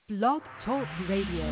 Blog Talk Radio.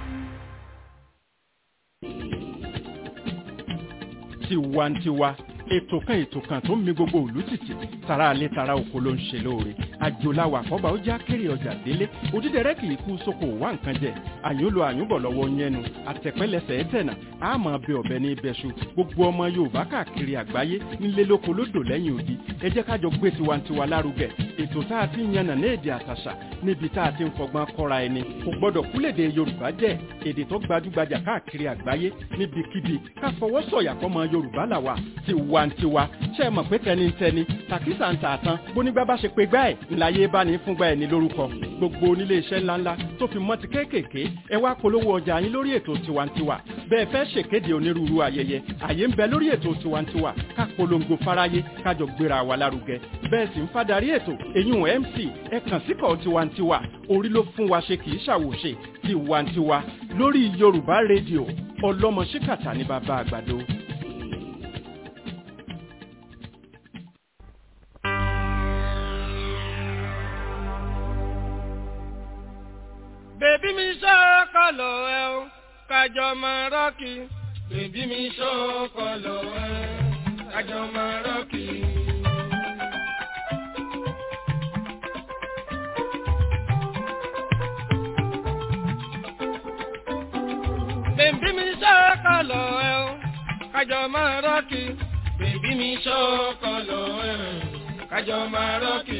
Tiwantiwa ètò kan tó ń mi gbogbo ìlú tìtì tara alẹ́ tara oko ló ń ṣe lóore àjòláwà àkọ́bà ó já kéré ọjà délé òdídẹrẹ́ kì í kú sóko wá nǹkan jẹ àyúnlò àyúnbọ̀ lọ́wọ́ yẹnu àtẹ̀pẹ́lẹsẹ̀ ẹ̀tẹ̀nà àmọ́ bẹ ọ̀bẹ ní ibẹ̀ṣu gbogbo ọmọ Yorùbá káàkiri àgbáyé nílé lóko lódò lẹ́yìn odi ẹ jẹ́ kájọ gbé tiwantiwa lárugẹ ètò tá a ti ń yànnà ní èdè àtàṣà níbi tá a ti ń fọgbọ́n kọ́ra ẹni kò gbọ́dọ̀ kúlèdè Yorùbá jẹ́ èdè tó gbajúgbajà káàkiri àgbáyé níbikíbi ká fọwọ́ sọ̀yà fọmọ Yorùbá làwà tiwantiwa ṣe mọ̀ pé tẹnitẹni tàkísà ń tààtàn bónígbà bá ṣe pé gbá ẹ̀ ńláyé bá ní fúngbà ẹ̀ ní lórúkọ gbogbo onílé iṣẹ́ ńláńlá tó fi mọ́ ti kéékèèké ẹ wá polówó ọjà yín lórí ètò tiwantiwa bẹ́ẹ̀ fẹ́ ṣèkéde onírúurú ayẹyẹ àyè ń bẹ lórí ètò tiwantiwa ká polongo fáráyé kájọ gbéra wa lárugẹ bẹ́ẹ̀ sì ń fádàrí ètò èyún MC ẹ kàn síkọ̀ tiwantiwa orí ló fún wa ṣe kì í ṣàwòṣe tiwantiwa lórí Yorùbá rédíò ọlọ́mọ ṣíkàtà ní bàbá àgbàdo. Bébí mi ṣọ́kọ̀lọ̀ ẹ o, kájọ máa rọ́ọ̀kì. Bébí mi ṣọ́kọ̀lọ̀ ẹ, kájọ máa rọ́ọ̀kì. Bébí mi ṣọ́kọ̀lọ̀ ẹ o, kájọ máa rọ́ọ̀kì. Bébí mi ṣọ́kọ̀lọ̀ ẹ, kájọ máa rọ́ọ̀kì.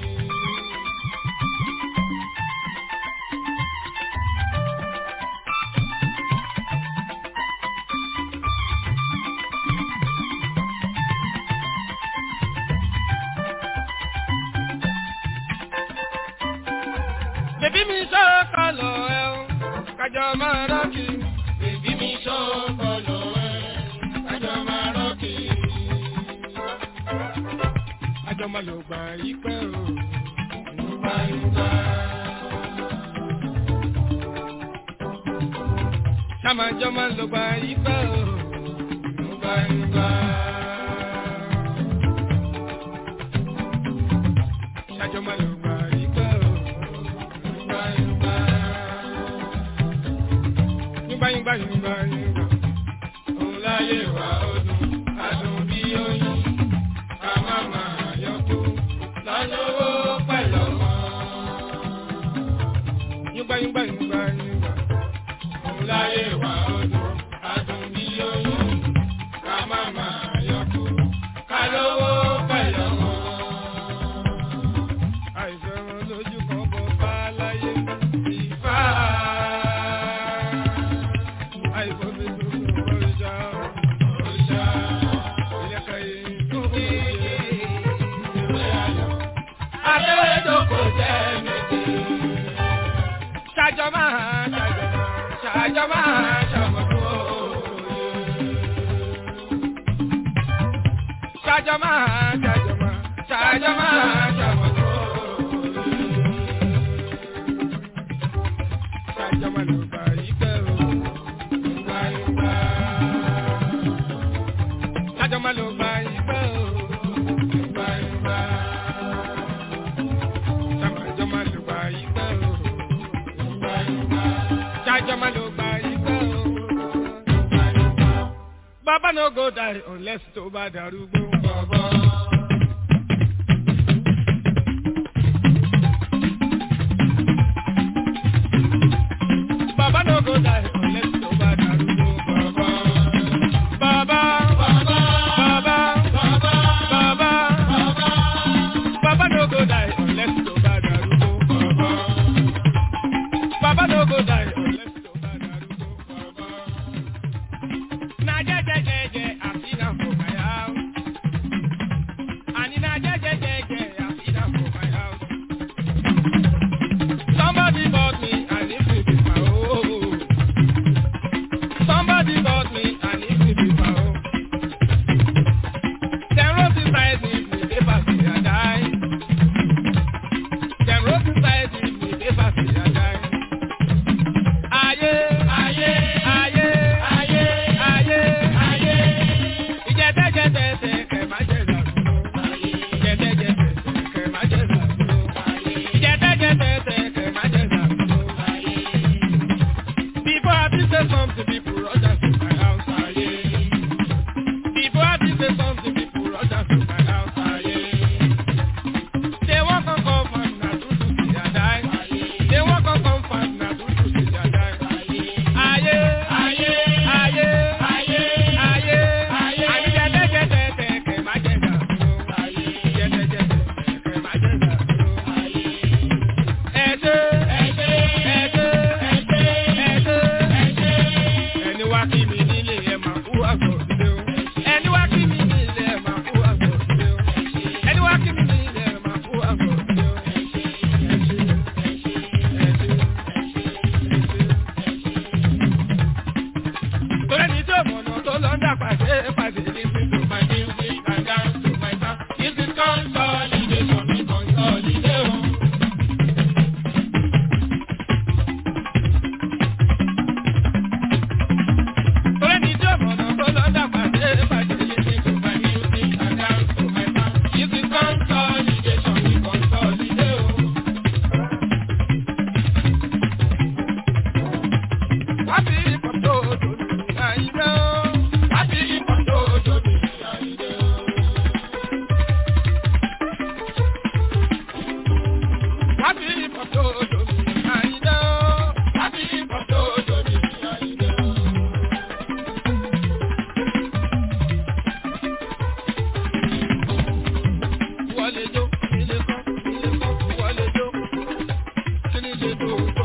Bébí mi ṣọ́kọ̀lọ̀ ẹ o, kájọ máa rọ́ọ̀kì. Bébí mi ṣọ́kọ̀lọ̀ ẹ, kájọ máa rọ́ọ̀kì. Àjọ máa lò gbà yí pẹ́ o, yúgbà yúgbà. Ṣàmàjọ máa lò gbà yí pẹ́ o, yúgbà yúgbà. Ṣàjọ máa lò gbà yí pẹ́ o. Yúgbà yúgbà, òun láyé wà ọdún, adùn bí oyin, ká má máa yọkú, lọ́lọ́wọ́ pẹ̀lú ọmọ. Yúgbà yúgbà, òun láyé wà ọdún, adùn bí oyin, ká má máa yọkú, ká lọ́wọ́ pẹ̀lú ọmọ. Àìfẹ́ràn lójú kan bọ̀ bá láyé ìfà. Baba no go die unless tó bá darúgbó bàbá. Baba no go die unless tó bá darúgbó bàbá. Baba, baba, baba, baba, baba, baba. Baba no go die unless tó bá darúgbó bàbá. Baba no go die unless tó bá darúgbó bàbá. Na jeje jeje asina for my house. ṣe tó tó.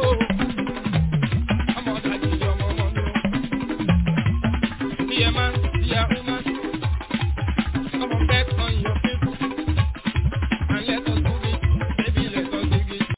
Ọmọ tàbí ọmọ ọmọ mi. Be a man, be a woman. Come on, bet on your people. And let us do it, baby, let us dig it.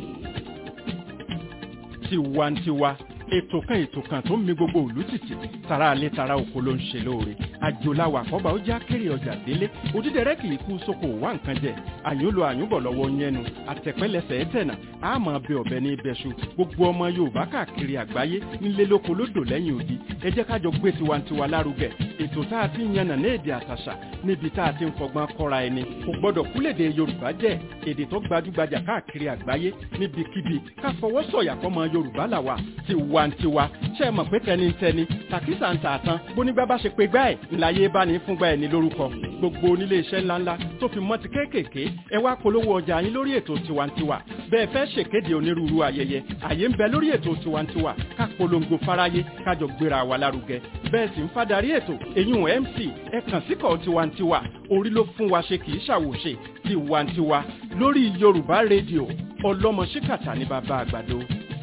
Tiwantiwa ètò kan tó ń mi gbogbo ìlú tìtì tara alẹ́ tara oko ló ń ṣe lóore àjòláwà àkọ́bà ó já kéré ọjà délé òdídẹrẹ́ kì í kú sóko wá nǹkan jẹ àyùnlò àyùnbọ̀ lọ́wọ́ yẹnu àtẹ̀pẹ́lẹsẹ̀ ẹ̀tẹ̀nà àmọ́ bẹ ọ̀bẹ ní ibẹ̀ṣu gbogbo ọmọ Yorùbá káàkiri àgbáyé nílé lóko lódò lẹ́yìn odi ẹ jẹ́ kájọ gbé tiwantiwa lárugẹ ètò tá a ti ń yànnà ní èdè àtàṣà níbi tá a ti ń fọgbọ́n kọ́ra ẹni kò gbọ́dọ̀ kúlèdè Yorùbá jẹ́ èdè tó gbajúgbajà káàkiri àgbáyé níbikíbi ká fọwọ́ sọ̀yà fọmọ Yorùbá làwà tiwantiwa ṣe mọ̀ pé tẹnitẹni tàkísà ń tààtàn bónígbà bá ṣe pé gbá ẹ̀ ńláyé bá ní fúngbà ẹ̀ ní lórúkọ gbogbo onílé iṣẹ́ ńláńlá tó fi mọ́ ti kéékèèké ẹ wá polówó ọjà yín lórí ètò tiwantiwa bẹ́ẹ̀ fẹ́ ṣèkéde onírúurú ayẹyẹ àyè ń bẹ lórí ètò tiwantiwa ká polongo fáráyé kájọ gbéra wa lárugẹ bẹ́ẹ̀ sì ń fádàrí ètò èyún MC ẹ kàn síkọ̀ tiwantiwa orí ló fún wa ṣe kì í ṣàwòṣe tiwantiwa lórí Yorùbá rédíò ọlọ́mọ ṣíkàtà ní bàbá àgbàdo.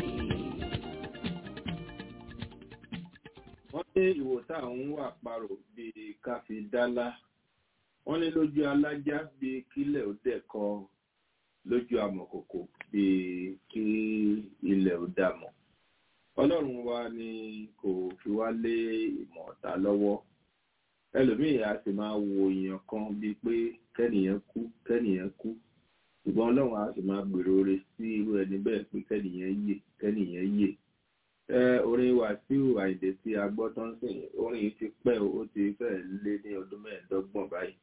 Wọ́n ní ìwòsàn àwọn wà parò bíi káfí dálá. Wọ́n ní lójú alájá bíi kílẹ̀ ó dẹ̀kọ, lójú amọ̀kòkò bíi kí ilẹ̀ ó dàmọ̀. Ọlọ́run wa ni kò fi wá lé ìmọ̀ ọ̀tá lọ́wọ́. Ẹlòmíì á sì máa wo èèyàn kan bíi pé kẹ́nìyàn kú. Ṣùgbọ́n Ọlọ́run á sì máa gbèrò rẹ̀ sí irú ẹni bẹ́ẹ̀ pé kẹ́nìyàn yè. Orin Wàsíù Àyìndé tí a gbọ́ tán sìn orin yìí ti pẹ́ ó ti fẹ́ lé ní ọdún 25 báyìí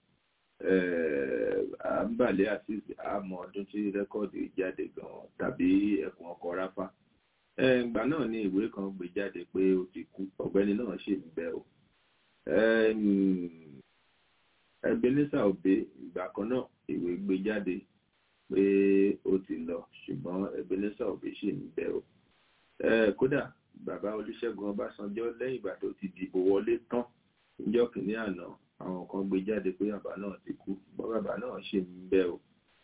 àǹbàlẹ̀ àti àmọ́ ọdún tí rẹ́kọ́ọ̀dù jáde gan tàbí ẹkùn ọkọ̀ ráfá ìgbà náà ní ìwé kan gbé jáde pé ó ti kú ọ̀gbẹ́ni náà ṣì ń bẹ o Ebenezer Obey ìgbà kan náà ìwé gbé jáde pé ó ti lọ ṣùgbọ́n Ebenezer Obey ṣì ń bẹ o kódà bàbá Olúṣẹ́gun Ọbásanjọ́ lẹ́yìn ìgbà tó ti dìbò wọlé tán níjọ́ kìíní àná àwọn kan gbé jáde pé bàbá náà ti kú ṣùgbọ́n bàbá náà ṣì ń bẹ o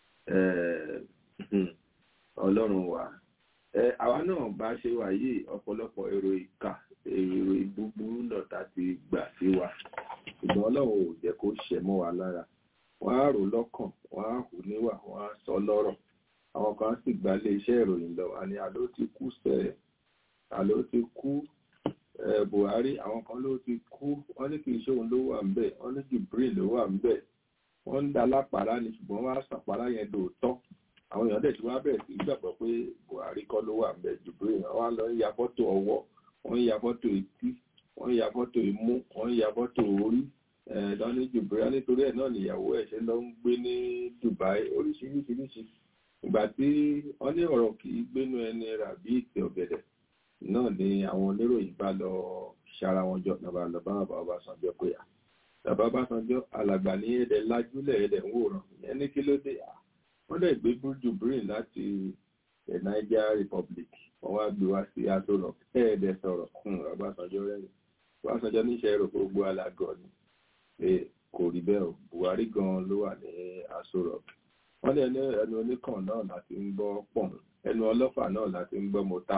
Ọlọ́run wa àwa náà bá ṣe wà yìí ọ̀pọ̀lọpọ̀ èrò ìkà èrò ìbúburú lọ́tà ti gbà sí wa ṣùgbọ́n Ọlọ́run ò jẹ́ kó ṣẹ mọ́ wa lára wọ́n á rò lọ́kàn wọ́n á hù níwà wọ́n á sọ lọ́rọ̀ àwọn kan sì gba ilé iṣẹ́ ìròyìn lọ àní àló ti kú sẹ́ẹ̀ àló ti kú Buhari àwọn kan ló ti kú wọ́n ní kì í ṣe òun ló wà ńbẹ̀ wọ́n ní Jibril ló wà ńbẹ̀ wọ́n ń da lápàrá ni ṣùgbọ́n wọ́n á sàpàrá yẹn dòótọ́ àwọn èèyàn dẹ̀ tí wọ́n á bẹ̀rẹ̀ sí gbàgbọ́ pé Buhari kọ́ ló wà ńbẹ̀ Jibril wọ́n á lọ ya fọ́tò ọwọ́ wọ́n ya fọ́tò etí wọ́n ya fọ́tò imú wọ́n ya fọ́tò orí lọ́ní Jibril nítorí ẹ̀ náà nìyàwó ẹ̀ ṣe lọ ń gbé ní Dubai oríṣiríṣiríṣi ìgbà tí wọ́n ní ọ̀rọ̀ kì í gbénu ẹni rà bí ìtẹ̀ ọ̀gẹ̀dẹ̀ náà ni àwọn oníròyìn bá lọ ṣara wọn jọ náà bá lọ bá bàbá Ọbásanjọ́ pé bàbá Ọbásanjọ́ alàgbà ní ẹ̀dẹ̀ lájúlẹ̀ ẹ̀dẹ̀ ń wòran ìyẹn ní kí ló dé wọ́n dẹ̀ gbé Jibril láti Niger Republic wọ́n wá gbé wá sí Aso Rock ẹ̀ẹ́dẹ̀ sọ̀rọ̀ Ọbásanjọ́ rẹ̀ Ọbásanjọ́ níṣẹ́ rò gbogbo alágọ̀ ni pé kò rí bẹ́ẹ̀ o Buhari gan ló wà ní Aso Rock wọ́n ní ẹnu oníkàn náà láti ń gbọ́ pọ̀n ẹnu ọlọ́fà náà láti ń gbọ́ mọ́tà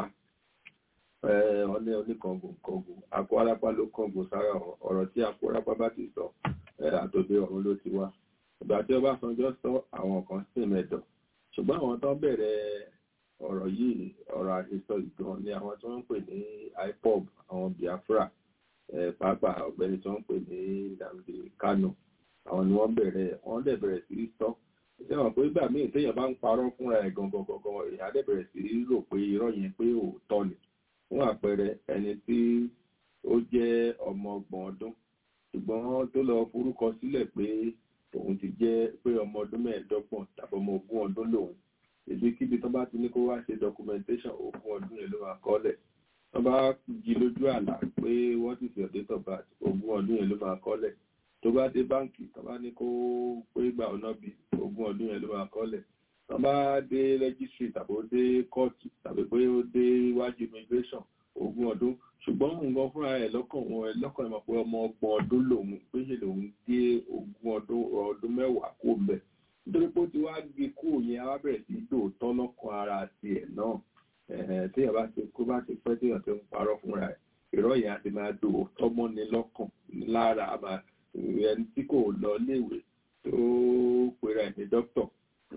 wọ́n ní oníkàngùn akọ́rápá ló kàngùn sára ọ̀rọ̀ tí akọ́rápá bá ti sọ àtòdé ọ̀run ló ti wá ìgbà tí Ọbásanjọ́ sọ àwọn kan sì mẹ́dọ̀ ṣùgbọ́n àwọn tó bẹ̀rẹ̀ ọ̀rọ̀ yìí ọ̀rọ̀ àhesọ ìgbọ̀n ni àwọn tí wọ́n ń pè ní IPOB àwọn Biafra pàápàá ọ̀gbẹ́ni tí wọ́n ń pè ní Nnamdi Kanu àwọn ni wọ́n dẹ̀ bẹ̀rẹ̀ sí sọ ìṣẹ́wọ̀n pé ìgbà míì téèyàn bá ń parọ́ fúnra ẹ̀ gangan èèyàn dẹ̀ bẹ̀rẹ̀ sí rò pé irọ́ yẹn pé òótọ́ ni fún àpẹẹrẹ ẹni tí ó jẹ́ ọmọ 30 ọdún ṣùgbọ́n tó lọ forúkọ sílẹ̀ pé òun ti jẹ́ pé ọmọ ọdún 25 tàbí ọmọ 20 ọdún lòun ibikíbi tó bá ti ní kó wá ṣe documentation 20 ọdún yẹn ló máa kọ́lẹ̀ tó bá jí lójú àlá pé what is your date of birth 20 ọdún yẹn ló máa kọ́lẹ̀ tó bá dé báǹkì tó bá ní kó pé ìgbà ọ̀nà bí 20 ọdún yẹn ló máa kọ́lẹ̀ tó bá dé registry tàbí ó dé court tàbí pé ó dé iwájú immigration 20 ọdún ṣùgbọ́n nǹkan fúnra ẹ̀ lọ́kàn ẹ̀ mọ̀ pé ọmọ 30 ọdún lòun pé ṣe lòun dé 20 ọdún 10 kó bẹ̀ nítorí pé ó ti wá gbé kó kú yẹn á bẹ̀rẹ̀ sí dòótọ́ lọ́kàn ara tiẹ̀ náà téèyàn bá ti kó bá ti pẹ́ téèyàn ti ń parọ́ fúnra ẹ̀ irọ́ yẹn á ti máa dòótọ́ mọ́ni lọ́kàn lára ẹni tí kò lọ léèwé tó pera ẹ̀ ní dókítọ̀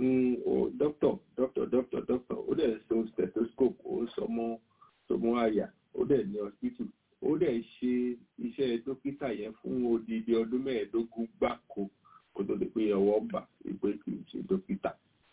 dókítọ̀ ó dẹ̀ so stethoscope ó sọ mọ́ àyà ó dẹ̀ ní hospital ó dẹ̀ ṣe iṣẹ́ dókítà yẹn fún odidi ọdún 15 gbáko kó tó di pé ọwọ́ bà ìpè kì í ṣe dókítà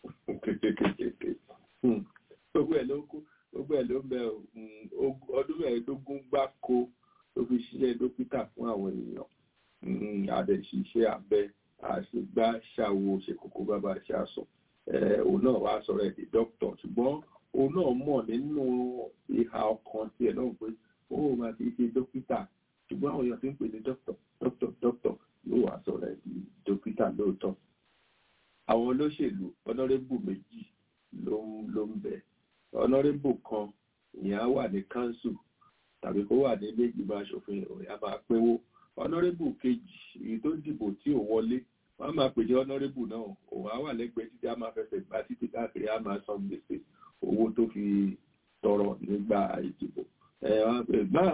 gbogbo ẹ̀ ló ń bẹ ọdún 15 gbáko ló fi ṣiṣẹ́ dókítà fún àwọn èèyàn àdẹ̀ṣiṣẹ́ abẹ àṣegbá ṣàwo ṣèkókó bàbá ṣàṣọ òun náà wàá sọ̀rọ̀ ẹ̀ di dókítà ṣùgbọ́n òun náà mọ̀ nínú ìhà ọkàn tiẹ̀ náà pé ó máa ti ṣe dókítà ṣùgbọ́n àwọn èèyàn ti ń pè ní dókítà ló wàá sọ̀rọ̀ ẹ̀ di dókítà lóòótọ́. àwọn olóṣèlú ọ̀nàrẹ́bù méjì ló ń bẹ ọ̀nàrẹ́bù kan ìyẹn á wà ní kánsù tàbí kó wà ní ilé ìgbìmọ̀ aṣòfin òyà máa pínwó ọ̀nàrẹ́bù kejì èyí tó dìbò tí ò wọlé wọ́n máa pè ní ọ̀nàrẹ́bù náà òun á wà lẹ́gbẹ̀ẹ́ títí á máa fẹsẹ̀ gbà títí káàkiri á máa san gbèsè owó tó fi tọrọ nígbà ìdìbò my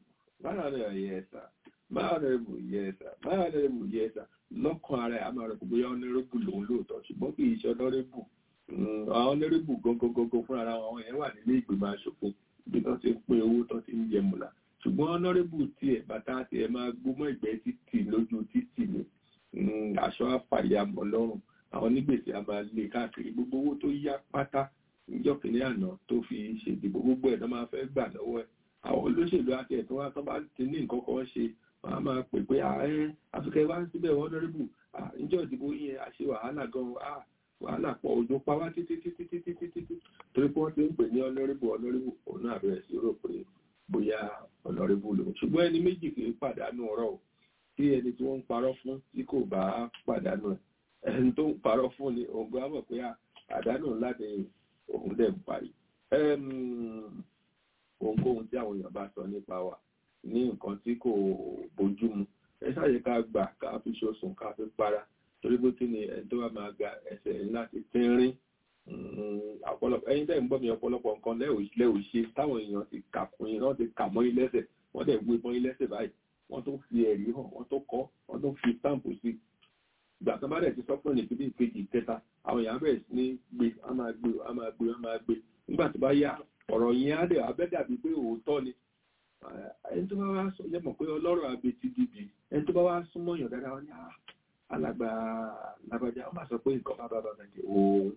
honourable yes sir lọ́kàn ara ẹ̀ á máa rẹ̀ pé bóyá honourable lòun lóòótọ́ ṣùgbọ́n kì í ṣe honourable honourable gangan fúnra ara wọn yẹn wà nílé ìgbìmọ̀ aṣòfin ibi tó ti ń pín owó tó ti ń jẹ mùlà ṣùgbọ́n honourable tiẹ̀ bàtà tiẹ̀ máa gbómọ́ ìgbẹ́ títì lójú títì ni aṣọ àfàyàmọ̀ lọ́rùn àwọn onígbèsè a máa lé káàkiri gbogbo owó tó yá pátá níjọ́ kìíní àná tó fi ṣèdìbò gbogbo ẹ̀ náà máa fẹ́ gbà lọ́wọ́ ẹ̀ àwọn olóṣèlú àti ẹ̀tọ́ wa tó bá ti ní nǹkan kan ṣe wọ́n á máa pè pé àfikẹ́ wá síbẹ̀ honourable níjọ́ ìdìbò yẹn a ṣe wàhálà gan-an wàhálà pọ̀ òjò pa wá títí torí pé wọ́n ti ń pè ní honourable òun náà bẹ̀rẹ̀ sí rò pé bóyá honourable lòun ṣùgbọ́n ẹni méjì kì í pàdánù ọ̀rọ̀ o tí ẹni tí wọ́n ń parọ́ fún tí kò bá pàdánù ẹni tó ń parọ́ fún ni òun gbọ́ mọ̀ pé àdánù ńlá ni òun dẹ̀ ń parí ohunkóhun tí àwọn èèyàn bá sọ nípa wa ní nǹkan tí kò bójú mu ẹ ṣáàyè ká gbà ká fi ṣoṣùn ká fi para torí pé kí ni ẹni tó bá máa gba ẹsẹ̀ láti tínrín ọ̀pọ̀lọpọ̀ ẹ̀yin tẹ́ ń gbọ́ mi ọ̀pọ̀lọpọ̀ nǹkan lẹ́ò ṣe táwọn èèyàn ti kà fún yín náà ti kà mọ́ yín lẹ́sẹ̀ wọ́n dẹ̀ gbé mọ́ yín lẹ́sẹ̀ báyìí wọ́n tó fi ẹ̀rí hàn wọ́n tó kọ́ wọ́n tó fi stamp sí ìgbà tó bá dẹ̀ ti sọ́pọ̀ ní ìpínlẹ̀ ìkejì kẹta àwọn èèyàn bẹ̀rẹ̀ sí ní gbé á máa gbé nígbà tó bá yá ọ̀rọ̀ yẹn á dẹ̀ abẹ́ dàbí pé òótọ́ ni ẹni tó bá wá sọ yẹ mọ̀ pé ọlọ́rọ̀ abetí dìbì ẹni tó bá wá súnmọ́ yàn dáadáa wọn ní alàgbà làbàjá ó máa sọ pé nǹkan bá bàjẹ́ òun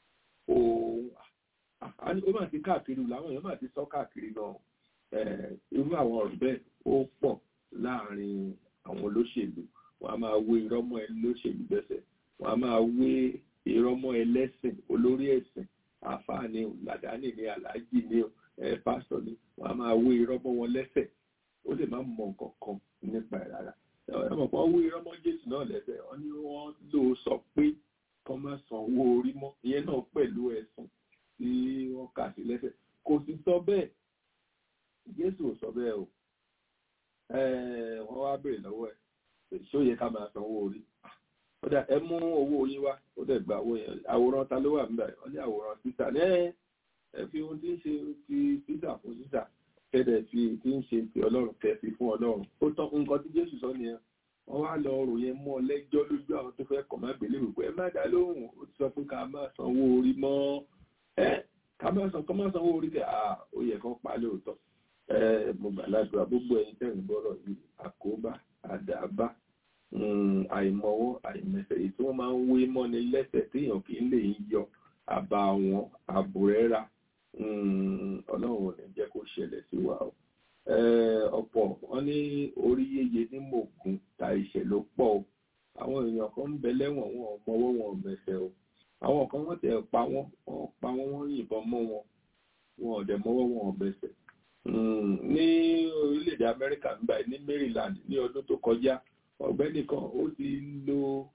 ó máa ti káàkiri làwọn èèyàn máa ti sọ káàkiri náà irú àwọn ọ̀rọ̀ bẹ́ẹ̀ ó pọ̀ láàrin àwọn olóṣèlú wọn a máa wé irọ́mọ́ ẹ lóṣèlú bẹ́sẹ̀ wọn a máa wé irọ́mọ́ ẹlẹ́sìn olórí ẹ̀sìn àfáà ni làdáni ni aláàjì ni pásítọ̀ ni wọn a máa wé irọ́mọ́ wọn lẹ́sẹ̀ ó lè má mọ nǹkan kan nípa ẹ̀ rárá ẹ̀wọ̀n kan wé irọ́mọ́ Jésù náà lẹ́sẹ̀ wọ́n ní wọ́n lò sọ pé kọ́ má san owó orí mọ́ ìyẹn náà pẹ̀lú ẹ̀sùn tí wọ́n kà sí lẹ́sẹ̀ kò sì sọ bẹ́ẹ̀ Jésù ò sọ bẹ́ẹ̀ o wọ́n wá béèrè lọ́wọ́ ẹ̀ ṣó yẹ ká máa san owó orí ó dà ẹ mú owó yín wá ó dẹ̀ gba owó yẹn àwòrán ta ló wà nígbà yẹn wọ́n ní àwòrán sísà ní ẹ fi ohun tí ń ṣe ti sísà fún sísà kẹ́dẹ̀ fi tí ń ṣe ti Ọlọ́run kẹ́ fi fún Ọlọ́run ó tán nǹkan tí Jésù sọ nìyẹn wọ́n wá lọ rò yẹn mọ́ lẹ́jọ́ lójú àwọn tó fẹ́ kọ̀ má gbélé wípé ẹ má dá lóhùn ó ti sọ pé ká má san owó orí mọ́ ká má san owó orí tẹ̀ ó yẹ kán pa lóòótọ́ mo gbà ládùúgbà gbogbo ẹ̀yin tẹ̀yìn bọ́rọ̀ yìí àkóbá àdàbá àìmọwọ́ àìmẹsẹ̀ èyí tí wọ́n máa ń wé mọ́ni lẹ́sẹ̀ téèyàn kì í lè yọ àbá wọn àbùrẹ́ra Ọlọ́run ò ní jẹ́ kó ṣẹlẹ̀ sí wa o ọ̀pọ̀ wọn ní orí yéye ní mògùn ta ìṣẹ̀ ló pọ̀ o àwọn èèyàn kan ń bẹ lẹ́wọ̀n wọn ò mọwọ́ wọn ò mẹsẹ̀ o àwọn kan wọ́n tẹ̀ pa wọ́n yìnbọn mọ́ wọn ò dẹ̀ mọwọ́ wọn ò mẹsẹ̀ ní orílẹ̀-èdè Amẹ́ríkà nígbà ní Maryland ní ọdún tó kọjá ọ̀gbẹ́ni kan ó ti lo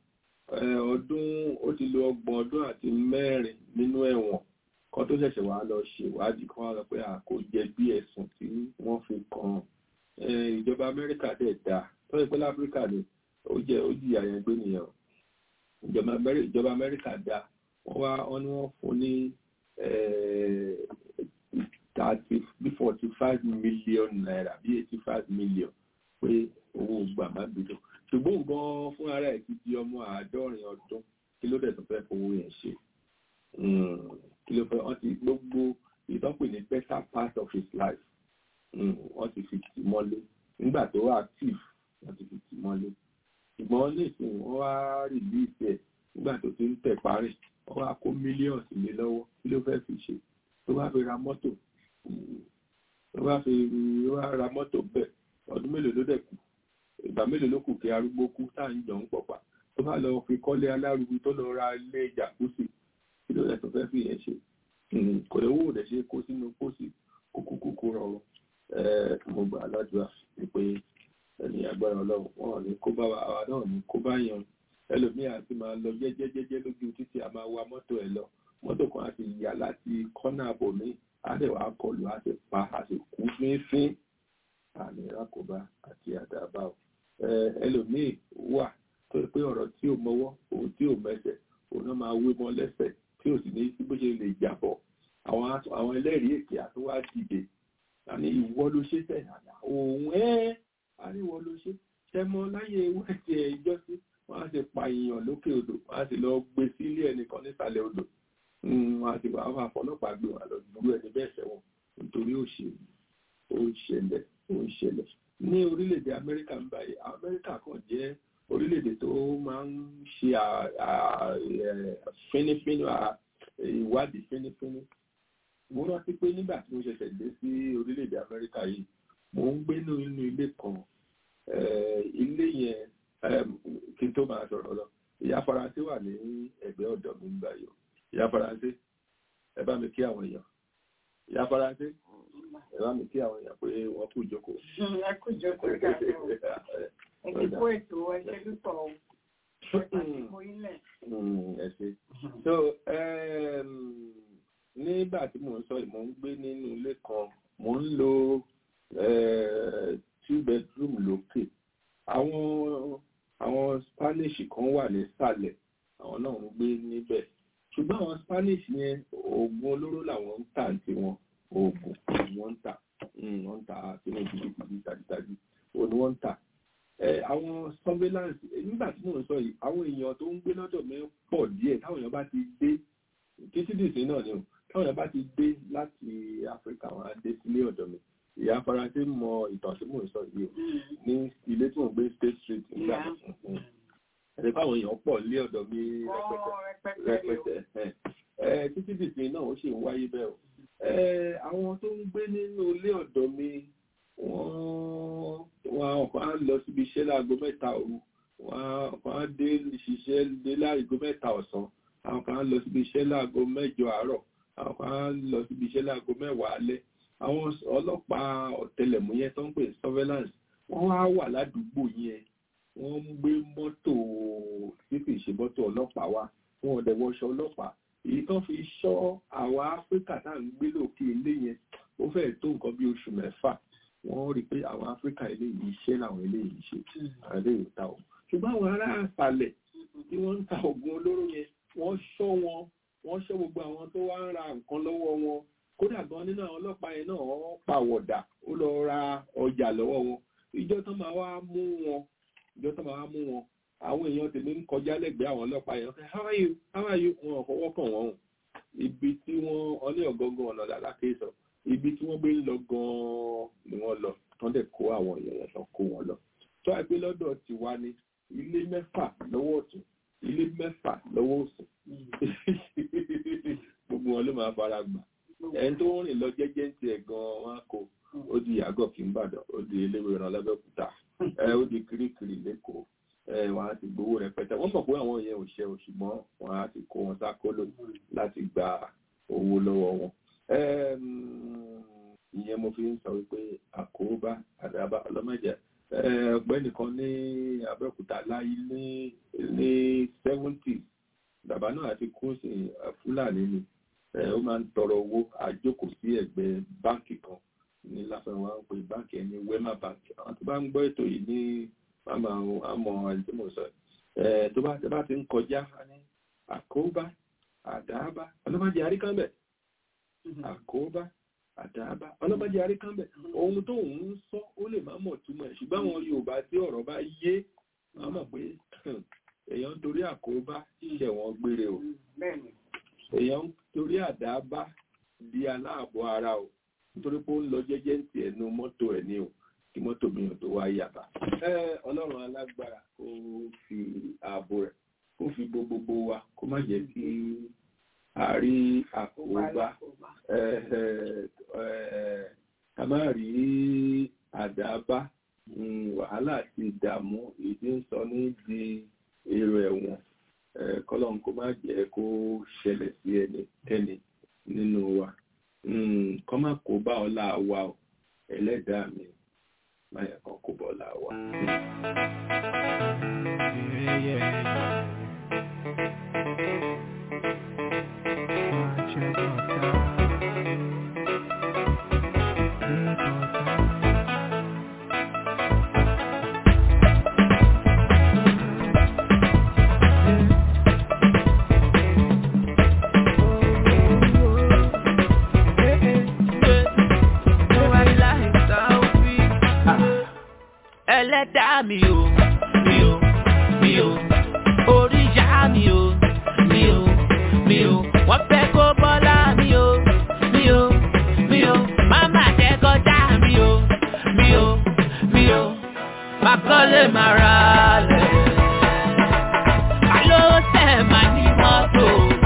30 ọdún àti 4 nínú ẹ̀wọ̀n kan tó ṣẹ̀ṣẹ̀ wá lọ ṣèwádìí kan wá lọ pé kò jẹ̀bi ẹ̀sùn tí wọ́n fi kàn ìjọba Amẹ́ríkà dẹ̀ dá tó yẹ pé láfíríkà ni ó jìyà yẹn gbé nìyẹn ìjọba Amẹ́ríkà dá wọ́n ní wọ́n fún ní 45 million naira bí 85 million pé owó gbà má gbìdọ̀ ṣùgbọ́n gan fún ara ẹ̀ ti di ọmọ 70 ọdún kí ló dẹ̀ tó fẹ́ fowó yẹn ṣe kí ló fẹ́ wọ́n ti gbogbo ìtọ́pè ní better part of his life wọ́n ti fi tì mọ́lé nígbà tó wà active wọ́n ti fi tì mọ́lé ṣùgbọ́n nísìnyí wọ́n wá release ẹ̀ nígbà tó ti ń tẹ̀ parí wọ́n wá kó millions lé lọ́wọ́ kí ló fẹ́ fi ṣe tó bá fi ra mọ́tò tó bá fi ra mọ́tò bẹ́ẹ̀ ọdún mélòó ló dẹ̀ kù ìgbà mélòó ló kù kí arúgbó kú tá à ń jọ ń pọ̀pà tó bá lọ fi kọ́lé alárùgbó tó lọ ra ilé jàkúsì kí ló dẹ̀ tó fẹ́ fi yẹn ṣe kò lè wò dẹ̀ ṣe kó sínú pósí kókó rọrùn mo gbà ládùúrà pé ẹni agbára ọlọ́run wọn ní kó bá wa náà ní kó bá yan ẹlòmíì àti máa lọ jẹ́jẹ́jẹ́jẹ́ lójú títí a máa wa mọ́tò ẹ̀ lọ mọ́tò kan àti yà láti kọ́nà àbòmí àdẹ̀wà kọlù àti pa àti kú fínfín àmì ìrákòbá àti àdàbà ẹlòmíì wà tó pé ọ̀rọ̀ tí ò mọwọ́ òun tí ò mẹsẹ̀ òun náà máa wé mọ́ lẹ́sẹ̀ tí ò sì ní sí bó ṣe lè jàbọ̀ àwọn ẹlẹ́rìí èké àtúwá dìde àní ìwọ ló ṣe tẹ̀ òun àní ìwọ ló ṣe tẹmọ láyé wẹ́ẹ̀tì ẹ̀ ìjọ́sí wọ́n á ti pa èèyàn lókè odò wọ́n á ti lọ gbé sílé ẹnìkan nísàlẹ̀ odò wọ́n á ti wà á fọlọ́pàá gbé wọn lọ dúró ẹni bẹ́ẹ̀ sẹ́wọ̀n nítorí òṣèlú ó ń ṣẹlẹ̀ ní orílẹ̀-èdè Amẹ́ríkà ń báyìí Amẹ́ríkà kan jẹ́ orílẹ̀-èdè tó máa ń ṣe fínífíní ìwádìí fínífíní mo rántí pé nígbà tí mo ṣẹ̀ṣẹ̀ dé sí orílẹ̀-èdè Amẹ́ríkà yìí mo ń gbé nínú ilé kan ilé yẹn kí n tó máa sọ̀rọ̀ lọ ìyá Faransé wà ní ẹgbẹ́ ọ̀dọ̀ mi nígbà yìí ìyá Faransé ẹ bá mi kí àwọn èèyàn ìyá Faransé ẹ bá mi kí àwọn èèyàn pé wọ́n kú ìjókòó. ẹ kú ìjókòó ẹ kó ètò ẹṣẹ́ lúpọ̀ ẹ ṣe so nígbà tí mò ń sọ mò ń gbé nínú ilé kan mò ń lo 2 bedroom lókè àwọn Spanish kan wà nísàlẹ̀ àwọn náà ń gbé níbẹ̀ ṣùgbọ́n àwọn Spanish yẹn oògùn olóró làwọn ń tà tí wọn oògùn wọ́n ń tà sínú gidigidi tàbí òní wọ́n ń tà àwọn surveillance nígbà tí mò ń sọ yìí àwọn èèyàn tó ń gbé lọ́dọ̀ mi pọ̀ díẹ̀ táwọn èèyàn bá ti dé títí dìsín náà ni o táwọn èèyàn bá ti dé láti Áfíríkà wọn á dé sílé ọ̀dọ̀ mi ìyá Faransé mọ ìtàn tí mò ń sọ yìí o ní ilé tí mò ń gbé State Street nígbà ẹ̀rẹ́ báwọn èèyàn pọ̀ lé ọ̀dọ̀ mi rẹpẹtẹ títí dìsín náà ó sì ń wáyé bẹ́ẹ̀ o àwọn tó ń gbé nínú ilé ọ̀dọ̀ mi wọ́n kàn á lọ síbi iṣẹ́ láago 3 òru wọ́n kàn á dé ṣiṣẹ́ dé láago 3 ọ̀sán àwọn kan á lọ síbi iṣẹ́ láago 8 àárọ̀ àwọn kan á lọ síbi iṣẹ́ láago 10 alẹ́ àwọn ọlọ́pàá ọ̀tẹlẹ̀múyẹ́ tó ń pè surveillance wọ́n wá wà ládùúgbò yẹn wọ́n ń gbé mọ́tò tí kì í ṣe mọ́tò ọlọ́pàá wá wọn ò dẹ̀ wọṣọ ọlọ́pàá èyí tó fi ṣọ́ àwa Áfíríkà tá à ń gbé lókè ilé yẹn ó fẹ́ẹ̀ tó nǹkan bí oṣù 6 wọ́n rí pé àwọn Áfíríkà eléyìí iṣẹ́ làwọn eléyìí ṣe àwọn eléyìí ta ò ṣùgbọ́n àwọn ará àṣàlẹ̀ tí wọ́n ń ta oògùn olóró yẹn wọ́n ṣọ́ gbogbo àwọn tó wá ń ra nǹkan lọ́wọ́ wọn kódà gan nínú àwọn ọlọ́pàá yẹn náà wọ́n pàwọ̀dà ó lọ ra ọjà lọ́wọ́ wọn ìjọ tó máa wá mú wọn àwọn èèyàn tèmi ń kọjá lẹ́gbẹ̀ẹ́ àwọn ọlọ́pàá yẹn how are you wọn ò fọwọ́ kàn wọ́n ibi tí wọ́n ọlẹ́ ọ̀gọ́ngàn ọ̀nà làlákè sọ ibi tí wọ́n gbé ń lọ gan-an ni wọ́n lọ tán dẹ̀ kó àwọn èèyàn tán kó wọn lọ tó àìpé lọ́dọ̀ ti wá ní ilé 6 lọ́wọ́ ọ̀tún ilé 6 lọ́wọ́ òsì gbogbo wọn ló máa fara gbà ẹni tó ń rìn lọ jẹ́jẹ́ ń tiẹ̀ gan-an wọn kò ó di àgọ́ kí n bàdàn ó di eléwé ìran lábẹ́òkúta ó di kirikiri lẹ́kọ̀ọ́ wọn á ti gbowó rẹpẹtẹ wọ́n mọ̀ pé àwọn yẹn ò ṣe ṣùgbọ́n wọn á ti kó wọn sákóló láti gba owó lọ́wọ́ wọn ìyẹn mo fi ń sọ wípé àkóbá àdàbà ọlọ́mọdé ọ̀gbẹ́ni kan ní Abẹ́òkúta láyé ní 70s bàbá náà àti kún sí Fúlàní ni ó máa ń tọrọ owó àjókòó sí ẹ̀gbẹ́ báǹkì kan ní láfẹ̀wá ń pè báǹkì ẹni Wema Bank àwọn tó bá ń gbọ́ ètò yìí ní àmọ́ ẹni tí mo sọ tó bá ti ń kọjá ní àkóbá àdábá ọlọ́mọdé àríkánbẹ̀ àkóbá àdábá ọlọ́mọdé àríkánbẹ̀ ohun tó ń sọ ó lè má mọ̀ túmọ̀ ẹ̀ ṣùgbọ́n àwọn Yorùbá tí ọ̀rọ̀ bá yé wọ́n mọ̀ pé èèyàn torí àkóbá ṣẹ̀wọ̀n gbére o èèyàn torí àdábá di aláàbọ̀ ara o nítorí pé ó ń lọ jẹ́jẹ́ ń tiẹ̀ nu mọ́tò ẹ̀ ní o kí mọ́tò mìíràn tó wá yàtà. Ọlọ́run alágbára kó fi ààbò rẹ̀ kó fi gbogbo wa kó má jẹ́ kí a rí àkóbá ká má rí àdábá wàhálà àti ìdààmú ìdí ń sọ ní di èrò ẹ̀wọ̀n kọ́lọ́n kó má jẹ́ kó ṣẹlẹ̀ sí ẹnikẹ́ni nínú wa kọ́ má kó bá ọlá wa o ẹlẹ́dàá mi má yẹ kán kó bá ọlá wa. Ẹlẹ́dàá mi o, orí ìyá mi o, wọ́n fẹ́ kó bọ́lá mi o, máma jẹ́ kọjá mi o, má kọ́lé má ra lẹ̀, àlọ́ tẹ̀ má ní mọ́tò,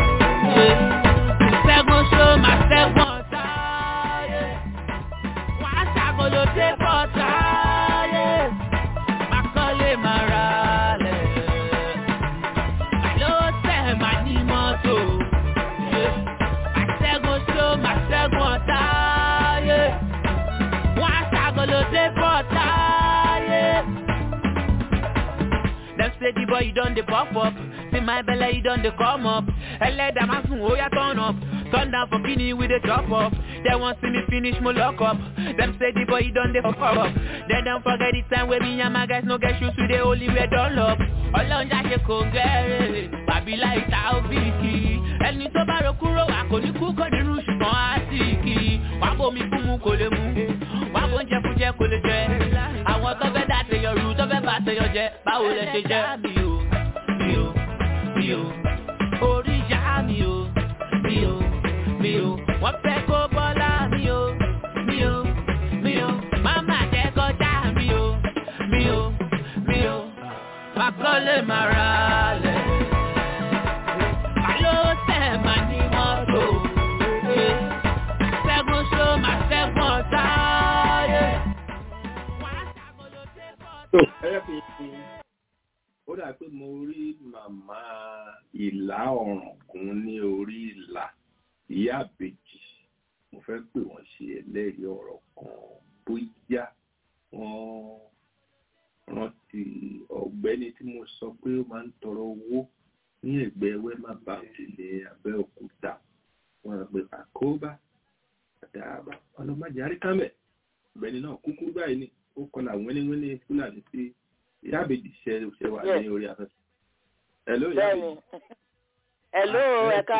ìṣẹ́gun ṣó má ṣẹ́gun ọ̀tá, wọ́n á ṣàgọ́lò dé bọ́tà. The boy, you done the pop up. See my belly, you done the come up. Let them ask me, oh yeah, turn up. Turn down for Guinea with the chop up. They want see me finish my lock up. Them say the boy, you done the fuck up. They don't forget the time where me and my guys no get shoes with the only way done up. All on that you can get it. Baby like Taubiki. And you to borrow kuro, I couldn't cook on the roof for Atiki. Wabo mi kumu kole mu. Wabo nje fuje kole je. I want to get that to your root of a bat to your jet. Bawo le se je. Orí ìyá mi o, wọ́n fẹ́ kó bọ́lá mi o, máma jẹ́ kọjá mi o, má kọ́lé má ra lẹ̀, àlọ́ tẹ̀ má ní mọ́tò, ṣẹ́gun ṣó má ṣẹ́gun ọ̀tá. Ó dà pé mo rí màmá ìlà ọ̀ràngún ní orí ìlà ìyá àbèjì mo fẹ́ pè wọ́n ṣe ẹlẹ́rìí ọ̀rọ̀ kan bóyá wọ́n rántí ọ̀gbẹ́ni tí mo sọ pé ó máa ń tọrọ owó ní ẹ̀gbẹ́ Wema Bank ní Abẹ́òkúta wọ́n rẹ̀ pé àkóbá àdáàbá ọlọ́mọdé àríkàmẹ̀ ọ̀gbẹ́ni náà kúkú báyìí ni ó kọlà wẹ́lẹ́wẹ́lẹ́ Fúlàní sí ìyá àbèjì ṣe wà ní orí afẹ́fẹ́. Hello, ẹ̀ka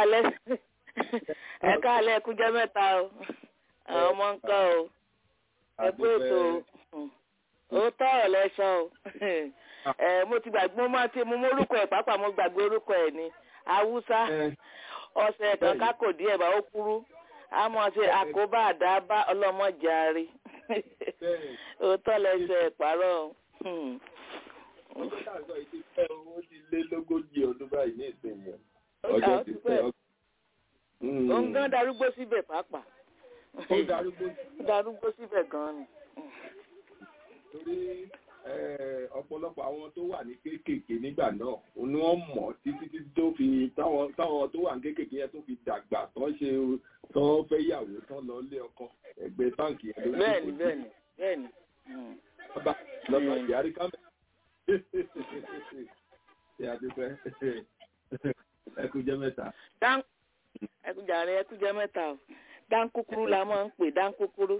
alẹ́ kújẹ́ mẹ́ta o àwọn ọmọ ń kọ́ o ẹ̀kú ètò ó tọ̀rọ̀ lẹ́sọ̀ o mo ti gbàgbé mo mórúkọ ẹ̀ pàápàá mo gbàgbé orúkọ ẹ̀ ní Haúsá ọ̀sẹ̀ kan kákò díẹ̀ bá ó kúrú àmọ́ ṣe àkóbá àdábá ọlọ́mọjàre ó tọ̀ lẹ́sọ̀ ẹ̀ pàrọ̀ ó ti lé lógójì ọdún báyìí ní ìsinyìí ọjọ́ ti pẹ́ òun gan darúgbó síbẹ̀ pàápàá ó darúgbó síbẹ̀ gan ni. torí ọ̀pọ̀lọpọ̀ àwọn tó wà ní kéékèèké nígbà náà ni wọ́n mọ̀ títí tó fi táwọn tó wà ní kéékèèké yẹn tó fi dàgbà tán fẹ́ yàwó tán lọ lé ọkọ ẹgbẹ́ báǹkì yẹn lórí bẹ́ẹ̀ni. bàbá lọ́nà ìyárí kámẹ́ ṣe àdúpẹ́ ẹkújẹ́ mẹ́ta. ẹkújẹ́ mẹ́ta o dáńkúkúrú la máa ń pè dáńkúkúrú.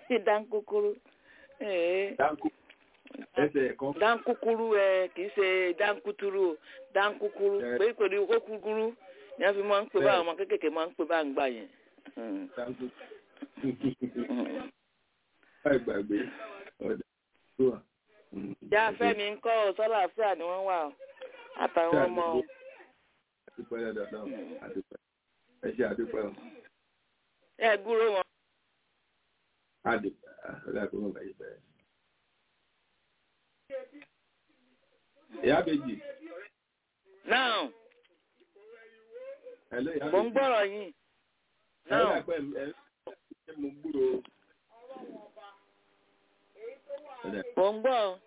ẹsẹ̀ kan. dáńkúkúrú kì í ṣe dáńkútúrú o dáńkúkúrú pé pẹ̀lú kó kúkúrú ní wọ́n fi máa ń pè bá àwọn ọmọ kéékèèké máa ń pè bá ń gbà yẹn. Àgbàgbé ọ̀dà tó wà. Ìyá Fẹ́mi ń kọ́ sọ́lá àfíà ni wọ́n wà àtàwọn ọmọ. Àdúpẹ́ dáadáa àdúpẹ́. Ẹ ṣe àdúpẹ́ o. Ẹ gúrò wọn. Àdúpẹ́ ọ̀dàkùn ọ̀gá yìí bẹ̀rẹ̀. Ìyá Bèjì. Náà. Hello, ìyá Bèjì. Mo ń gbọ́rọ̀ yín. Náà. Mo gbúrò. Mo ń gbọ́.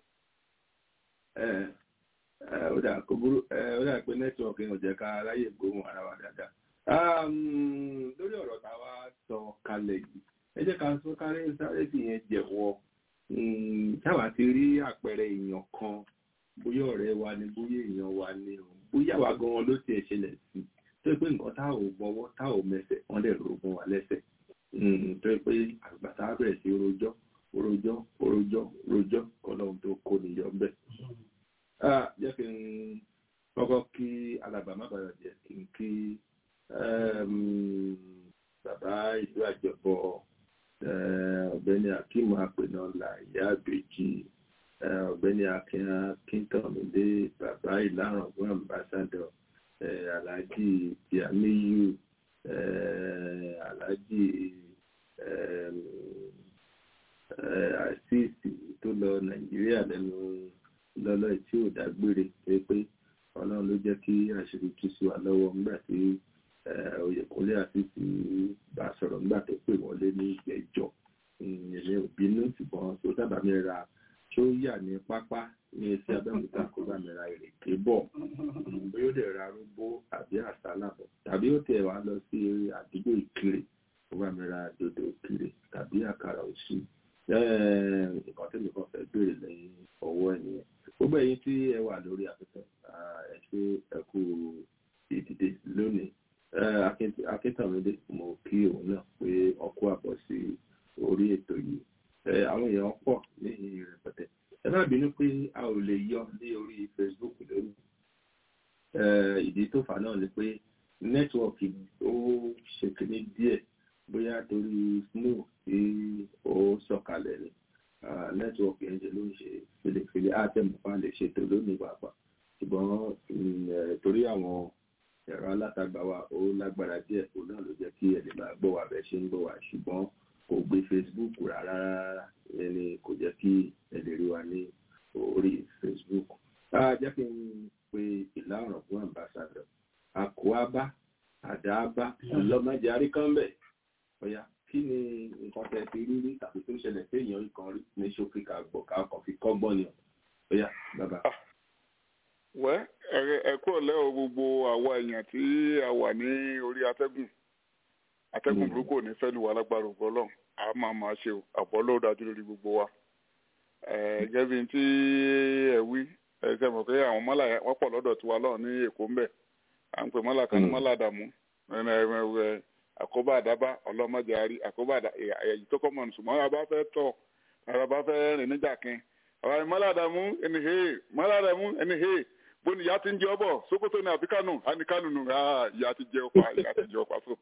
Ó dà kó burú ó dà pé nẹ́tíwọ̀kì ò jẹ́ ká ráyè gbóhùn ara wa dáadáa. Lórí ọ̀rọ̀ táwa sọ kalẹ̀ yìí ẹ jẹ́ ká sọ sáré fi yẹn jẹ̀wọ́ táwa ti rí àpẹẹrẹ èèyàn kan bóyá ọ̀rẹ́ wa ni bóyá èèyàn wa ni o bóyá wa gan-an ló tiẹ̀ ṣẹlẹ̀ sí tó yẹ pé nǹkan tá ò gbọ́wọ́ tá ò mẹsẹ̀ wọ́n lè rògùn wa lẹ́sẹ̀ tó yẹ pé àgbàtà bẹ̀rẹ̀ sí rojọ́ kọlọ́hún tó kó nìyọ ń bẹ̀. Jẹ́ kí n kọ́kọ́ kí alàgbà má bàyọ̀ jẹ́ kí n kí bàbá ìlú àjọbọ ọ̀gbẹ́ni Akeem Apẹ̀nọ́lá ìyá Ìbejì ọ̀gbẹ́ni Akíntọ́mídé bàbá Ìlárọ̀gbọ́n ambassador Alhaji Tiamiyu Alhaji àṣìṣì tó lọ Nàìjíríà lẹ́nu lọ́lọ́ tí ò dágbére pé Ọlọ́run ló jẹ́ kí àṣírí tú sí wa lọ́wọ́ nígbà tí Oyèkúnlé àṣìṣì bá sọ̀rọ̀ nígbà tó pè wọ́n lé ní ìgbẹ́jọ́ ìrìn òbínú ṣùgbọ́n tó sábà mi ra tó yà ní pápá ní etí Abẹ́òkúta kó bá mi ra ìrèké bọ̀ bóyá ó lè ra arúgbó àbí àsálà bọ̀ tàbí ó tẹ̀ wá lọ sí àdúgbò Ìkirè kó bá mi ra dòdò Ìkirè tàbí àkàrà òṣì nǹkan tí mi kàn fẹ́ béèrè lẹ́yìn ọwọ́ ẹ̀yìn gbogbo ẹ̀yin tí ẹ wà lórí afẹ́fẹ́ ẹ ṣe ẹ kú ìdìde lónìí Akíntọ́mídé mo kí òun náà pé ọkọ àbọ̀ sí orí ètò yìí àwọn èèyàn pọ̀ ní rẹpẹtẹ ẹ má bínú pé a ò lè yọ ní orí Facebook lónìí ìdí tó fà náà ni pé nẹ́tíwọ̀kì ó ṣe kìíní díẹ̀ bóyá torí snow tí ó sọ̀kalẹ̀ ni nẹ́tíwọ̀kì ẹ̀jẹ̀ ló ń ṣe fèlèfèlè àtẹ̀mọ́fà lè ṣètò lónìí pàápàá ṣùgbọ́n torí àwọn ẹ̀rọ alátagbà wa ó lágbára díẹ̀ òun náà ló jẹ́ kí ẹ lè máa gbọ́ wa bẹ́ẹ̀ ṣe ń gbọ́ wa ṣùgbọ́n kò gbé Facebook rárá ẹni kò jẹ́ kí ẹ lè rí wa ní orí Facebook. Jẹ́ kí n pe Ìlárọ̀gbọ́n ambassador àkóábá àdáábá ọlọ́mọdé àríkánbẹ̀ ọ̀yà kí ni nǹkan tẹ́ fi rí rí tàbí tó ṣẹlẹ̀ sí èèyàn kan rí ní ṣókíkà gbọ̀ká ọkàn fi kọ́gbọ́n ni ọ̀yà bàbá. Wẹ́ ẹ̀kú ọ̀lẹ́ o gbogbo àwa èèyàn tí a wà ní orí atẹ́gùn burúkú ní fẹ́ lù wá lágbára ògbọ́ lọ́hùn a máa ṣe àbọ̀ ló dájú lórí gbogbo wa. Gẹ́gẹ́ bí tí ẹ wí ṣe mọ̀ pé àwọn mọ́là wọ́n pọ̀ lọ́dọ̀ tiwa lọ́hùn ní Èkó ń bẹ̀ à ń pè mọ́là kan ní mọ́là Àdàmú àkóbá àdábá ọlọ́mọdé àrí àkóbá èyí tó kọ́mọ̀ ṣùgbọ́n a bá fẹ́ tọ̀ a bá fẹ́ rìn níjà kin àwọn mọ́là Àdàmú ẹni hẹ́ẹ̀ bó ni ìyá ti ń jẹ ọbọ Sókótó ní àbí Kánò á ní Kánò nù ìyá ti jẹ ọpa so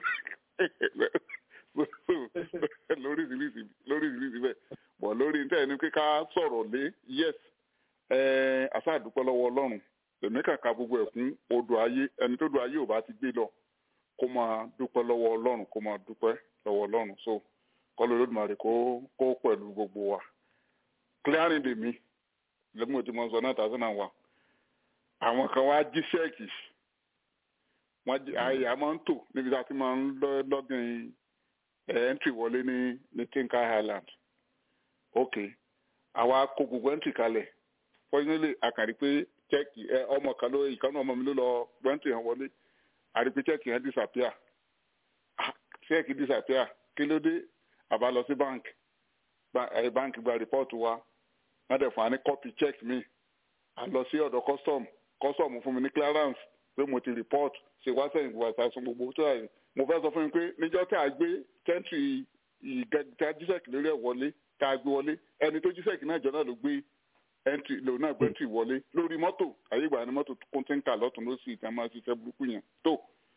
lóríṣiríṣi bẹ́ẹ̀ bọ̀ lórí ní tẹ́ẹ̀ ní pé ká sọ̀rọ̀ lé yes àṣàdúpẹ́ lọ́wọ́ Ọlọ́run èmi kàkà gbogbo ẹ̀kún odò ayé ẹni tó do ayé ò bá ti gbé lọ kó máa dúpẹ́ lọ́wọ́ Ọlọ́run kó máa dúpẹ́ lọ́wọ́ Ọlọ́run so kọ́lọ́ Olódùmarè kó pẹ̀lú gbogbo wa clearing the me lẹ́mú òtí mọ́ sọ náà tàbí náà wà àwọn kan wá jí ṣẹ́ẹ̀kì àyà máa ń tò níbi tí a ti máa ń lọ́gìn entry wọlé ní Tinker Island ok àwa kó gbogbo entry kalẹ̀ fortunately àkàrí pé chẹ́ẹ̀kì ọmọ kan ló ìkànnì ọmọ mi ló lọ entry yẹn wọlé àrí pé chẹ́ẹ̀kì yẹn disappear chẹ́ẹ̀kì disappear kí ló dé àbá lọ sí bank gba report wa wọ́n dẹ̀ fún wa ní copy check mi à lọ sí ọ̀dọ̀ custom fún mi ní clearance pé mo ti report ṣe wá sẹ́yìn gbogbo àìsàn gbogbo tó àyè mo fẹ́ sọ fún mi pé níjọ́ tí a gbé tẹ́ǹtì ìgbà jíṣẹ́kì lórí ẹ̀ wọlé tá a gbé wọlé ẹni tó jíṣẹ́kì náà jọ náà ló gbé ẹ̀ǹtì lòun náà gbé ẹ̀ǹtì wọlé lórí mọ́tò àyè ìgbà ni mọ́tò kún tí ń kà lọ́tún ló sì ìtàn máa ṣiṣẹ́ burúkú yẹn tó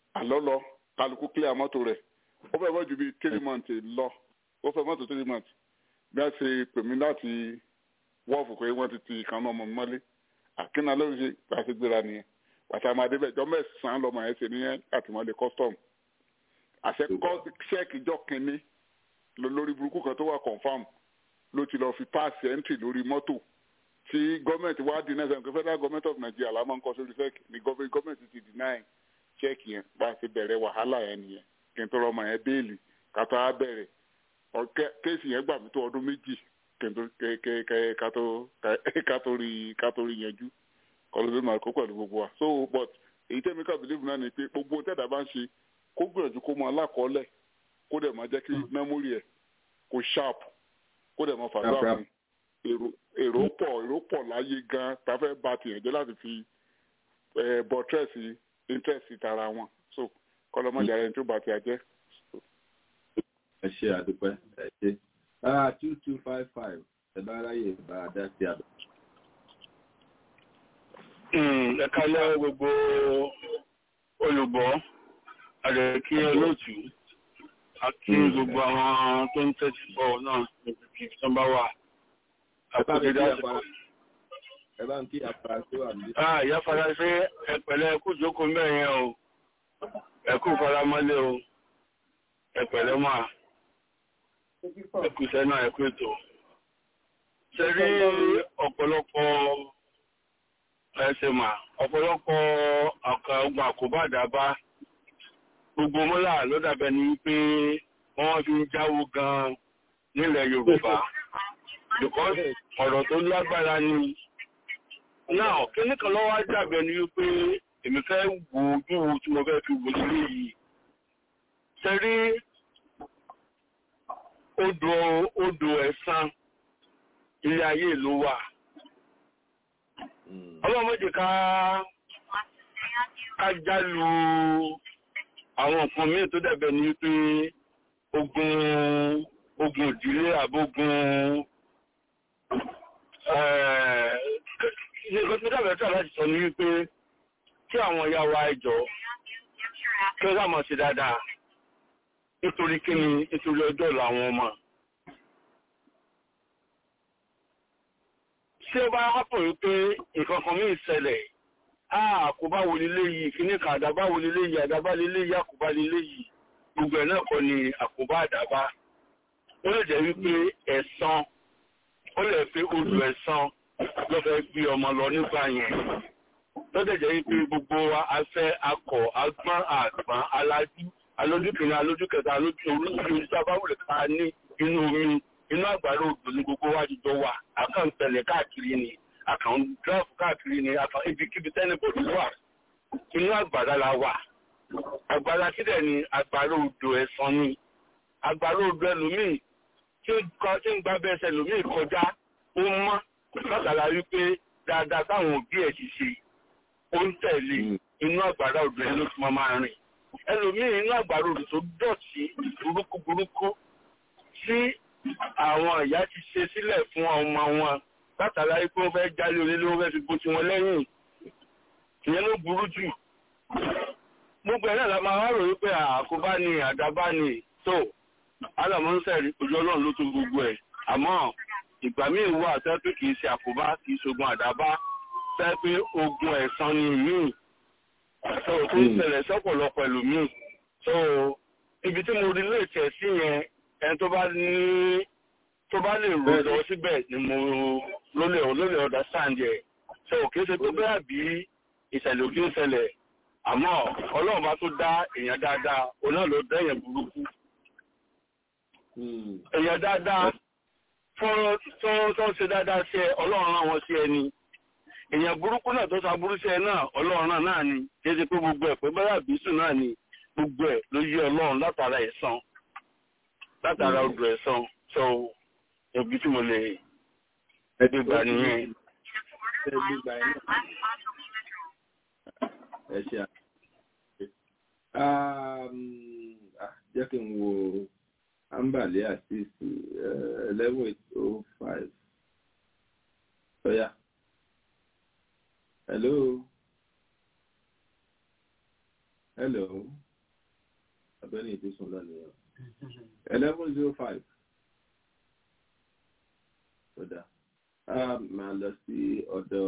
àlọ́ lọ kálukú clear mọ́tò rẹ̀ ó fẹ́ mọ́ ju bíi 3 months lọ ó fẹ́ mọ́tò 3 months bí a ṣe pè mí láti wọ́ọ̀fù pé wọ́n ti ti kan ọmọ mi mọ́lé àkínná ló ń ṣe bá a ṣe gbéra nìyẹn pàtàkì àmàdé bẹ́ẹ̀ jọ mẹ́sàn-án lọ́mọ yẹn ṣe ní àtìmọ́lé custom àṣẹ ṣẹ́ẹ̀kì jọ kínní lórí burúkú kan tó wà confam ló ti lọ fi pass entry lórí mọ́tò tí gọ́ọ̀mẹ̀ntì wá dín náà sẹ́yìn federal government of Nigeria la máa ń kọ́ sórí ṣẹ́ẹ̀kì ní gọ́ọ̀mẹ̀ntì ti deny ṣẹ́ẹ̀kì yẹn bá a ṣe bẹ̀rẹ̀ wàhálà yẹn nìyẹn kí n tó rọmọ yẹn béèlì ká tó á bẹ̀rẹ̀ kéèsì yẹn gbà mí tó ọdún méjì ká tó rí yanjú kọlọ́dún máa kó pẹ̀lú gbogbo wa so but èyí tẹ́mi ká believe náà ni pé gbogbo tẹ́dà bá ń ṣe kó gbìyànjú kó mọ alákọ̀ọ́lẹ̀ kó dẹ̀ máa jẹ́ kí mẹ́mórì ẹ̀ kó sharp kó dẹ̀ máa fàdúrà fún èrò pọ̀ láyé gan tá a fẹ́ ba tìyàn jẹ́ láti fi buttress interest tara wọn so kọlọ́mọdé ara ẹni tó bá ti àjẹ́. ẹ ṣe àdúpẹ́ ẹ ṣe 2255 ẹ bá ráyè bá a dá sí àbẹ̀. Ẹ kálẹ́ gbogbo olùgbọ́ àdẹ̀kí olóòtú àti gbogbo àwọn tó ń tẹ́tí bọ̀ náà níbi tó bá wà. Àpàdé dáṣọ. Ẹ bá ń kí àfàràṣẹ wà níbí. Ìyá Faransé ẹ̀pẹ̀lẹ́ ẹkú jókòó mẹ́rin o, ẹkú faramọ́lé o, ẹ̀pẹ̀lẹ́ máa, ẹkú sẹ́nà ẹkú ètò. Ṣé rí ọ̀pọ̀lọpọ̀ ẹsẹ̀ mà ọ̀pọ̀lọpọ̀ ọgbà àkóbá àdábá gbogbo mọ́là ló dàbẹ̀ ní pé wọ́n fi ń jáwó gan nílẹ̀ Yorùbá because ọ̀rọ̀ tó lágbára ni náà kíní kan lọ́wọ́ dàbẹ̀ ní wípé èmi fẹ́ wo ojú wo tí mo fẹ́ fi wò sílé yìí ṣe rí odò ẹ̀san ilé ayé ló wà. Ọlọ́mọdé ká jálu àwọn nǹkan míì tó dẹ̀bẹ̀ ní pé ogun ìdílé àbógun nǹkan tó dẹ̀bẹ̀ tó láti sọ ní wípé kí àwọn ìyá wa ẹjọ́ kí ó sàmọ̀ sí dáadáa nítorí kíni nítorí ọjọ́ ọ̀la àwọn ọmọ. Tí ó bá hápọ̀ wípé nǹkan kan mìí ṣẹlẹ̀, àkóbá wo lílé yìí, kíní kan àdábá wo lílé yìí, àdábá lílé yìí, àkóbá lílé yìí, gbogbo ẹ̀ náà kọ́ ni àkóbá àdábá. Ó lè jẹ́ wípé ẹ̀san, ó lè fi odò ẹ̀san ló fẹ́ gbé ọmọ lọ nígbà yẹn. Tó lè jẹ́ wípé gbogbo wa afẹ́ akọ̀, agbọ́n, àgbọ̀n, alájú, alójúkìnrin, alójúkẹta, olójú sábàwùlẹ̀ ká ní inú omi. Inú àgbàrá odò ní gbogbo wa jíjọ wà, àkàn tẹ̀lẹ̀ káàkiri ni, àkàn dráàfù káàkiri ni, àkàn ibikíbi tẹ́nìbọ̀dì wà. Inú àgbàrá la wà. Àgbàrá kídẹ̀ ni àgbàrá odò ẹ̀san ni. Àgbàrá odò ẹlòmíì tí ń gbá bẹ́ẹ̀sẹ̀ ẹlòmíì kọjá, ó mọ́ látàlá wípé dáadáa táwọn òbí ẹ̀ ti ṣe, ó ń tẹ̀lé inú àgbàrá odò ẹ̀ ló ti máa rìn. Ẹlòmíì inú àgbàrá odò tó dọ̀tí burúkú tí àwọn ìyá ti ṣe sílẹ̀ fún ọmọ wọn látàrí pé wọ́n fẹ́ jálé onílé wọ́n fẹ́ fi bó ti wọn lẹ́yìn ìyẹn ló burú jù. Gbogbo ẹ̀ náà la máa wá rò wípé àkóbá ni àdábá ni tó alàmọ́sẹ̀ ojú ọlọ́run ló tó gbogbo ẹ̀ àmọ́ ìgbà míì wà tẹ́ pé kìí ṣe àkóbá kìí ṣogun àdábá tẹ́ pé ogun ẹ̀san ni míì tó ń ṣẹlẹ̀ sọ́pọ̀lọpọ̀ ẹlòmíì tó ibi tí mo rí lè tẹ̀ sí yẹn ẹni tó bá lè rò lọ síbẹ̀ ni mo lólè understand ẹ̀ ṣe òkè ṣe tó bẹ́ẹ̀ bí ìṣẹ̀lẹ̀ òkè ń ṣẹlẹ̀ àmọ́ ọlọ́run bá tó dá èèyàn dáadáa òun náà ló dá èèyàn burúkú. Èèyàn dáadáa tó ń ṣe dáadáa sí ẹ ọlọ́run rán wọn sí ẹni èèyàn burúkú náà tó ṣaburú sí ẹ náà ọlọ́run náà ni kí ẹ ṣe pé gbogbo ẹ̀ pé bẹ́ẹ̀ bí sùn náà ni gbogbo ẹ̀ ló yí ọlọ́run látara ẹ̀san. Látara odò ẹ̀san so ẹbí tí mo lè ẹbí gbà nìyẹn. Ẹ ṣe jẹ́ kí n wo Ambale Asisi 11:05. Ọ̀yá. Hello. Hello. Abẹ́ni ìdísùn lọ́nà yẹn. 11:05. Ọ̀dà. Màá lọ sí ọ̀dọ̀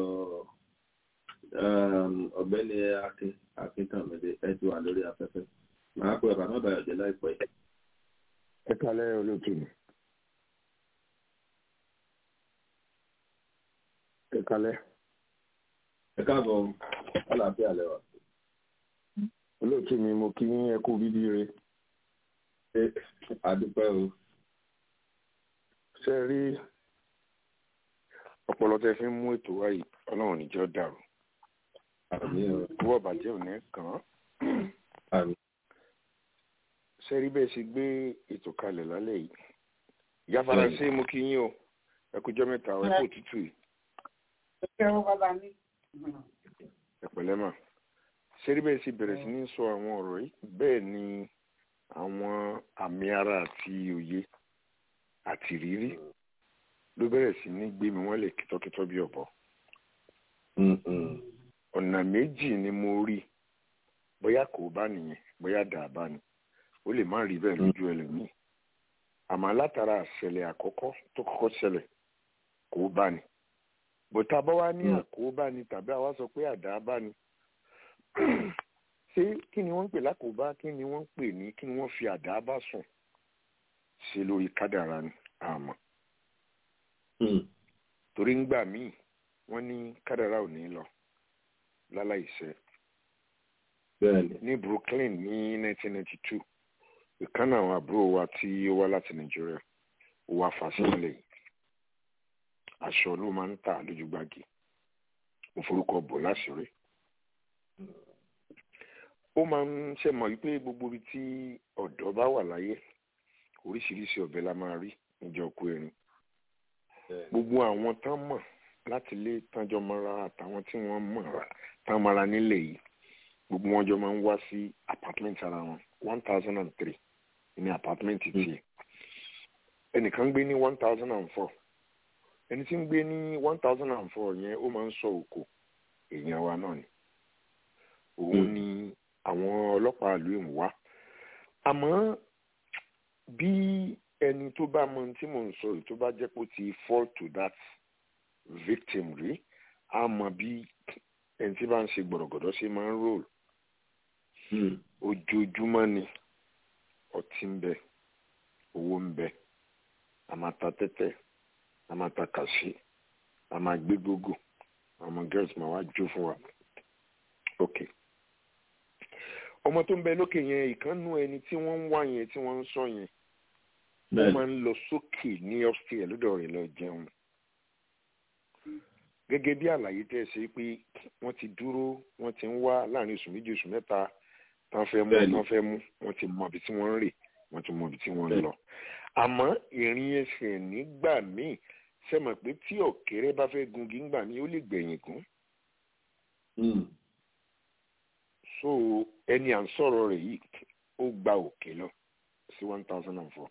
ọ̀gbẹ́ni Akíntànmídé ẹ ti wà lórí afẹ́fẹ́. Màá pe bàbá náà báyọ̀ jẹ́ láìpẹ́. Ẹ kálẹ́ olóòtú mi. Ẹ kálẹ́. Ẹ káàbọ̀ àlàáfíà lẹ́wà. Olóòtú mi mo kí ẹ kú bíbí rẹ. Àdúpẹ́ o. Ṣé rí ọpọlọ tẹ fi ń mú ètò wáyé Ọlọ́run níjọ́ dàrú. Owó ọ̀bàjẹ́ ò ní kàn án. Ṣé rí bẹ́ẹ̀ ṣe gbé ètò kalẹ̀ lálẹ́ yìí? Ìyá Faransé mo kí yín o. Ẹ kújọ́ mẹ́ta ẹ kú òtútù yìí. Ẹ kẹ́rọ bàbá mi. Ẹ pẹ̀lẹ́ mà. Ṣé rí bẹ́ẹ̀ ṣe bẹ̀rẹ̀ sí ní sọ àwọn ọ̀rọ̀ yìí? Bẹ́ẹ̀ ni àwọn àmì ara àti òye àti ìrírí ló bẹ̀rẹ̀ sí ní gbé mi wọ́n lè kítọ́kítọ́ bí ọ̀bọ. Ọ̀nà méjì ni mo rí, bóyá kò bá nìyẹn bóyá dà bá ní, ó lè má rí bẹ́ẹ̀ lójú ẹlòmíì. Àmọ́ látara àṣẹlẹ̀ àkọ́kọ́ tó kọ́kọ́ ṣẹlẹ̀ kò bá ní. Bọ̀tá bá wá ní àkóbá ni tàbí àwa sọ pé àdá bá ní. Ṣé kí ni wọ́n ń pè lákòóbá, kí ni wọ́n ń pè ní kí ni wọ́n fi àdá bá sùn ṣe lórí kádàrá ni àmọ́. Torí ń gbà míì wọ́n ní kádàrá ò ní lọ láláìṣẹ́. Ní Brooklyn ní 1992 ìkànnì àwọn àbúrò wa tí ó wá láti Nàìjíríà ó wá fà sílẹ̀ yìí. Aṣọ ló máa ń tà lójúgbàgì. Mo forúkọ bò láṣìírí. Ó máa ń ṣe mọ̀ wípé gbogbo ibi tí ọ̀dọ́ bá wà láyé oríṣiríṣi ọ̀bẹ la máa rí níjọ òkú erin. Gbogbo àwọn tán mọ̀ láti lé tánjọ mọ́ra àtàwọn tí wọ́n mọ̀ tán mọ́ra nílẹ̀ yìí gbogbo wọn jọ máa ń wá sí apartment ara wọn 1003 ní apartment tiẹ̀. Ẹnìkan gbé ní 1004. Ẹni tí ń gbé ní 1004 yẹn ó máa ń sọ òkò èèyàn wa náà ni. Òun ni àwọn ọlọ́pàá ìlú ìmú wá. Àmọ́ bí ẹni tó bá mọ tí mò ń sọ yìí tó bá jẹ́ pé ó ti fall to that victim rí, a mọ bí ẹni tí bá ń ṣe gbọ̀rọ̀gọ̀dọ̀ ṣe máa ń roll. Ojoojúmọ́ ni ọtí ń bẹ, owó ń bẹ, a máa ta tẹ́tẹ́, a máa ta kàṣí, a máa gbé gógó, àwọn girls máa wá jó fún wa. Ok. Ọmọ tó ń bẹ lókè yẹn ìkànnù ẹni tí wọ́n ń wá yẹn tí wọ́n ń sọ yẹn wọ́n máa ń lọ sókè ní upstairs lọ́dọ̀ rẹ̀ lọ jẹun. Gẹ́gẹ́ bí àlàyé tẹ́ ṣe pé wọ́n ti dúró wọ́n ti ń wá láàrin oṣù méjì oṣù mẹ́ta tán fẹ́ mú wọ́n ti mọ ibi tí wọ́n ń rè wọ́n ti mọ ibi tí wọ́n ń lọ. Àmọ́ ìrìn ẹsẹ̀ nígbà míì ṣe mọ̀ pé tí ọ̀kẹ́rẹ́ bá fẹ́ gungi ńgbà míì ó lè gbẹ̀yìn gún. So ẹni à ń sọ̀rọ̀ rẹ̀ yìí ó gba òkè lọ sí 1004.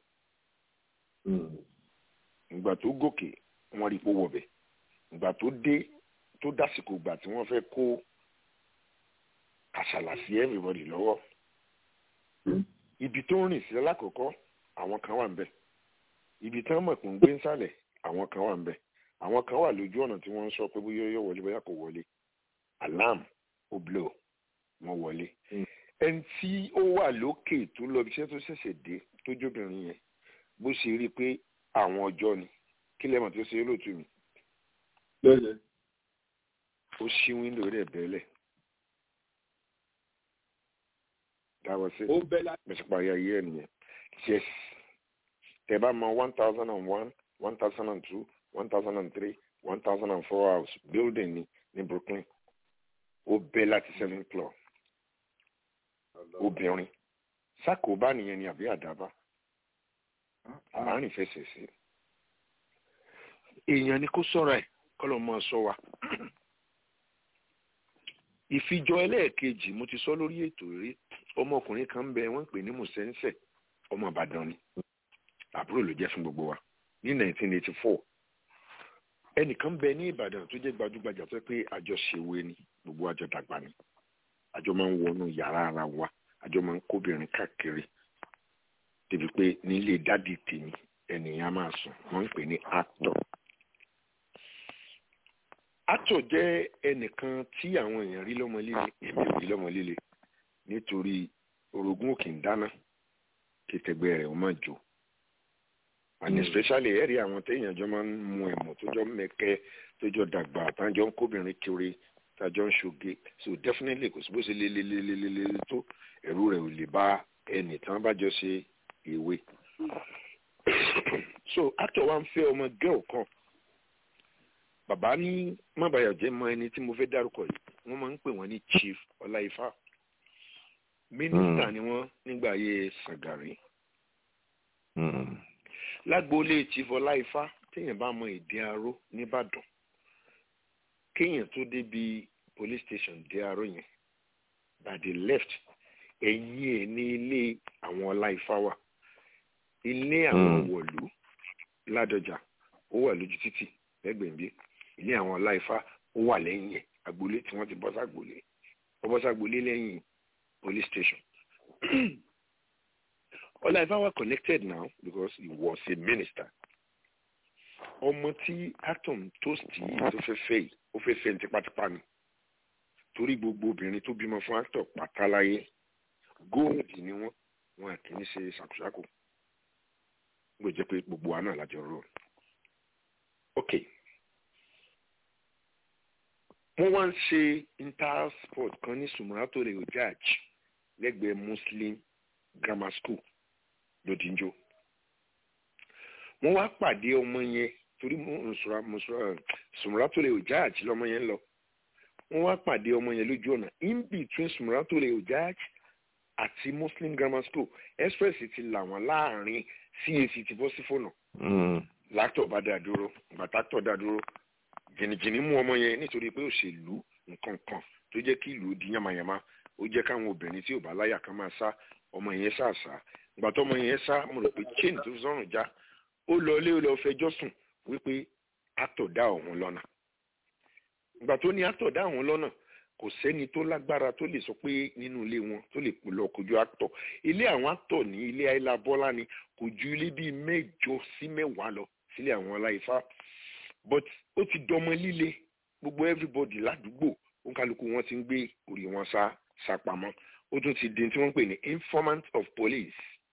Ìgbà tó gòkè wọ́n rí pé ó wọ̀bẹ̀. Ìgbà tó dé tó dásìkò ìgbà tí wọ́n fẹ́ kó kàṣàlà sí everybody lọ́wọ́. Ibi tó ń rìn sí alákọ̀ọ́kọ́ àwọn kan wà ń bẹ̀. Ibi tí wọ́n mọ̀ pé ń gbé nsàlẹ̀ àwọn kan wà ń bẹ̀. Àwọn kan wà lójú ọ̀nà tí wọ́n ń sọ pé bóyá yóò wọlé bóyá kò wọlé. Alarm ó blow wọ́n wọlé. Ẹni tí ó wà lókè tó lọ ibi iṣẹ́ tó ṣẹ̀ṣẹ̀ dé tó jóbìnrin yẹn bó ṣe rí i pé àwọn ọjọ́ ni kí lẹ́mọ̀ tó ṣe lóòtú mi. Ó ṣí wíńdò rẹ̀ bẹ́ẹ̀lẹ̀. Dáwọ́ sí mẹ̀sì parí ayé ẹ̀ nìyẹn. Yes. Tẹ̀ bá mọ 1001, 1002, 1003, 1004 house building ní Brooklyn. Ó bẹ́ láti 7th floor. Obìnrin. Sákòóbá nìyẹn ni àbí àdábá. Àárín fẹsẹ̀ sí. Èèyàn ni kó sọ̀rọ̀ ẹ̀ kọ́lọ̀ mọ́ sọ wa. Ìfijọ ẹlẹ́ẹ̀kejì mo ti sọ lórí ètò rí ọmọkùnrin kan ń bẹ wọ́n ń pè ní Mùsẹ́ńsẹ̀ ọmọ Ìbàdàn ni àbúrò ló jẹ́ fún gbogbo wa ní 1984 ẹnìkan bẹ ní Ìbàdàn tó jẹ́ gbajúgbajà tó pé àjọṣèwé ni gbogbo àjọ dàgbà ni àjọ máa ń wọnú yàrá ara wa àjọ máa ń kóbìnrin káàkiri débi pé nílé dádì tèmi ènìyàn máa sùn wọ́n ń pè ní actor. Actor jẹ́ ẹnìkan tí àwọn èèyàn rí lọ́mọ líle èmi ò rí lọ́mọ líle nítorí orogún òkè ń dáná kí tẹgbẹ́ rẹ̀ ó máa jó and especially ẹ̀rí àwọn téèyàn jọ máa ń mu ẹ̀mọ́ tó jọ mẹ́kẹ́ tó jọ dàgbà àtàjọ ń kóbìnrin kiri tàjọ ń ṣoge so definitely kò sí bó ṣe lélelelelele tó ẹ̀rú rẹ̀ ò lè bá ẹnì tán bá jọ ṣe ìwé. So actor wa ń fẹ́ ọmọ girl kan bàbá ní mábàyàjẹ́ mọ ẹni tí mo fẹ́ dárúkọ yìí wọ́n máa ń pè wọ́n ní Chief Ọláìfá mínísítà ni wọ́n nígbà ayé Ṣàgàrí. Lágbóolé Chief Ọláìfá téèyàn bá mọ Ìdí Aró nìbàdàn kéèyàn tó débi police station Ìdí Aró yẹn by the left ẹ̀yìn ẹ̀ ní ilé àwọn Ọláìfá wà ilé àwọn wọ̀lú Ládọjà ó wà lójú títì lẹ́gbẹ̀ẹ́ bí ilé àwọn Ọláìfá ó wà lẹ́yìn ẹ̀ agboolé tí wọ́n ti bọ́ sàgbólé lẹ́yìn police station. Ọláìfá were connected now because he was a minister. Ọmọ tí Atom toast yìí tó fẹ́ fẹ́ yìí ó fẹ́ fẹ́ ní tipátipá ni torí gbogbo obìnrin tó bímọ fún actor pátá láyé góòdì ni wọn kì í ṣe ṣàkóṣàkó gbọ́dọ̀ jẹ́ pé gbogbo wa náà lájọ rò. Ok wọ́n wá ń ṣe intersport kan ní Sumrato Leo Judge lẹ́gbẹ̀ẹ́ Muslim Grammar School lódìjọ́ wọ́n wá pàdé ọmọ yẹn torí Sumrato Leo Judge lọ́mọ yẹn lọ wọ́n wá pàdé ọmọ yẹn lójú ọ̀nà in between Sumrato Leo Judge àti Muslim Grammar School express ti là wọ́n láàrin CAC ti bọ́ sí fóònù látọ̀ bá dá dúró bàtàtọ̀ dá dúró jìnnìjìnnì mú ọmọ yẹn nítorí pé òṣèlú nǹkan kan tó jẹ́ kí ìlú di yamayama ó jẹ́ káwọn obìnrin tí ò bá láyà kan máa sá ọmọ yẹn sá ìgbà tó ọmọ yẹn sá mo rò pé chain tó sọ̀rùn já ó lọ ilé ó lọ fẹjọ́ sùn wípé actor dá òun lọ́nà ìgbà tó ní actor dá òun lọ́nà kò sẹ́ni tó lágbára tó lè sọ pé nínú ilé wọn tó lè lọ kojú actor ilé àwọn actor ní ilé Ayla Bọ́lá ni kò ju ilé bíi 8 sí 10 lọ sílé àwọn Ọláìfá but ó ti dọmọ líle gbogbo everybody ládùúgbò òǹkàlùkù wọn ti ń gbé orí wọn sá pamọ́ ó tún ti di tí wọ́n ń pè ní informant of police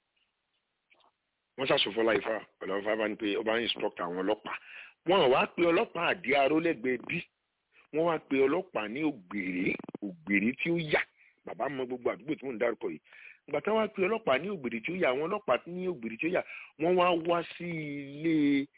wọ́n ṣàṣọfọ́ Ọláìfá Ọláìfá bá ní pé ọba ń instruct àwọn ọlọ́pàá wọ́n wá pe ọlọ́pàá Ìdí Aró lẹ́gbẹ̀ẹ́ bí wọ́n wá pe ọlọ́pàá ní ògbèrè tí ó yà bàbá mọ gbogbo àdúgbò tí wọ́n ń dárúkọ yìí ìgbà táwọn wá pe ọlọ́pàá ní ògbèrè tí ó yà àwọn ọlọ́pàá ní ògbèrè tí ó yà wọ́n wá sí ilé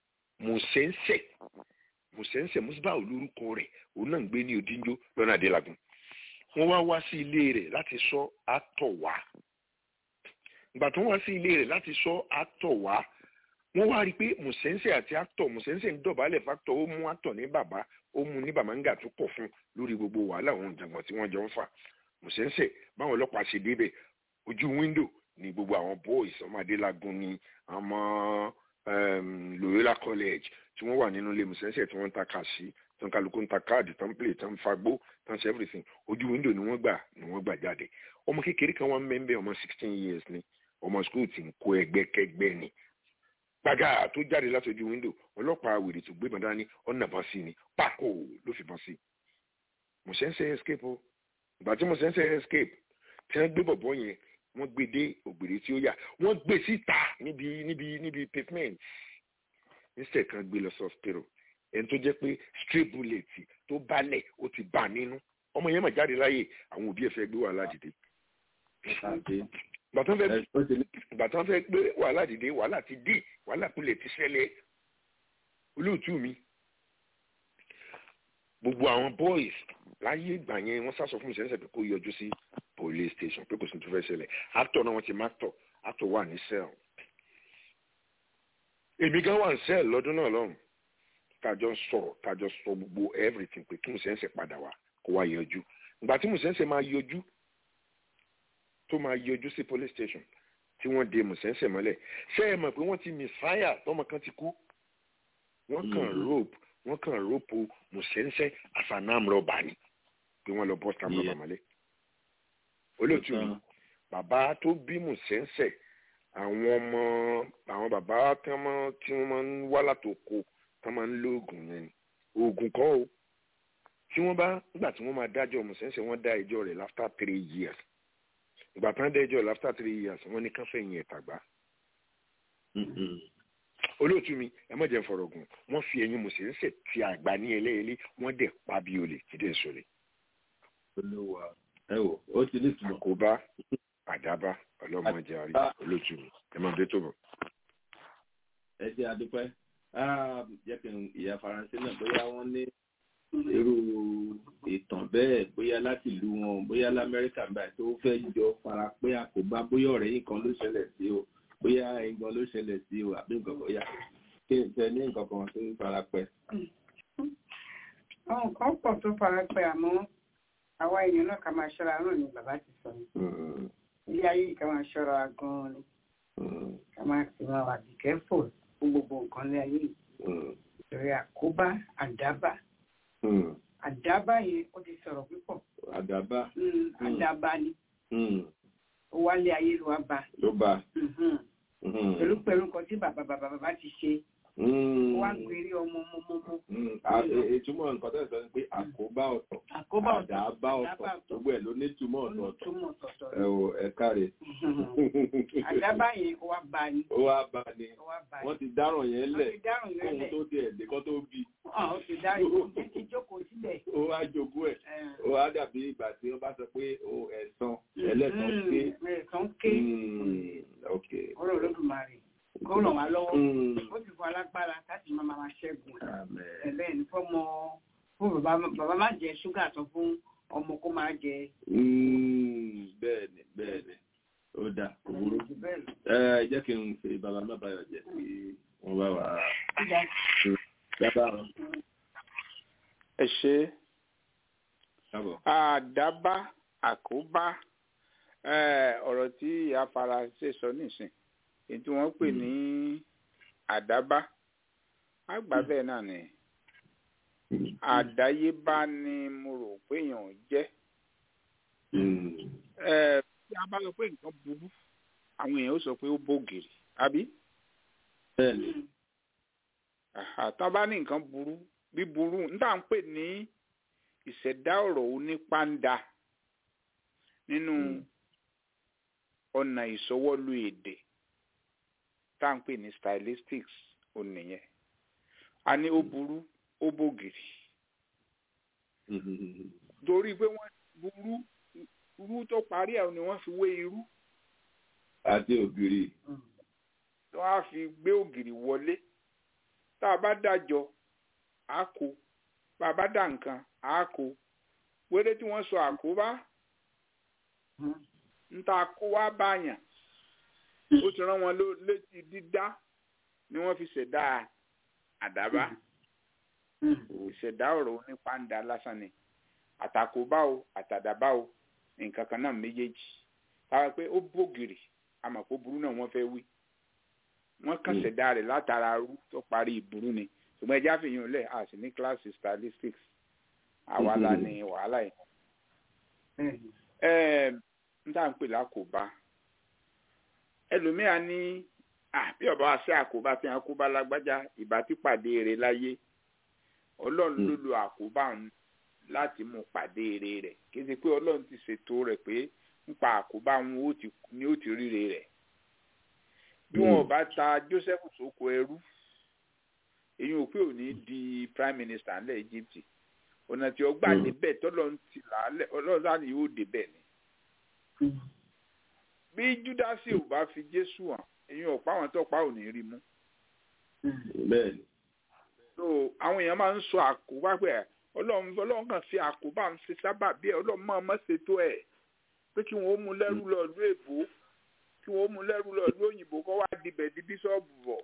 Mùsẹ́ńsẹ̀ Musba olórúkọ rẹ̀ òun náà ń gbé ní Odinjo lọ́nà Adélagun wọ́n wá sí ilé rẹ̀ láti sọ actor wá ìgbà tó wá sí ilé rẹ̀ láti sọ actor wá wọ́n wá rí i pé Mùsẹ́ńsẹ̀ àti actor Mùsẹ́ńsẹ̀ ń dọ̀bálẹ̀ fáctor ó mú actor ní bàbá ó mú ní bàmáńgà tó pọ̀ fún lórí gbogbo wàhálà òun ìjàngbọ̀n tí wọ́n jọ ń fà Mùsẹ́ńsẹ̀ báwọn ọlọ́pàá ṣe débẹ̀ ojú wíńdò ní gbogbo àwọn boys ọmọ Adélagun ní àmọ́ Loyola College tí wọ́n wà nínú ilé Mùsẹ́ńsẹ̀ tí wọ́n ń ta kàṣí tí wọ́n kálukú ń ta káàdì tán play tán fagbó tán ṣe everything ojú wíńdò ni wọ́n gbà jáde ọmọ kékeré kan wọ́n mẹ́ńbẹ́ ọmọ 16 years ni ọmọ school ti ń kó ẹgbẹ́kẹ́gbẹ́ ni gbàgà tó jáde láti ojú wíńdò ọlọ́pàá wèrè tó gbé bàdá ní ọ̀nà bá sí ni pàkó ló fi bọ́n sí Mùsẹ́ńsẹ̀ escape o ìgbà tí Mùsẹ́ńsẹ̀ escape tí wọ́n gbé bọ̀bọ́ yẹn wọ́n gbé dé ògbèrè tí ó yà wọ́n gbé síta níbi pavement instead kan gbé lọ sí hospital ẹni tó jẹ́ pé stray bullet tó balẹ̀ ó ti bà nínú ọmọ yẹn mà jáde láyè àwọn òbí ẹ̀ fẹ́ gbé wàhálà dìde bàtàn fẹ́ gbé wàhálà dìde wàhálà ti dé wàhálà kulẹ̀ ti ṣẹlẹ̀ olóòtú mi gbogbo àwọn boys láyé ìgbà yẹn wọ́n sá sọ fún Mùsẹ́ńsẹ̀ pé kó yọjú sí police station pé kò sí tó fẹ́ ṣẹlẹ̀ actor náà wọ́n ti má actor wà ní cell èmi gan wà ní cell lọ́dún náà lọ́rùn kájọ sọ gbogbo everything pé kí Mùsẹ́ńsẹ̀ padà wá kó wá yọjú ìgbà tí Mùsẹ́ńsẹ̀ máa yọjú tó máa yọjú sí police station tí wọ́n de Mùsẹ́ńsẹ̀ mọ́lẹ̀ ṣé ẹ mọ̀ pé wọ́n ti misfire tọ́mọ kan ti kú wọ́n kàn rope Mùsẹ́ńsẹ̀ as an armed robber ni pé wọ́n lọ bọ́ stam robber mọ́lẹ̀ olóòtú mi bàbá tó bí Mùsẹ́ńsẹ̀ àwọn bàbá tí wọ́n máa ń wá látòkò tí wọ́n máa ń lo oògùn yẹn ni oògùn kan o tí wọ́n bá nígbà tí wọ́n máa dájọ́ Mùsẹ́ńsẹ̀ wọ́n dá ẹjọ́ rẹ̀ after 3 years ìgbà tí wọ́n dá ẹjọ́ rẹ̀ after 3 years wọ́n ní kán fẹ̀yìn ẹ̀ tàgbá. olóòtú mi ẹ má jẹ́ fọ̀rọ̀ gùn wọ́n fi ẹ̀yìn Mùsẹ́ńsẹ̀ ti àgbà ní ẹlẹ́ẹ̀lẹ́ wọ́n dẹ̀ pa bí olè tí dẹ̀ sọlẹ̀. olówó ẹ wò ó ti ní ìtumọ̀. kò bá àdábá ọlọ́mọdé àrí olóòtú mi ẹ má dé tó bọ̀. ẹ ṣe àdúpẹ́ jẹ́ kí n ìyá Faransé náà bóyá wọ́n ní irú ìtàn bẹ́ẹ̀ bóyá láti ìlú wọn bóyá lamẹ́ríkà báyìí tó fẹ́ jọ fara pé àkóbá bóyá ọ̀rẹ́ yìí kan ló ṣẹlẹ̀ sí o bóyá ẹ̀gbọ́n ló ṣẹlẹ̀ sí o àbí nǹkan bóyá kí n fẹ́ ní nǹkan kan tó fara pẹ́. àwọn kan pọ̀ tó fara pẹ́ àmọ́ àwa èèyàn náà ká máa ṣọ́ra náà ni bàbá ti sọ ilé ayé ká máa ṣọ́ra gan-an ni ká máa sì máa wà bí kẹ́fò fún gbogbo nǹkan ní ayé ìṣòro àkóbá àdábà àdábà yẹn ó ti sọ̀rọ̀ púpọ̀ àdábà ni ó wálé ayé ló wá bá pẹ̀lú nǹkan tí bàbá ti ṣe wá ń pèrè ọmọ. ìtumọ̀ nǹkan tó ń sọ ni pé àkóbá ọ̀tọ̀ àdábà ọ̀tọ̀ gbogbo ẹ̀ ló ní túmọ̀ ọ̀tọ̀ ẹ káre. àdábà yẹn ó wá bá ni. wọ́n ti dáràn yẹn lẹ̀ kóhun tó dé ẹ̀dẹ́ kó tó bí. ó ti dáràn yẹn ti jókòó sílẹ̀. ó wá jogún ẹ̀ ó wá dàbí ìgbà tí wọ́n bá sọ pé ẹ̀san ẹlẹ́san ké. ó rò lódùmarè kó ràn wá lọ́wọ́ ó sì fún alágbára láti máa ṣẹ́gun ẹ̀bẹ́ ní fún bàbá má jẹ ṣúgà tó fún ọmọ kó máa jẹ. bẹ́ẹ̀ni ó dà òwúrò jẹ́ kí n fi bàbá má báyọ̀ jẹ́ kí wọ́n bá wà dábàá wọn. ẹ ṣe àdábá àkóbá ọ̀rọ̀ tí ìyá Faransé sọ nísìn èyí tí wọ́n pè ní àdábá àgbà bẹ́ẹ̀ náà ni àdáyébá ni mo rò pé èèyàn jẹ́ tí a bá sọ pé nǹkan burú àwọn èèyàn ó sọ pé ó bògèrè àbí tá bá ní nǹkan burú bí burú níta ń pè ní ìṣẹ̀dá ọ̀rọ̀ onípàǹdà nínú ọ̀nà ìsọwọ́lú èdè tá ń pè ní stylistics ò nìyẹn a ní ó burú ó bògìrì torí pé wọ́n burú tó parí ẹ̀ ni wọ́n fi wé irú àti ògìrì tó wá fi gbé ògìrì wọlé tá a bá dájọ́ á kó bá a bá dá nǹkan á kó wéré tí wọ́n sọ àkóbá ń ta kó wá báyàn ó ti rán wọn létí dídá ni wọ́n fi ṣẹ̀dá àdábá ìṣẹ̀dá ọ̀rọ̀ onípàǹdà lásán ni àtàkóbá o àtàdábá o nǹkan kan náà méjèèjì táwa pé ó bògìrì àmọ́ kó burú náà wọ́n fẹ́ wí wọ́n kàn ṣẹ̀dá rẹ̀ látara arú tó parí ìburú ni ṣùgbọ́n ẹjẹ́ àfihàn lẹ̀ a sì ní kíláàsì statistics àwa la ní wàhálà yìí n tá à ń pè lákòbá ẹlòmíà ní bí ọba wa ṣe àkóbá fi hàn kóbá lágbájá ìbá tí pàdé rẹ̀ láyé ọlọ́run ló lo àkóbá láti mú pàdé rẹ̀ kí n ṣe pé ọlọ́run ti ṣètò rẹ̀ pé nípa àkóbá wọn ni ó ti ríre rẹ̀ bí wọn bá ta Joseph sóko ẹrú èyí ò pé ò ní di prime minister ńlẹ̀ Egypt ọ̀nà tí ọgbà débẹ̀ tọ́lọ́run ti làálẹ̀ ọlọ́run sáà ni yóò débẹ̀ ni bí Júdásì ò bá fi Jésù hàn èyí ọ̀pá àwọn tó pa ò ní rí mú. bẹ́ẹ̀ni. so àwọn èèyàn máa ń sọ àkóbá pé ọlọ́run kan fi àkóbá ń ṣe sábà bí ọlọ́run máa mọ́ ṣètò ẹ̀ pé kí wọ́n ó mú lẹ́rú lọ ìlú èbó kí wọ́n ó mú lẹ́rú lọ ìlú òyìnbó kó wá dibẹ̀ di bíṣọ́ọ̀bù bọ̀.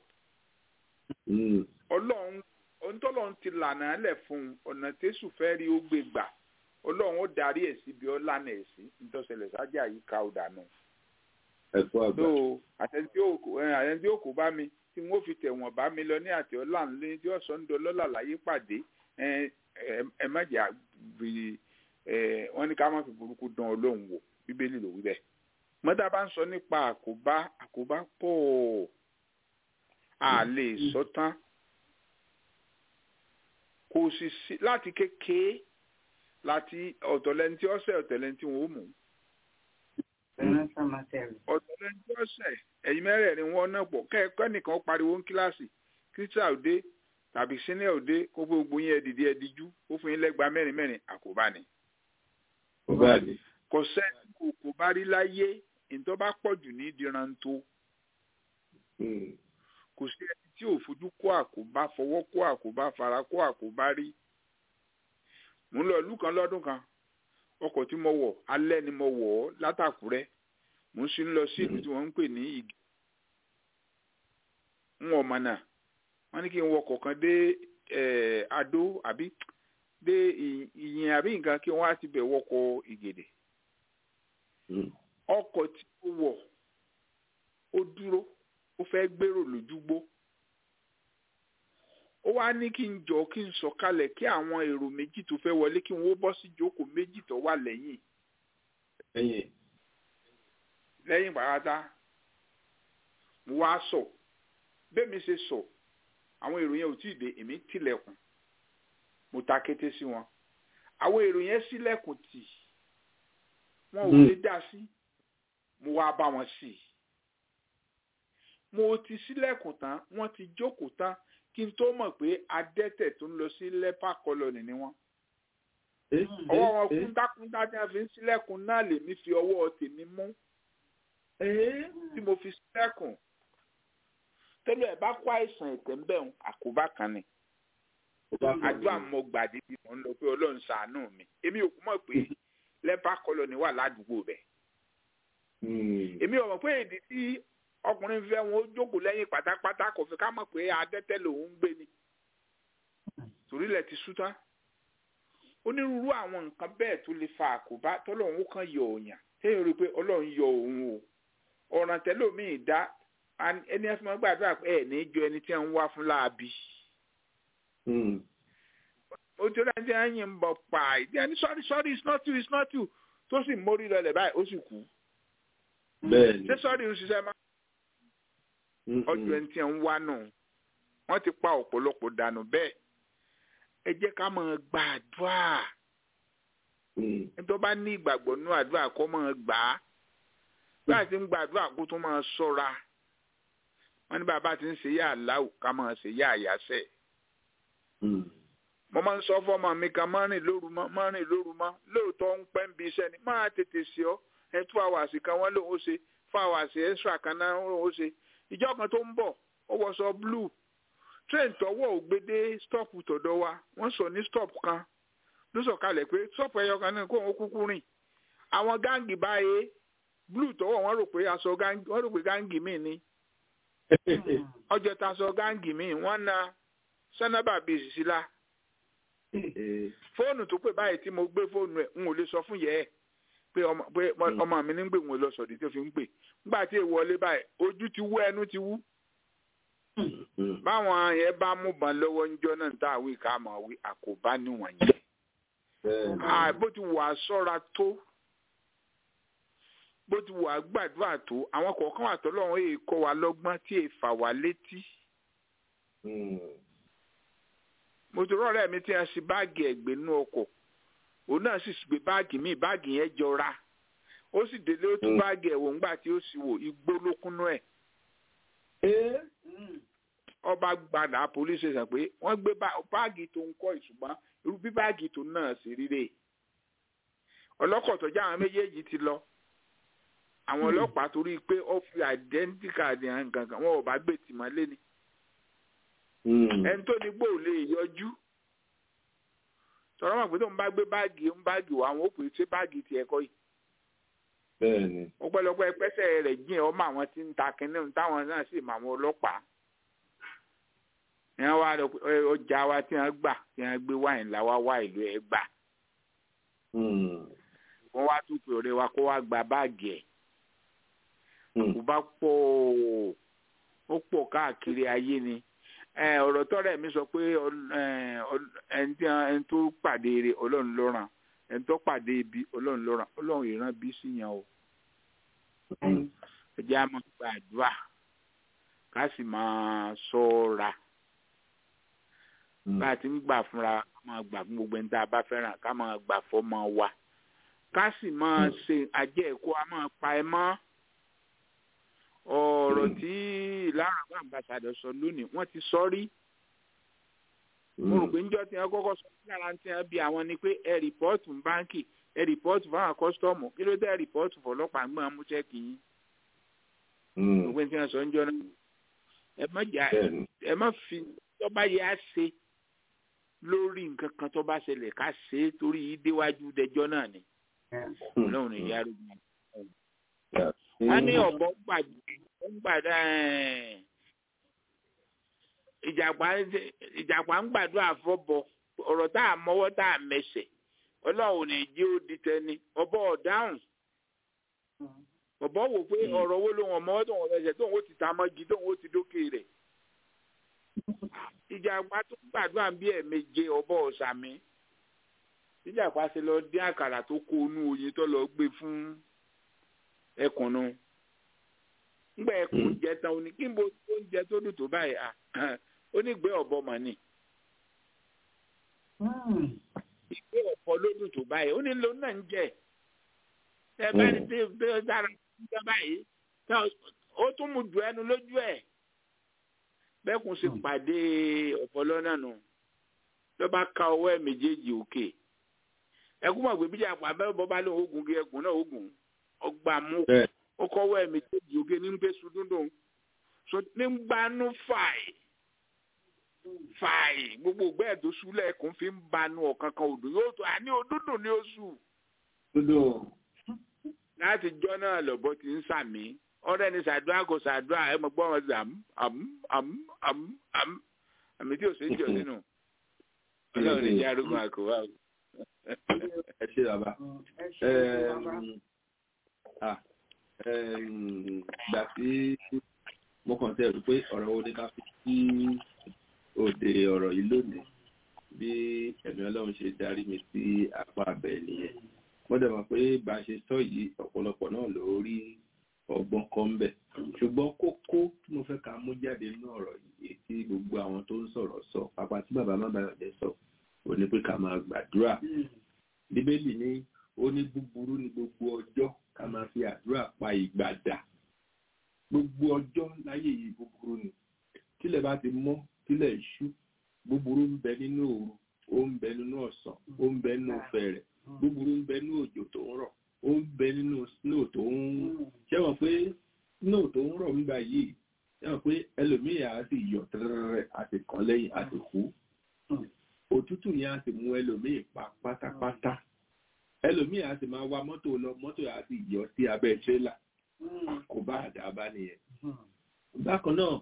ọlọ́run ti lànà lẹ̀ fún ọ̀nà tẹ́sù fẹ́ rí ó gbé gbà ọlọ́run ó darí ẹ̀ síbi ọ̀lànà ẹ̀ sí nítòsẹ̀lẹ̀ sájà yìí ká ọ̀dà náà. so àtẹ̀ntí òkú bá mi tí wọ́n fi tẹ̀wọ̀n bá mi lọ ní àti ọ̀làǹlé tí ọ̀sán ń dọlọ́là láyé pàdé ẹ má jẹ́ àgbèrè wọ́n ní ká má fi burúkú dán ọlọ́run wò bíbélì ló wí bẹ́ẹ̀ mọ́tà bá ń sọ nípa àkóbá pọ̀ a lè sọ tán kò sì sí láti kékeré láti ọ̀tọ̀lẹ́ni tí ọ̀sẹ̀ ọ̀tọ̀lẹ́ni tí wọ́n ó mú ọ̀tọ̀lẹ́ni tí ọ̀sẹ̀ ẹ̀yin mẹ́rẹ̀ẹ̀rin wọn náà pọ̀ kẹ́ẹ̀kọ́ nìkan pariwo ní kíláàsì kírísítà òde tàbí sínú òde kó gbogbo yín ẹ̀dìdì ẹ̀dìjú ó fún yín lẹ́gbàá mẹ́rin àkóbá ni. kò sẹ́ni kò bá rí láyé ìtọ́ bá pọ̀ jù ní ìdíranto kò sí ẹni tí ò fojú kó àkóbá fọwọ́ kó àkóbá fara kó àkóbá rí. mo ń lọ ìlú kan lọ́dún kan ọkọ̀ tí mo wọ̀ alẹ́ ni mo wọ̀ ọ́ látàkúrẹ́ mo sì ń lọ sí ìlú tí wọ́n ń pè ní Ìgè ń wọ̀ mọ̀nà wọ́n ní kí n wọkọ̀ kan dé Adó àbí dé Ìyìn àbí nǹkan kí wọ́n á ti bẹ̀ wọkọ̀ Ìgèdè ọkọ̀ tí mo wọ̀ ó dúró ó fẹ́ gbèrò lójúgbó ó wá ní kí n jọ kí n sọ̀kalẹ̀ kí àwọn èrò méjì tó fẹ́ wọlé kí wọ́n bọ́ sí ìjókòó méjì tó wà lẹ́yìn pàápàá mo wá sọ bẹ́ẹ̀ mi ṣe sọ àwọn èrò yẹn ò tí ì dé èmi tilẹ̀kùn mo ta kété sí wọn àwọn èrò yẹn ṣílẹ̀kùn tì wọn ò lè dá sí mo wá bá wọn sí mo ti ṣílẹ̀kùn tán wọ́n ti jókòó tán kí n tó mọ̀ pé adẹ́tẹ̀ tó ń lọ sí leper colony ni wọ́n. ọwọ́ wọn kúndákúndá tí wọ́n fi ń ṣílẹ̀kùn náà lèmi fi ọwọ́ tèmi mú tí mo fi ṣílẹ̀kùn tẹ́lẹ̀ ẹ̀ bá kó àìsàn ẹ̀tẹ̀ ń bẹ̀rùn àkóbá kan ni. àdúrà mo gbàdé bí mo ń lọ pé Ọlọ́run ṣàánú mi èmi ò kú mọ̀ pé leper colony wà ládùúgbò bẹ̀. èmi ò mọ̀ pé èdè tí ọkùnrin fẹ́ wọn ó jókòó lẹ́yìn pátápátá kò fi ká mọ̀ pé adẹ́tẹ̀ lòun ń gbé ni torílẹ̀ ti sútá onírúurú àwọn nǹkan bẹ́ẹ̀ tó lè fa àkóbá tọ́lọ́run ó kàn yọ òyàn téèyàn rí i pé Ọlọ́run yọ òun o ọ̀ràn tẹ́lómìn dá ẹni ẹ fi máa gbàdúrà pé ẹ̀ ní í jọ ẹni tí wọ́n ń wá fún láabi ó ti rẹ́ ẹni tí wọ́n yìn ń bọ̀ pa ìdí ẹni sorry it's not you tó sì mórí lọlẹ̀ báyìí ó sì kú ṣé sọ́ọ́rì ń ṣiṣẹ́ máa ọjọ́ ẹni tí ń wá náà wọ́n ti pa ọ̀pọ̀lọpọ̀ dànù bẹ́ẹ̀ ẹ jẹ́ ká máa gba àdúrà ẹni tó bá ní ìgbàgbọ́ nínú àdúrà kó máa gbà á bí a ti ń gba àdúrà kó tó máa ṣọ́ra wọ́n ní bàbá ti ń ṣe yá àláwù ká máa ṣe yá àyàsẹ̀ mo máa ń sọ fọ́mọ mi kan márìn lóru mọ́ lóòótọ́ ń pẹ́ ń bi iṣẹ́ ni máa tètè ṣe ọ́ ẹ 2 hours kan wọ́n lòun ó ṣe 4 hours extra kan náà ó ṣe ìjọ kan tó ń bọ̀ ó wọṣọ blue train tọwọ́ ògbédé stop tọ̀dọ̀ wa wọ́n sọ ní stop kan ló sọ̀kalẹ̀ pé stop ẹyọ kan náà kó òun kúkú rìn àwọn gáǹgì báyé blue tọwọ́ wọ́n rò pé aṣọ gáǹgì wọ́n rò pé gáǹgì míì ni ọjọ́ ta sọ gáǹgì míì wọ́n na sanaba bíi sísílá fóònù tó pè báyìí tí mo gbé fóònù ẹ̀ n ò lè sọ fún yẹ ẹ̀ pé ọmọ mi ní ń gbè wọn lọ sọ̀dí tó fi ń gbè nígbà tí èèwọ̀ wọlé báyìí ojú ti wú ẹnu ti wú báwọn yẹn bá mú bàn lọ́wọ́ ńjọ́ náà tá àwí ká mọ̀ wí àkóbá níwọ̀n yẹn bó ti wà sọ́ra tó bó ti wà gbàdúrà tó àwọn kọ̀ọ̀kan wà tọ́lọ́run èè kọ́ wa lọ́gbọ́n tí èè fà wá létí mo ti rọ́ọ̀rẹ́ mi tí a ṣe báàgì ẹ̀gbẹ́ nínú ọkọ̀ òun náà sì gbé báàgì míì báàgì yẹn jọra ó sì délé ó tún báàgì ẹ̀wò ńgbà tí ó sì wò igbó ló kúnnú ẹ̀. ọba gbàdá police station pé wọ́n gbé báàgì tó ń kọ́ ìṣùgbọ́n irú bí báàgì tó náà sì ríre ọlọ́kọ̀ tó já àwọn méjèèjì ti lọ àwọn ọlọ́pàá torí pé ó fi identity card hàn gangan wọn ò bá gbé tìmọ́lé ni ẹni tó ní gbò lè yọjú tọ́rọ mọ̀ pé tó ń bá gbé báàgì wá àwọn òpè ṣé báàgì ti ẹ̀kọ́ yìí. bẹ́ẹ̀ni. ọpẹ́lọpẹ́ pẹ́sẹ̀ rẹ̀ jìn ọmọ àwọn tí ń ta kínní táwọn náà sì mọ àwọn ọlọ́pàá. ìyẹn wá ọjà wa tí wọ́n gbà tí wọ́n gbé wáyìn láwa wá ìlú ẹ̀ gbà. wọ́n wá tún pè ọ̀rẹ́ wa kó wá gba báàgì ẹ̀. kò bá pọ̀ ó pọ̀ káàkiri ayé ni. ọ̀rọ̀ tọ́rẹ̀ mi sọ pé ẹni tó pàdé rẹ̀ ọlọ́run ló ràn ẹni tó pàdé ibi ọlọ́run ìran bí sí yẹn o. ẹ jẹ́ á máa gbàdúrà ká sì máa ṣọ́ra bá a ti ń gbà fúnra ká máa gbà fún gbogbo ẹni tá a bá fẹ́ràn ká máa gbà fọ́mọ wa ká sì máa ṣe àjẹ́ ẹ̀kọ́ a máa pa ẹ mọ́ ọ̀rọ̀ tí Ìlara ambassador sọ lónìí wọ́n ti sọ rí mo rò pé níjọ́ tí wọ́n kọ́kọ́ sọ lára tí wọ́n bí àwọn ni pé ẹ rìpọ́ọ̀tù báńkì ẹ rìpọ́ọ̀tù fáwọn kọ́sítọ́ọ̀mù kí ló dé ẹ rìpọ́ọ̀tù fọlọ́pàá gbọ́n mú chẹ́ẹ̀kì yín gbogbo tí wọ́n sọ ń jọ náà ẹ má fi tó bá yẹ á ṣe lórí nǹkan kan tó bá ṣẹlẹ̀ ká ṣe é torí ìdéwájú dẹjọ́ náà ni ọlọ́run ní ìyá rẹ̀ wọ́n ní ọ̀bọ gbàdá ìjàpá ń gbàdúrà fọ́bọ ọ̀rọ̀ tá a mọ́wọ́ tá a mẹsẹ̀ ọlọ́run ní jí ó di tẹni ọ̀bọ ọ̀dáhùn ọ̀bọ wò pé ọ̀rọ̀ wo ló wọn mọ́wọ́ tó wọn fẹsẹ̀ tóun ó ti ta mọ́gi tóun ó ti dókè rẹ̀ ìjàpá tó gbàdúrà bí ẹ̀ẹ̀méje ọ̀bọ ọ̀sàmì ìjàpá ṣe lọ dín àkàrà tó kó inú oyin tó lọ gbé fún ẹkùn nu ngbà ẹkùn jẹ tán òní kí n bo oúnjẹ tó dùn tó báyìí ó ní gbé ọ̀bọ mọ ni ìgbé ọ̀bọ ló dùn tó báyìí ó ní ló náà ń jẹ ẹ bá ní tí ó dára níjẹ báyìí ó tún mú ju ẹnu lójú ẹ bẹ́ẹ̀kùn sì pàdé ọ̀bọ lọ́nà nù ló bá ka ọwọ́ ẹ̀ méjèèjì òkè ẹkún mọ̀ pé bíjà àpò abẹ́rẹ́ bọ́ bá lóun ogun kí ẹkùn náà ogun ọgbà mú ó kọ́wọ́ ẹ̀ méjèèjì òkè ní gbé sùdúndùn so ní gbanú fàì gbogbo ògbẹ́ ẹ̀ tó súlẹ̀ ẹkùn fi ń banu ọ̀kan kan odò yóò tó àní òdúdùn ní oṣù láti jọ́ náà lọ́bọ̀ ti ń sàmì ọ̀rẹ́ ni sàdúrà kò sàdúrà ẹ̀ mọ̀ gbọ́ wọn sí àmì tí ò sí jọ nínú ọlọ́run ní arúgbó àkọ́wá o. ẹ ṣe bàbá gbà tí mo kàn tẹ̀ rò pé ọ̀rọ̀ wo ni ká fi sí òde ọ̀rọ̀ yìí lónìí bí ẹ̀mí ọlọ́run ṣe darí mi sí apá abẹ́ nìyẹn mo dẹ̀ mọ̀ pé bá a ṣe sọ yìí ọ̀pọ̀lọpọ̀ náà ló rí ọgbọ́n kan ń bẹ̀ ṣùgbọ́n kókó tí mo fẹ́ ká mú jáde nínú ọ̀rọ̀ yìí tí gbogbo àwọn tó ń sọ̀rọ̀ sọ pàápàá tí bàbá má bàa jẹ́ sọ ò ní pé ká máa gbàdúrà bíbélì ní ó ní búburú ní gbogbo ọjọ́ ká máa fi àdúrà pa ìgbàdà gbogbo ọjọ́ láyé yìí búburú ni tílẹ̀ bá ti mọ́ tílẹ̀ ṣú búburú ń bẹ nínú òru ó ń bẹ nínú ọ̀sán ó ń bẹ nínú fẹ̀rẹ̀ búburú ń bẹ nínú òjò tó ń rọ̀ ó ń bẹ nínú snow tó ń ṣẹ́wọ̀n pé snow tó ń rọ̀ nígbà yìí ṣẹ́wọ̀n pé ẹlòmíì á sì yọ̀ tẹ́rẹ́rẹ́ àti kàn lẹ́yìn àti kú òtútù yẹn á sì mú ẹlòmíì pa pátápátá ẹlòmíì á sì máa wa mọ́tò lọ mọ́tò á sì yọ sí abẹ́ tírélà kò bá àdábá nìyẹn. bákan náà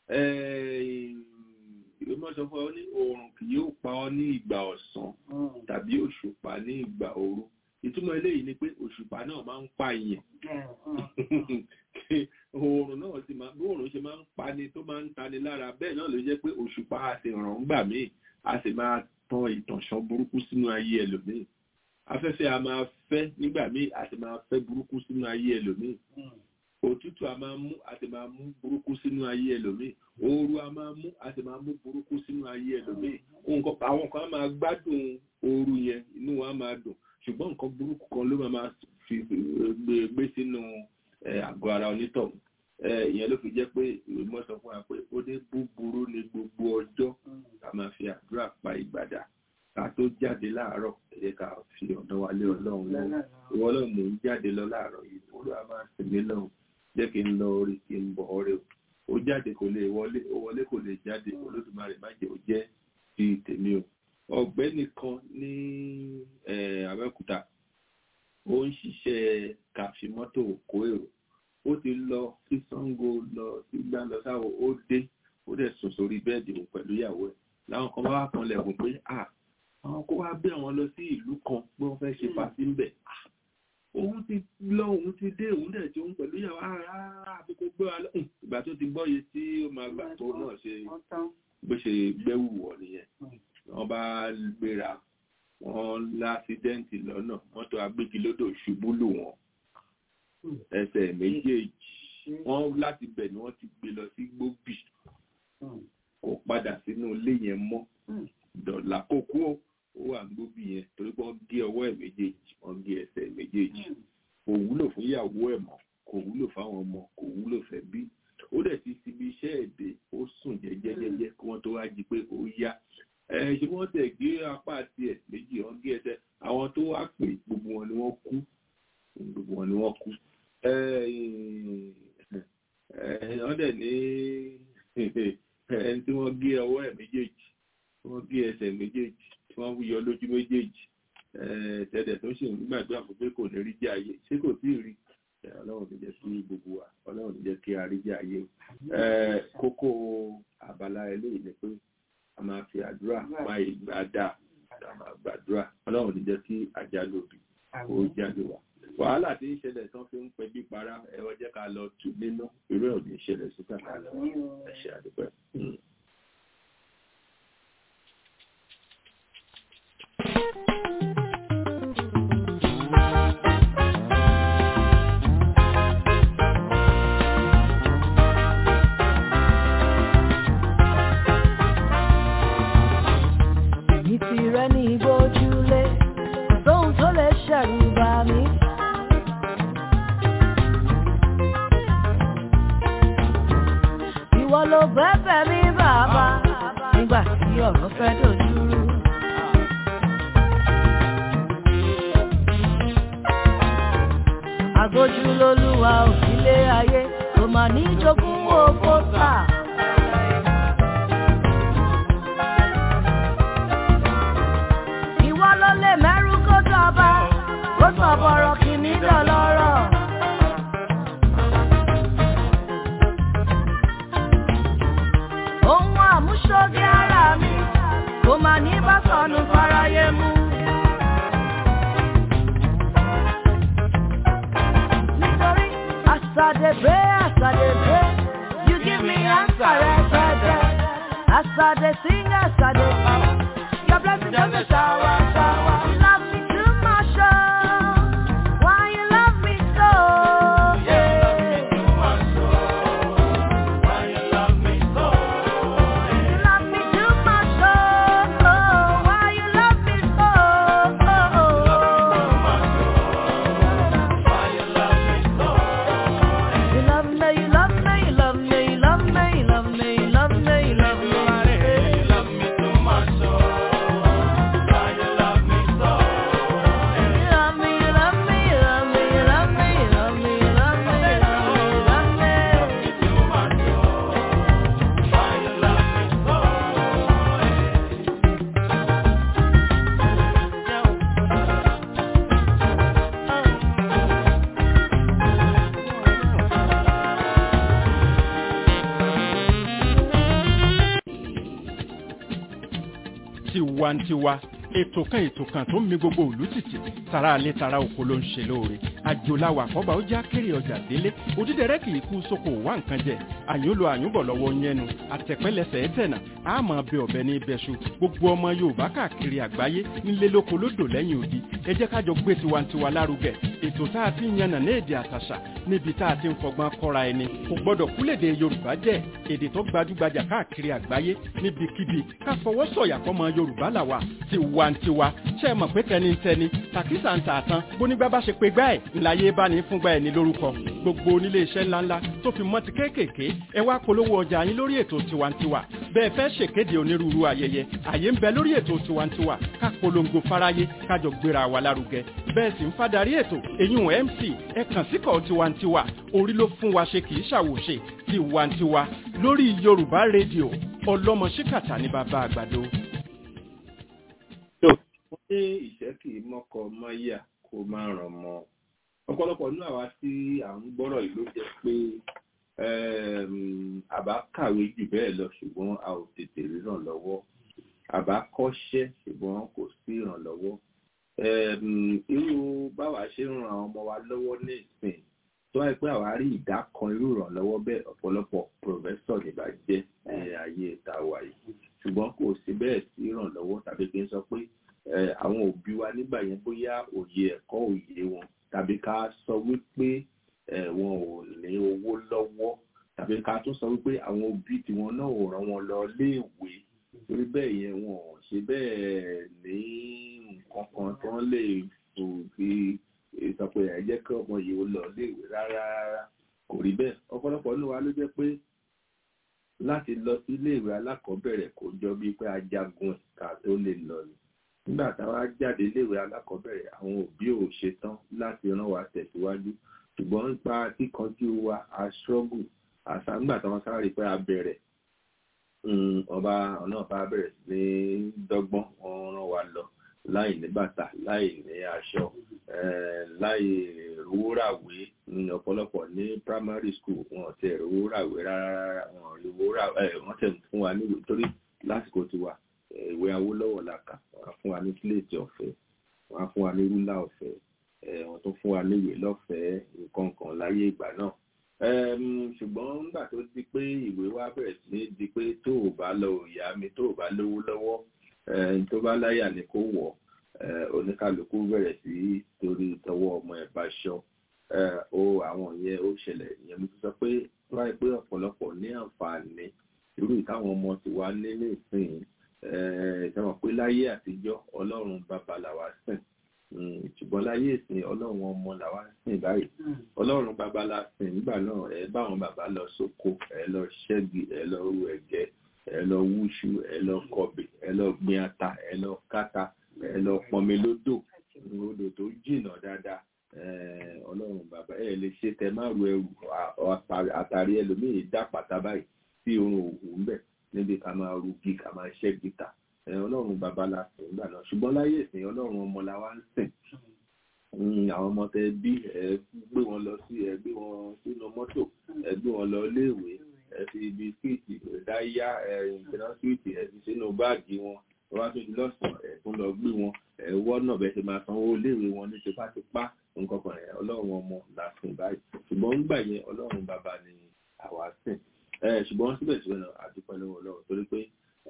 ìwé mọ́sán fún ọ ní oòrùn kì yóò pa ọ ní ìgbà ọ̀sán tàbí òṣùpá ní ìgbà òru ìtumọ̀ eléyìí ni pé òṣùpá náà máa ń pa ìyẹn oòrùn náà sì máa bí oòrùn ṣe máa ń pani tó máa ń tani lára bẹ́ẹ̀ náà ló jẹ́ pé òṣùpá á sì ràn ń gbà míì a sì máa tan ìtànṣán burúkú sínú ayé ẹlòmíì afẹ́fẹ́ a máa fẹ́ nígbà míì a sì máa fẹ́ burúkú sínú ayé ẹlòmíì òtútù a máa mú a sì máa mú burúkú sínú ayé ẹlòmíì ooru a máa mú a sì máa mú burúkú sínú ayé ẹlòmíì àwọn kan máa gbádùn ooru yẹn inú wọn á máa dùn ṣùgbọ́n nǹkan burúkú kan ló máa fi gbé sínú àgọ́ ara onítọ̀hún ìyẹn ló fi jẹ́ pé ìwé mọ́ sọ fún wa pé ó dé búburú ní gbogbo ọjọ́ ká máa fi àdúrà pa ìgbàdà ká tó jáde láàárọ̀ ẹ jẹ́ ká fi ọ̀dọ̀ wa lé ọlọ́run lọ ìwọ ọlọ́run mò ń jáde lọ láàárọ̀ yìí olúwa máa sinmi lọ́hùn jẹ́ kí n lọ orí kí n bọ̀ ọ́rẹ́ o jáde kò lè wọlé ó wọlé kò lè jáde olódùmarè má jẹ́ ó jẹ́ ti tèmi o ọ̀gbẹ́ni kan ní Abẹ́òkúta ó ń ṣiṣẹ́ kàfimọ́tò kó èrò ó ti lọ sí Ṣàngó lọ sí gbá lọ sáwọ ó dé ó dẹ̀ sùn sórí bẹ́ẹ̀dì òun pẹ̀lú ìyàwó ẹ̀ láwọn kan bá wà kan lẹ̀kùn pé àwọn kó wá gbé àwọn lọ sí ìlú kan pé wọ́n fẹ́ ṣe pàtí ń bẹ̀ òun ti lọ òun ti dé òun dẹ̀ tí òun pẹ̀lú ìyàwó àbí kó gbé wa lọ ìgbà tó ti gbọ́ iye tí ó máa gbà tó náà ṣe bó ṣe gbẹ́wù wọ̀ nìyẹn wọ́n bá gbéra wọ́n lásídẹ́ǹtì lọ́nà mọ́tò agbégilódò ṣubú lù wọ́n ẹsẹ̀ méjèèjì wọ́n láti bẹ̀ ni wọ́n ti gbé lọ sí gbóbì kò padà sínú ilé yẹn mọ́ dọ̀là kókó ó wà gbóbì yẹn torí pé wọ́n gé ọwọ́ ẹ̀ méjèèjì wọ́n gé ẹsẹ̀ méjèèjì kò wúlò fún ìyàwó ẹ̀ mọ́ kò wúlò fáwọn ọmọ kò wúlò fẹ́ bí ó dẹ̀ ti síbi iṣẹ́ èdè ó sùn jẹ́jẹ́jẹ́jẹ́ kí wọ́n tó wá jí pé ó yá ṣe wọ́n tẹ̀ gé apá tiẹ̀ méjì wọ́n gé ẹsẹ̀ àwọn tó wá pè gbogbo wọn ni wọ́n kú wọ́n dẹ̀ ní ẹni tí wọ́n gé ọwọ́ ẹ̀ méjèèjì wọ́n gé ẹsẹ̀ méjèèjì tí wọ́n yọ lójú méjèèjì tẹ̀dẹ̀ tó ṣe ń gbàgbé àpòpé kò ní rí jẹ́ ayé ṣé kò tí ì rí ọlọ́run ní jẹ́ kí gbogbo wa ọlọ́run ní jẹ́ kí a rí jẹ́ ayé kókó abala eléyìí ni pé a máa fi àdúrà máa ìgbà dáa a máa gbàdúrà ọlọ́run ní jẹ́ kí àjálù òbí ó jáde wá wàhálà tí ń ṣẹlẹ̀ tán fi ń pẹ́ bí para ẹ̀rọ jẹ́ ká lọ tù nínú irú ẹ̀ ò ní ṣẹlẹ̀ sí kàkà lọ ẹ̀ṣẹ̀ àdúpẹ́. Ìtìrẹ ní ìgbójúlé, àtọ́hun tó lè ṣẹ̀rù bà mí. Ìwọ ló gbẹ́bẹ̀ mi bàbá, nígbà tí ọ̀rọ̀ fẹ́ dojúrú. Àgójú lolúwa òsílé ayé, kò mà ní jogún owó tà. Ìwọ ló lè mẹ́rù kó dọ̀ba, kó sọ̀bọ̀rọ̀ kì ní dọ̀lọ́rọ̀. Ohun àmúṣoge ara mi, kò mà ní bá sọnù fáráyé mú. Nítorí as I dey pray, you give me answer rẹpẹtẹ. As I dey sing, as I dey shout, your blessing just dey shower, shower. You love me too much, oh, why you love me so? Tiwantiwa ètò kan tó ń mi gbogbo ìlú tìtì tara alẹ́ tara oko ló ń ṣe lóore àjòláwà àkọ́bà ó já kéré ọjà délé òdídẹrẹ́ kì í kú sóko wá nǹkan jẹ àyúnlò àyúnbọ̀ lọ́wọ́ yẹnu àtẹ̀pẹ́lẹsẹ̀ ẹ̀tẹ̀nà àmọ́ bẹ ọ̀bẹ ní ibẹ̀ṣu gbogbo ọmọ Yorùbá káàkiri àgbáyé nílé lóko lódò lẹ́yìn odi ẹ jẹ́ kájọ gbé tiwantiwa lárugẹ ètò tá a ti ń yànnà ní èdè àtàṣà níbi tá a ti ń fọgbọ́n kọ́ra ẹni kò gbọ́dọ̀ kúlèdè Yorùbá jẹ́ èdè tó gbajúgbajà káàkiri àgbáyé níbikíbi ká fọwọ́ sọ̀yà fọmọ Yorùbá làwà tiwantiwa ṣe é mọ̀ pé tẹnitẹni tàkísà ń tà tán bónígbà bá ṣe pé gbá ẹ̀ ńláyé bá ní fúngbà ẹ̀ ní lórúkọ gbogbo onílé iṣẹ́ ńláńlá tó fi mọ́ ti kéékèèké ẹ wá polówó ọjà yín lórí ètò tiwantiwa bẹ́ẹ̀ fẹ́ ṣèkéde onírúurú ayẹyẹ àyè ń bẹ lórí ètò tiwantiwa ká polongo fáráyé kájọ gbéra wa lárugẹ bẹ́ẹ̀ sì ń fadarí ètò èyún MC ẹ kàn síkọ̀ tiwantiwa orí ló fún wa ṣe kì í ṣàwòṣe tiwantiwa lórí Yorùbá rédíò ọlọ́mọ ṣíkàtà ní bàbá àgbàdo. Ṣé ìṣẹ́ kì í mọ́kọ mọ́yà kó máa ràn mọ́ ọ̀pọ̀lọpọ̀ nínú àwa tí à ń gbọ́rọ̀ yìí ló jẹ́ pé àbá kàwé jù bẹ́ẹ̀ lọ ṣùgbọ́n a ò tètè ríràn lọ́wọ́ àbá kọ́ṣẹ́ ṣùgbọ́n kò sí ìrànlọ́wọ́ irú báwa ṣe ń ran àwọn ọmọ wa lọ́wọ́ ní ìsìn tó wáyé pé àwa rí ìdá kan irú ìrànlọ́wọ́ bẹ́ẹ̀ ọ̀pọ̀lọpọ̀ pòfẹ́sọ̀ nígbà jẹ́ ayé ìta wa yìí ṣùgbọ́n kò sí bẹ́ẹ̀ sí ìrànlọ́wọ́ tàbí kí n sọ pé àwọn òbí wa nígbà yẹn bóyá òye ẹ̀kọ́ òye wọn tàbí ká sọ wípé wọn ò ní owó lọ́wọ́ tàbí ká tún sọ wípé àwọn òbí tiwọn náà ò rán wọn lọ léèwé torí bẹ́ẹ̀ yẹn wọn ò ṣe bẹ́ẹ̀ ní nǹkan kan tó ń lè fi sọ pé ẹ jẹ́ kí ọmọ yìí ó lọ léèwé rárá kò rí bẹ́ẹ̀ ọ̀pọ̀lọpọ̀ nínú wa ló jẹ́ pé láti lọ sí iléèwé alákọ̀ọ́bẹ̀rẹ̀ kò jọ bíi pé ajagun ẹ̀ka tó lè lọ ni nígbà táwa jáde iléèwé alákọ̀ọ́bẹ̀rẹ̀ àwọn òbí ò ṣetán láti rán wa tẹ̀síwájú ṣùgbọ́n nípa kíkanjú wa aṣọ́gù àṣà nígbà táwọn sáré pé a bẹ̀rẹ̀ ọba náà bá bẹ̀rẹ̀ sí ní dọ́gbọ́n wọn rán wa lọ láì ní bàtà láì ní aṣọ láì rówó ràwé ọ̀pọ̀lọpọ̀ ní primary school wọn tẹ̀ rówó ràwé rárá wọn tẹ̀ fún wa níwèé torí lásìkò tiwa ìwé Awólọ́wọ̀ la kà wọ́n fún wa ní síléètì ọ̀fẹ́ wọ́n fún wa ní rúlà ọ̀fẹ́ wọ́n tún fún wa níwèé lọ́fẹ̀ẹ́ nǹkan kan láyé ìgbà náà ṣùgbọ́n nígbà tó di pé ìwé wa bẹ̀rẹ̀ sí ní di pé tó o bá lọ ìyá mi tó o bá lówó lọ́wọ́ tó bá láyà ni kó wọ̀ oníkálukú bẹ̀rẹ̀ sí torí tọwọ́ ọmọ ẹ̀ bá ṣọ́ àwọn yẹn ó ṣẹlẹ̀ ìyẹn mo ti sọ pé wáyé pé ọ̀pọ̀lọpọ̀ ní àǹfààní irú ìtàwọn ọmọ ti wá nílé ìsìn ìtàwọn pé láyé àtijọ́ ọlọ́run bàbá làwa sìn ṣùgbọ́n láyé ìsìn ọlọ́run ọmọ làwa sìn báyìí ọlọ́run bàbá la sìn nígbà náà ẹ báwọn bàbá lọ sóko ẹ lọ ṣẹ́gi ẹ lọ ru ẹ̀gẹ́ ẹ lọ wúṣu ẹ lọ kọbè ẹ lọ gbin ata ẹ lọ káta ẹ lọ pọnmi lódò odò tó jìnnà dáadáa ọlọ́run bàbá ẹ lè ṣe tẹ má ru ẹrù àtàrí ẹlòmíì dá pàtà báyìí tí oorun òwú ń bẹ níbi ká máa rugi ká máa ṣẹ́ gítà ọlọ́run bàbá la sìn nígbà náà ṣùgbọ́n láyé ìsìn ọlọ́run ọmọ la wá ń sìn àwọn ọmọ tẹ bí ẹ gbé wọn lọ sí ẹ gbé wọn sínú mọ́tò ẹ gbé wọn lọ léèwé ẹ fi bisikíìtì dáyà ìpinnu síìtì ẹ fi sínú báàgì wọn wọ́n á tún ti lọ́sàn-án ẹ̀ tún lọ gbé wọn ẹ̀wọ́ náà bẹ́ẹ̀ ṣe máa sanwó léèwé wọn ní tipátipá nǹkan kan ẹ̀ ọlọ́run ọmọ là sìn báyìí ṣùgbọ́n nígbà yẹn ọlọ́run bàbá ni àwa sìn ṣùgbọ́n síbẹ̀síbẹ̀ náà àdúpẹ́ lọ́wọ́ ọlọ́run torí pé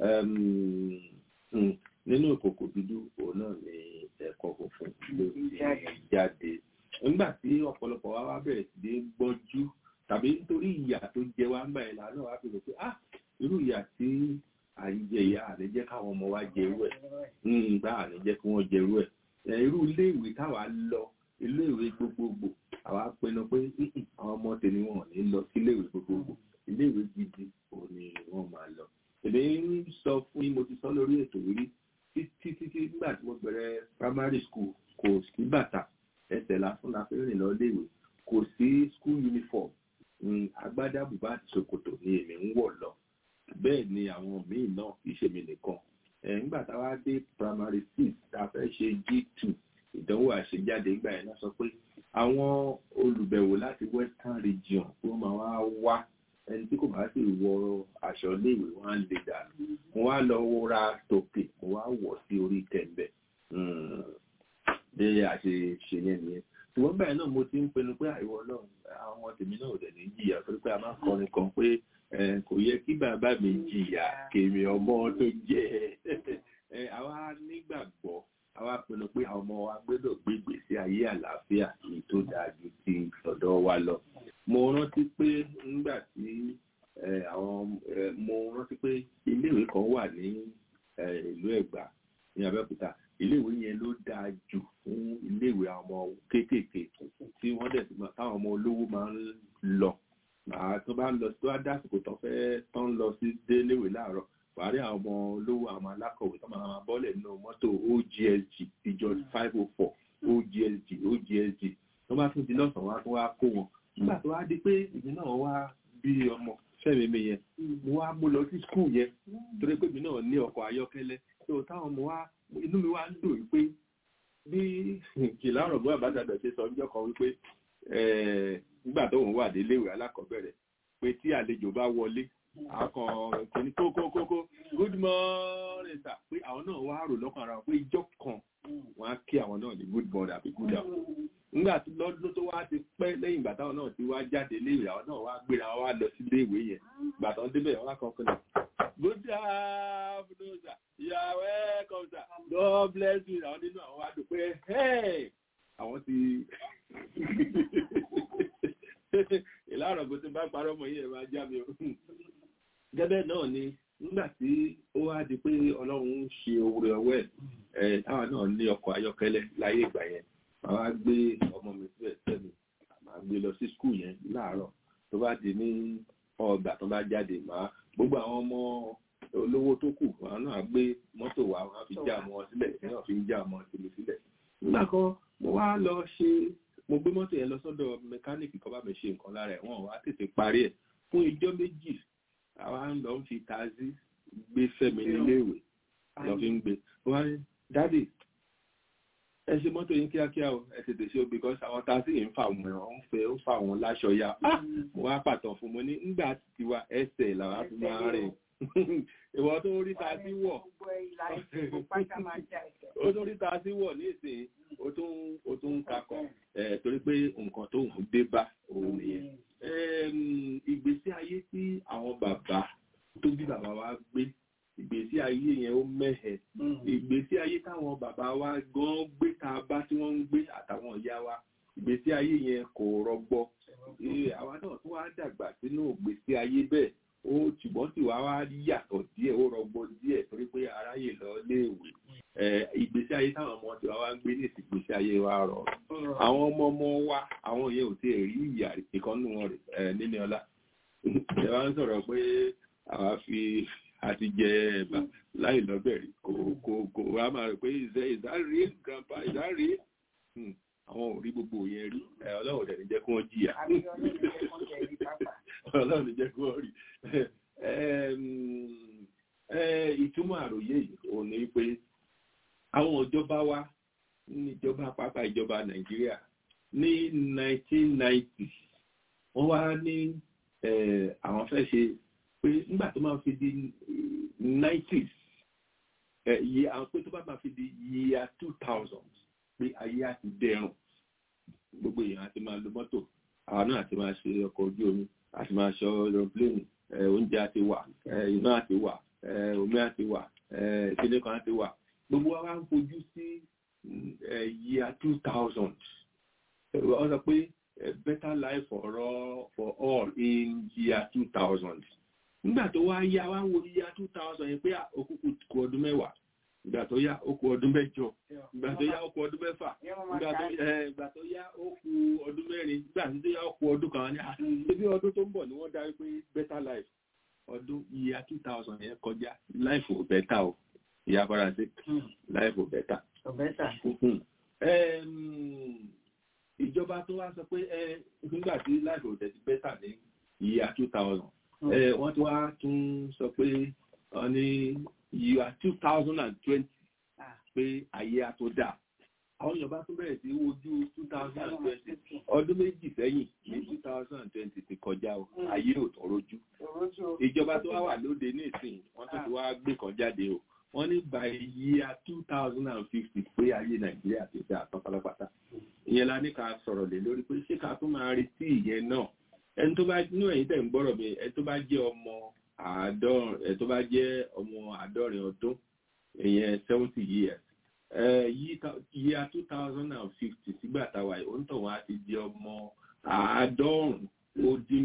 nínú ìkòkò dúdú òun náà ni ẹ̀kọ́ funfun ló ti jáde nígbà tí ọ̀pọ̀lọpọ̀ wa wá bẹ̀rẹ̀ sí ní gbọ́njú tàbí nítorí ìyà tó jẹ wá ńgbà yẹn lánàá wá fi rò pé irú ìyà tí àyíjẹ ìyá àní jẹ́ káwọn ọmọ wa jẹrú ẹ̀ nígbà àní jẹ́ kí wọ́n jẹrú ẹ̀ irú iléèwé táwa lọ iléèwé gbogbogbò àwa pinnu pé àwọn ọmọ tèmi wọn ò ní lọ sí iléèwé gbogbogbò iléèwé gidi òun ni wọ́n máa lọ èmi ń sọ fún yín mo ti sọ lórí ètò rí títí nígbà tí mo bẹ̀rẹ̀ primary school kò sí bàtà ẹsẹ̀ lásán la fi rìn lọ iléèwé kò sí school uniform agbádá bùbá àti ṣòkòtò ni èmi ń wọ̀ lọ bẹ́ẹ̀ ni àwọn míì náà kì í ṣe mi nìkan nígbà táwa dé primary 6 tá a fẹ́ ṣe G2 ìdánwò àṣejáde nígbà yẹn náà sọ pé àwọn olùbẹ̀wò láti western region tó máa wá ẹni tí kò bá sì wọ aṣọ léèwé wọn á lè dànù mo wá lọ ra tòkè mo wá wọ̀ sí orí tẹ̀m̀bẹ̀ bí a ṣe ṣe yẹn nìyẹn ṣùgbọ́n báyìí náà mo ti ń pinnu pé àìwọ náà àwọn tèmi náà ò dẹ̀ ní jìyà torí pé a máa kọrin kan pé kò yẹ kí bàbá mi jìyà kèmí ọmọ tó jẹ́ àwa nígbàgbọ́ àwa pinnu pé àwọn ọmọ wa gbọ́dọ̀ gbé ìgbésí ayé àlàáfíà èyí tó dáa ju ti ọ̀dọ̀ wa lọ. mo rántí pé nígbà tí mo rántí pé iléèwé kan wà ní ìlú Ẹ̀gbá ní Abẹ́òkúta iléèwé yẹn ló dáa jù fún iléèwé àwọn ọmọ kéékèèké tí wọ́n dẹ̀ ti máa táwọn ọmọ olówó máa ń lọ tó bá ń lọ tó bá dásìkò tó ń lọ sí déléèwé láàárọ̀ wàárí àwọn ọmọ olówó àwọn alákọ̀wé tó máa bọ́lẹ̀ nínú mọ́tò OGSG ìjọ 504 OGSG tó bá tún di lọ́sàn-án wá tó wá kó wọn nígbà tó wá di pé èmi náà wá bí ọmọ fẹ́mi mi yẹn mo wá mú lọ sí skul yẹn torí pé èmi náà ní ọkọ̀ ayọ́kẹ́lẹ́ tó táwọn ọmọ wa inú mi wá ń dùn wípé bí kìlá ọ̀rọ̀ bó àbájáde ṣe sọ ọjọ́ kan wípé nígbà tó ń wà dé iléèwé alákọ̀ọ́bẹ̀rẹ̀ pé tí àlejò bá wọlé àkàn kìíní kókókókó good morning sir pé àwọn náà wá rò lọ́kàn ara wọn pé ìjọ kan wọ́n á kí àwọn náà ní good morning àbí good afternoon nígbà tí lọ́dún tó wá ti pẹ́ lẹ́yìn ìgbà táwọn náà ti wá jáde léèwé àwọn náà wá gbéra wá lọ sí iléèwé yẹn ìgbà tó ń débẹ̀ wọ́n á kàn fún good afternoon sir you are welcome sir God bless you àwọn nínú àwọn wá dùn pé àwọn ti ìlànà bó ti bá parọ́ mọ́ yìí ẹ̀ máa já mi o gẹ́gẹ́ náà ni nígbà tí ó wá di pé ọlọ́run ń ṣe oore ọwọ́ ẹ̀ táwọn náà ní ọkọ̀ ayọ́kẹ́lẹ́ láyé ìgbà yẹn màá wá gbé ọmọ mi síbẹ̀ sẹ́mi màá gbé lọ sí skul yẹn láàárọ̀ tó bá di ní ọgbà tó bá jáde màá gbogbo àwọn ọmọ olówó tó kù àwọn náà gbé mọ́tò wá wọn fi já ọmọ sílẹ̀ náà fi ń já ọmọ tèmi sílẹ̀ nígbà kan mo wá lọ ṣe mo gbé mọ́tò yẹn lọ sọ́dọ̀ mẹkáníìkì kan bá mi ṣe nǹkan lára ẹ̀ wọ́n wá tètè parí ẹ̀ fún ijọ́ méjì àwa ń lọ fi taxi gbé Fẹ́mi níléèwé lọ fi ń gbé wọ́n ní dádì ẹ ṣe mọ́tò yín kíákíá o ẹ tètè ṣe o because àwọn taxi yìí ń fà wọ́n ń fẹ́ ó fà wọ́n láṣọ ya mo wá pàtàn fún mo ní nígbà tiwa ẹsẹ̀ làwa fi máa rìn ìwọ tó rí taxi wọ̀ ó tó rí taxi wọ̀ ní ìsìn ó tún kakọ̀ torí pé nǹkan tó ń dé bá òun nìyẹn ìgbésí ayé tí àwọn bàbá tó bí bàbá wa gbé ìgbésí ayé yẹn ó mẹ́hẹ̀ ìgbésí ayé táwọn bàbá wa gan gbé tá a bá tí wọ́n ń gbé àtàwọn ìyá wa ìgbésí ayé yẹn kò rọgbọ àwa náà tó wá dàgbà sínú ìgbésí ayé bẹ́ẹ̀ ó ṣùgbọ́n tí wàá wá yàtọ̀ díẹ̀ ó rọgbọ díẹ̀ torí pé aráyè lọ léèwé ìgbésí ayé táwọn ọmọ tí wàá wá ń gbé ní ìgbésí ayé wa rọ àwọn ọmọ wa àwọn yẹn ò tiẹ̀ rí ìyà ìkànnù wọn rẹ̀ níní ọlá ẹ wá ń sọ̀rọ̀ pé àwa fi àti jẹ ẹ̀bà láì lọ́bẹ̀rẹ̀ kò wá máa rẹ̀ pé is that real grandpa is that real àwọn ò rí gbogbo yẹn rí ọlọ́run dẹ̀ ní jẹ́ kí wọ́n jìyà ọlọ́run ní jẹ́ kí wọ́n rí ìtumọ̀ àròyé yìí ò ní pé àwọn ìjọba wa níjọba àpapọ̀ ìjọba Nàìjíríà ní 1990 wọ́n wá ní àwọn fẹ́ ṣe pé nígbà tó máa fi di 90s àwọn pé tó bá máa fi di year 2000 pé ayé àti dẹrùn gbogbo èèyàn àti máa lo mọ́tò àwọn náà àti máa ṣe ọkọ̀ ojú omi àti máa ṣe aeroplane oúnjẹ àti wà iná àti wà omi àti wà ìpínlẹ̀ kan àti wà gbogbo wa wá ń fojú sí year 2000 wọ́n sọ pé better life for all in year 2000 nígbà tó wá yá wá wo year 2000 yẹn pé òkùnkùn kù ọdún mẹ́wàá ìgbà tó yá ó kù ọdún mẹ́jọ ìgbà tó yá ó kù ọdún mẹ́fà ìgbà tó yá ó kù ọdún mẹ́rin ìgbà tó yá ó kù ọdún kan ní ebi ọdún tó ń bọ̀ ni wọ́n darí pé better life ọdún year 2000 yẹn kọjá life ò bẹ́tà o ìyá faransé life ò bẹ́tà. ìjọba tó wá sọ pé nígbà tí life ò tẹ̀sí bẹ́tà ní year 2000 wọ́n tó wá tún sọ pé ní year 2020 pé ayé á tó dà àwọn Yorùbá tún bẹ̀rẹ̀ sí wojú 2020 ọdún méjì sẹ́yìn ní 2020 ti kọjá o ayé ò tán rojú ìjọba tó wá wà lóde ní ìsìn wọ́n tó ti wá gbé kan jáde o wọ́n ní by year 2050 pé ayé Nàìjíríà ti dà tán pátápátá ìyẹn la ní ká sọ̀rọ̀ lé lórí pé ṣé ká tún máa retí ìyẹn náà ẹni tó bá inú ẹ̀yin tẹ̀ ń gbọ́rọ̀ mi ẹni tó bá jẹ́ ọmọ àádọ́rin ọdún ìyẹn 70 years year 2050 sígbà táwa yìí ó ń tọ̀wọ́n àti di ọmọ àádọ́rùn ó dín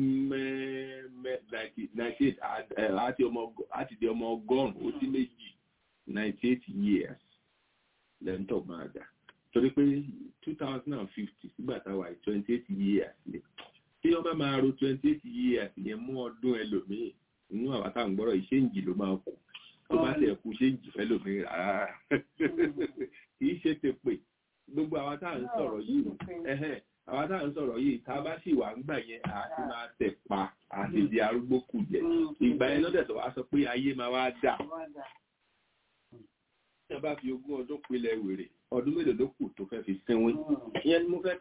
98 àti di ọmọ ọgọ́rùn ó dín méjì 98 years lẹ́ńtọ̀ máa dà torí pé 2050 sígbà táwa yìí 28 years ni tí wọ́n bá máa ro 28 years yẹn mú ọdún ẹlòmíì inú àwọn táwọn gbọ́rọ̀ ìṣéǹjì ló máa kù tó bá tẹ̀ kú ṣéǹjì fẹ́ lòmíì rárá kìí ṣe ti pè gbogbo àwọn táwọn ń sọ̀rọ̀ yìí àwọn táwọn ń sọ̀rọ̀ yìí tá a bá sì wà ń gbà yẹn àti máa tẹ̀ pa àti di arúgbó kù jẹ ìgbà yẹn lọ́dẹ̀ tó wá sọ pé ayé máa wá dà tí wọ́n bá fi 20 ọdún pilẹ̀ wèrè ọdún mélòó ló kù tó fẹ́ fi sínwín ìyẹn ni mo fẹ́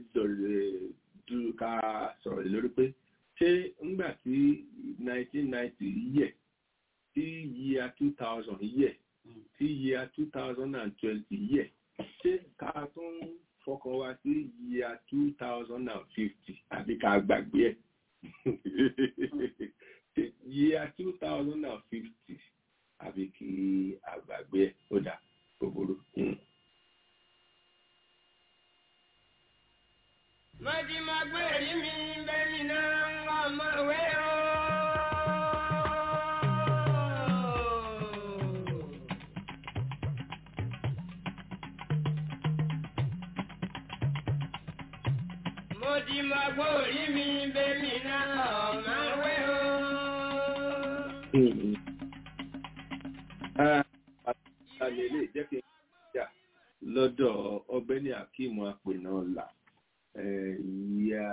ká sọ̀rọ̀ lórí pé ṣé ńgbà tí 1990 yẹ tí year 2000 yẹ tí year 2020 yẹ ṣé ká tún fọkàn wá sí year 2050 àbí ká gbàgbé ẹ̀ year 2050 tàbí kí àgbàgbé ẹ̀ ó dà gbogbo. Mọ̀dí máa gbé èrí mi bẹ́ẹ̀ni náà ọmọ ìwé o. Mọ̀dí máa gbé èrí mi bẹ́ẹ̀ni náà ọmọ ìwé o. Àlèlè jẹ́ kí n jà lọ́dọ̀ ọ̀gbẹ́ni Akeem Apẹ̀nọ́lá. Year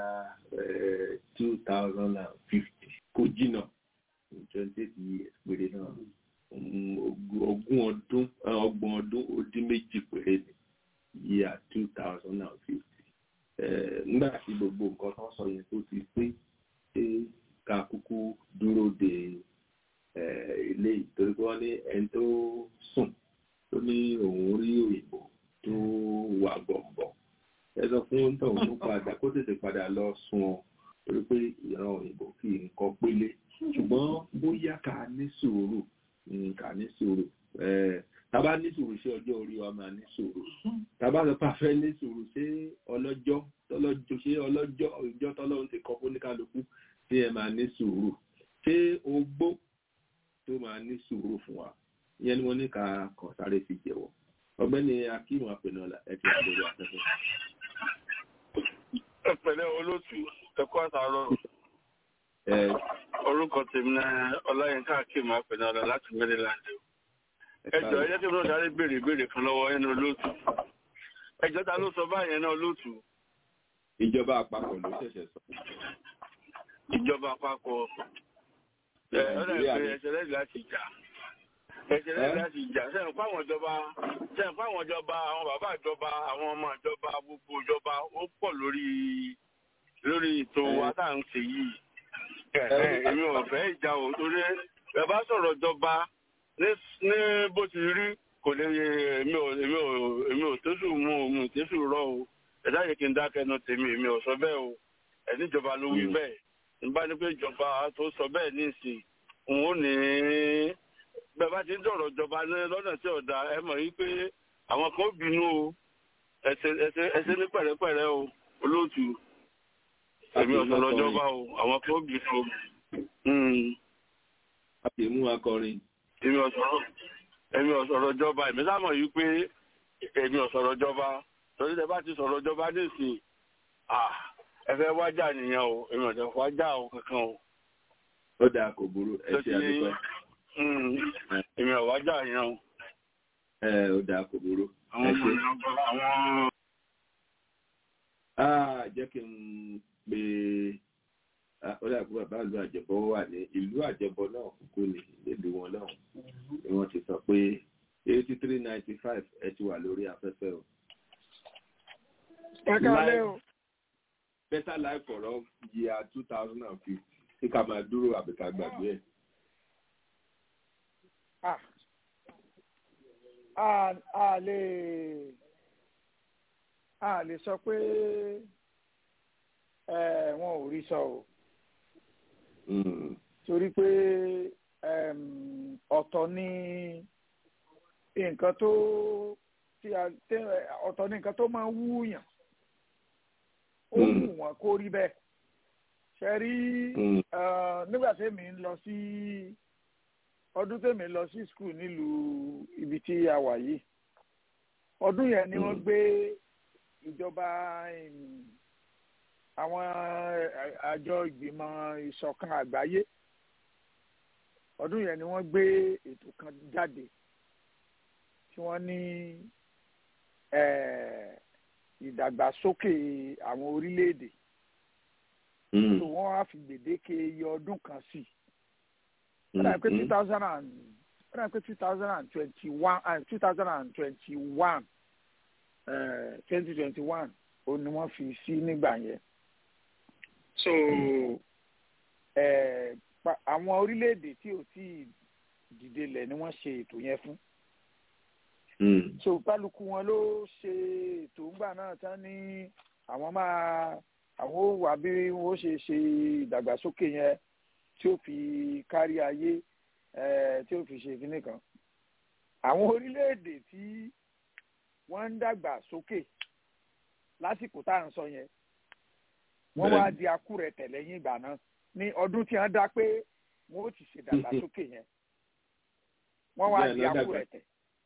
2050 kò jìnnà 28 years péré náà ọgbọ̀n ọdún ó dín méjì péré ní year 2050 nígbà tí gbogbo nǹkan tó ń sọ yẹn tó ti pé ká kúkú dúró de ilé ìtorí pé wọ́n ní ẹni tó sùn tó ní òun rí òyìnbó tó wà gbọ̀ngbọ̀n ẹ sọ fún tọ̀hún tó padà kó tètè padà lọ sùn ọ torí pé ìran òyìnbó kì í nǹkan pélé ṣùgbọ́n bóyá ká ní sùúrù tábà ní sùúrù ṣé ọjọ́ orí wa máa ní sùúrù tábà sọ pé a fẹ́ ní sùúrù ṣé ọlọ́jọ́ ìjọ tọ́lọ́run ti kọ́ fún oníkálukú tí ẹ máa ní sùúrù ṣé ogbó tó máa ní sùúrù fún wa ìyẹn ni wọ́n ní ká kàn sáré fi jẹ́wọ́ ọ̀gbẹ́ni Akeem Apẹ̀nọ́lá ẹ ti àgbèrè afẹ́fẹ́. Ẹ̀pẹ̀lẹ́ olóòtú ẹ̀kọ́ àtàrọ̀ orúkọ tèmi náà Ọláyínká Akeem Apẹ̀nọ́lá láti Maryland. Ẹjọ́ ẹjẹ́ tí mo náà sáré béèrè ìbéèrè kan lọ́wọ́ ẹnu olóòtú. Ẹjọ́ ta ló sọ báyẹn náà olóòtú? Ìjọba àpapọ̀ ló ṣẹ̀ṣẹ̀ sọ. Ìjọba àpapọ̀ ọ̀rẹ́ ìpè ẹ̀ṣẹ̀ lẹ́yìn láti jà. Ẹ̀ṣẹ̀ lẹ́yìn láti jà sẹ́yìn fáwọn ìjọba àwọn bàbá ìjọba àwọn ọmọ ìjọba gbogbo ìjọba ó pọ̀ lórí ètò wa tá à ń ṣe yìí. Èmi ò fẹ́ ìjà ò torí ẹ bá sọ̀rọ̀ ìjọba ní bó ti rí kò lè èmi ò tẹ́sù mú omi ò tẹ́sù rọ o ẹ̀dá yìí kí n dákẹ́ nu tèmi èmi ò sọ bẹ́ẹ̀ o ẹ̀ní ìjọba ló wí bẹ́ẹ̀ nígbà ní pé ìjọba tó sọ bẹ́ẹ̀ ní ìsìn òun ò ní bẹ́ẹ̀ bá ti ń dọ̀rọ̀ ìjọba lọ́nà tí ọ̀dà ẹ mọ̀ yí pé àwọn kan ó bínú o ẹsẹ̀ ní pẹ̀rẹ́pẹ̀rẹ́ o olóòtú èmi ò sọ̀rọ̀ ìjọba o àwọn kan ó bínú o. a kì í mú akọrin. èmi ò sọ̀rọ̀ ìjọba èmi sáà mọ̀ yí pé èmi ò sọ̀rọ̀ ìjọba torí tẹ bá ti sọ̀rọ̀ ìjọba nísìnyí ẹ fẹ́ wájà nìyẹn o èmi ò tẹ wájà o kankan o. ó dáa kò burú ẹ ṣe àdúgbò. èmi ò wájà yẹn o. ó dáa kò burú. àwọn ọmọ ìjọba àwọn. jẹ́ kí n pe ó dà kó bàbá ìlú àjẹbọ wà ní ìlú àjẹbọ náà kúkú ní ìlú wọn náà ni wọ́n ti sọ pé 8395 ẹ ti wà lórí afẹ́fẹ́ o. Better life for all year 2050 kí ká máa dúró àbí ká gbàgbé ẹ̀. a lè sọ pé wọn ò rí sọ o torí pé ọ̀tọ̀ ni nǹkan tó ọ̀tọ̀ ni nǹkan tó máa ń wúyàn ó wù wọ́n kó rí bẹ́ẹ̀ ṣe rí nígbà tèmi ń lọ sí ọdún tèmi lọ sí skul nílùú ibi tí a wà yìí ọdún yẹn ni wọ́n gbé ìjọba àwọn àjọ ìgbìmọ̀ ìṣọ̀kan àgbáyé ọdún yẹn ni wọ́n gbé ètò kan jáde tí wọ́n ní ìdàgbàsókè àwọn orílẹ̀-èdè tó wọ́n á fi gbèdéke iye ọdún kan sí i wọ́n dà pé 2021 ó ní wọ́n fi sí nígbà yẹn so àwọn orílẹ̀-èdè tí ò tí dìde lẹ̀ ni wọ́n ṣe ètò yẹn fún. So kálukú wọn ló ṣe ètò ńgbà náà tán ní àwọn ó wà bí wọ́n ṣe ìdàgbàsókè yẹn tí ó fi kárí ayé tí ó fi ṣe kinní kan àwọn orílẹ̀-èdè tí wọ́n ń dàgbà sókè lásìkò tá à ń sọ yẹn wọ́n wá di akúrẹ̀tẹ̀ lẹ́yìn ìgbà náà ní ọdún tí wọ́n dá pé wọ́n ó ti ṣèdàgbàsókè yẹn wọ́n wá di akúrẹ̀tẹ̀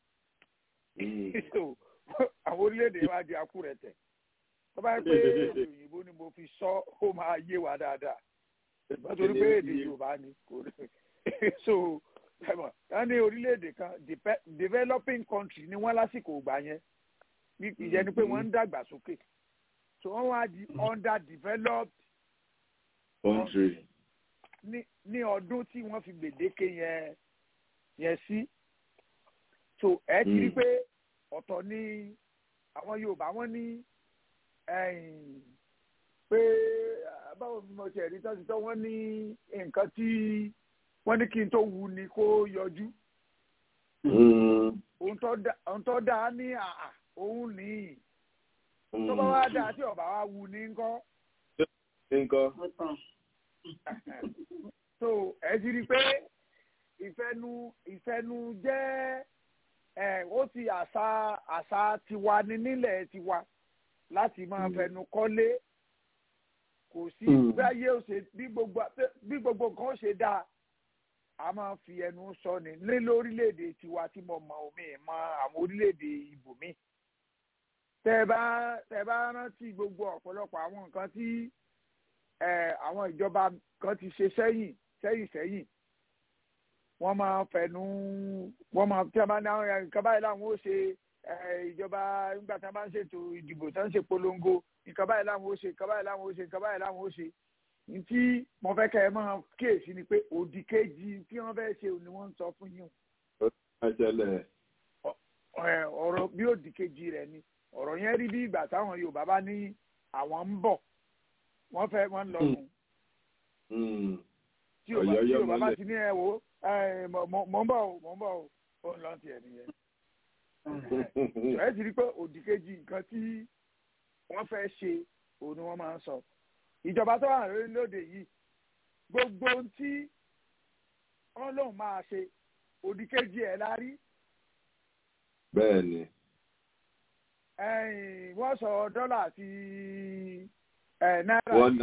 àwọn orílẹ̀-èdè wá di akúrẹ̀tẹ̀ tó bá yẹ pé èdè òyìnbó ni mo fi sọ ó máa yé wa dáadáa nítorí pé èdè Yorùbá ni kò rí so wọ́n ní orílẹ̀-èdè kan developing country ni wọ́n lásìkò ìgbà yẹn ìyẹn ni pé wọ́n ń dàgbà sókè so wọ́n wá di underdeveloped country ní ọdún tí wọ́n fi gbèdéke yẹn sí so ẹ ti rí pé ọ̀tọ̀ ni àwọn Yorùbá wọ́n ní pé báwo ni mo ṣe rí tọ́sítọ́ wọ́n ní nǹkan tí wọ́n ní kí n tó wu ni kó yọjú ohun tó dáa ní àà òun ní tó bá wá dáa tí ọba wa wu ní ńkọ́. so ẹ ti rí i pé ìfẹnu jẹ́ ó ti àṣà tiwa ní nílẹ̀ tiwa láti máa fẹnu kọ́lé kò sí báyé ó ṣe bí gbogbo nǹkan ó ṣe dáa a máa fi ẹnu sọ ni ní lórílẹ̀‐èdè tiwa tí mo mọ omi mọ àwọn orílẹ̀‐èdè ibòmí tẹ́ bá rántí gbogbo ọ̀pọ̀lọpọ̀ àwọn nǹkan tí àwọn ìjọba kan ti ṣe sẹ́yìn wọ́n máa fẹnu wọ́n máa tí a bá ní àwọn nǹkan báyìí láwọn ó ṣe ìjọba nígbà tí wọ́n bá ń ṣètò ìdìbò tí wọ́n ń ṣe polongo nǹkan báyìí láwọn ó ṣe nǹkan báyìí láwọn ó ṣe nǹkan báyìí láwọn ó ṣe ntí mo fẹ́ kẹ́ ẹ máa kíyèsí ni pé òdì kejì tí wọ́n fẹ́ ṣe ni wọ́n ń sọ fún yín. ọ̀rọ̀ bí òdì kejì rẹ̀ ni ọ̀rọ̀ yẹn rí bí ìgbà táwọn Yorùbá bá ní àwọn ń bọ̀ wọ́n ń lọ nù. tí Yorùbá bá ti ní ẹ wò mọ̀ ń bọ̀ ó ń lọ tiẹ̀ nìyẹn. ẹ ti rí pé òdì kejì nǹkan tí wọ́n fẹ́ ṣe òun ni wọ́n máa ń sọ. Ìjọba tó wà lóde yìí gbogbo ohun tí wọ́n lòun máa ṣe òdì kejì ẹ̀ la rí. Bẹ́ẹ̀ni. Wọ́n sọ dọ́là àti náírà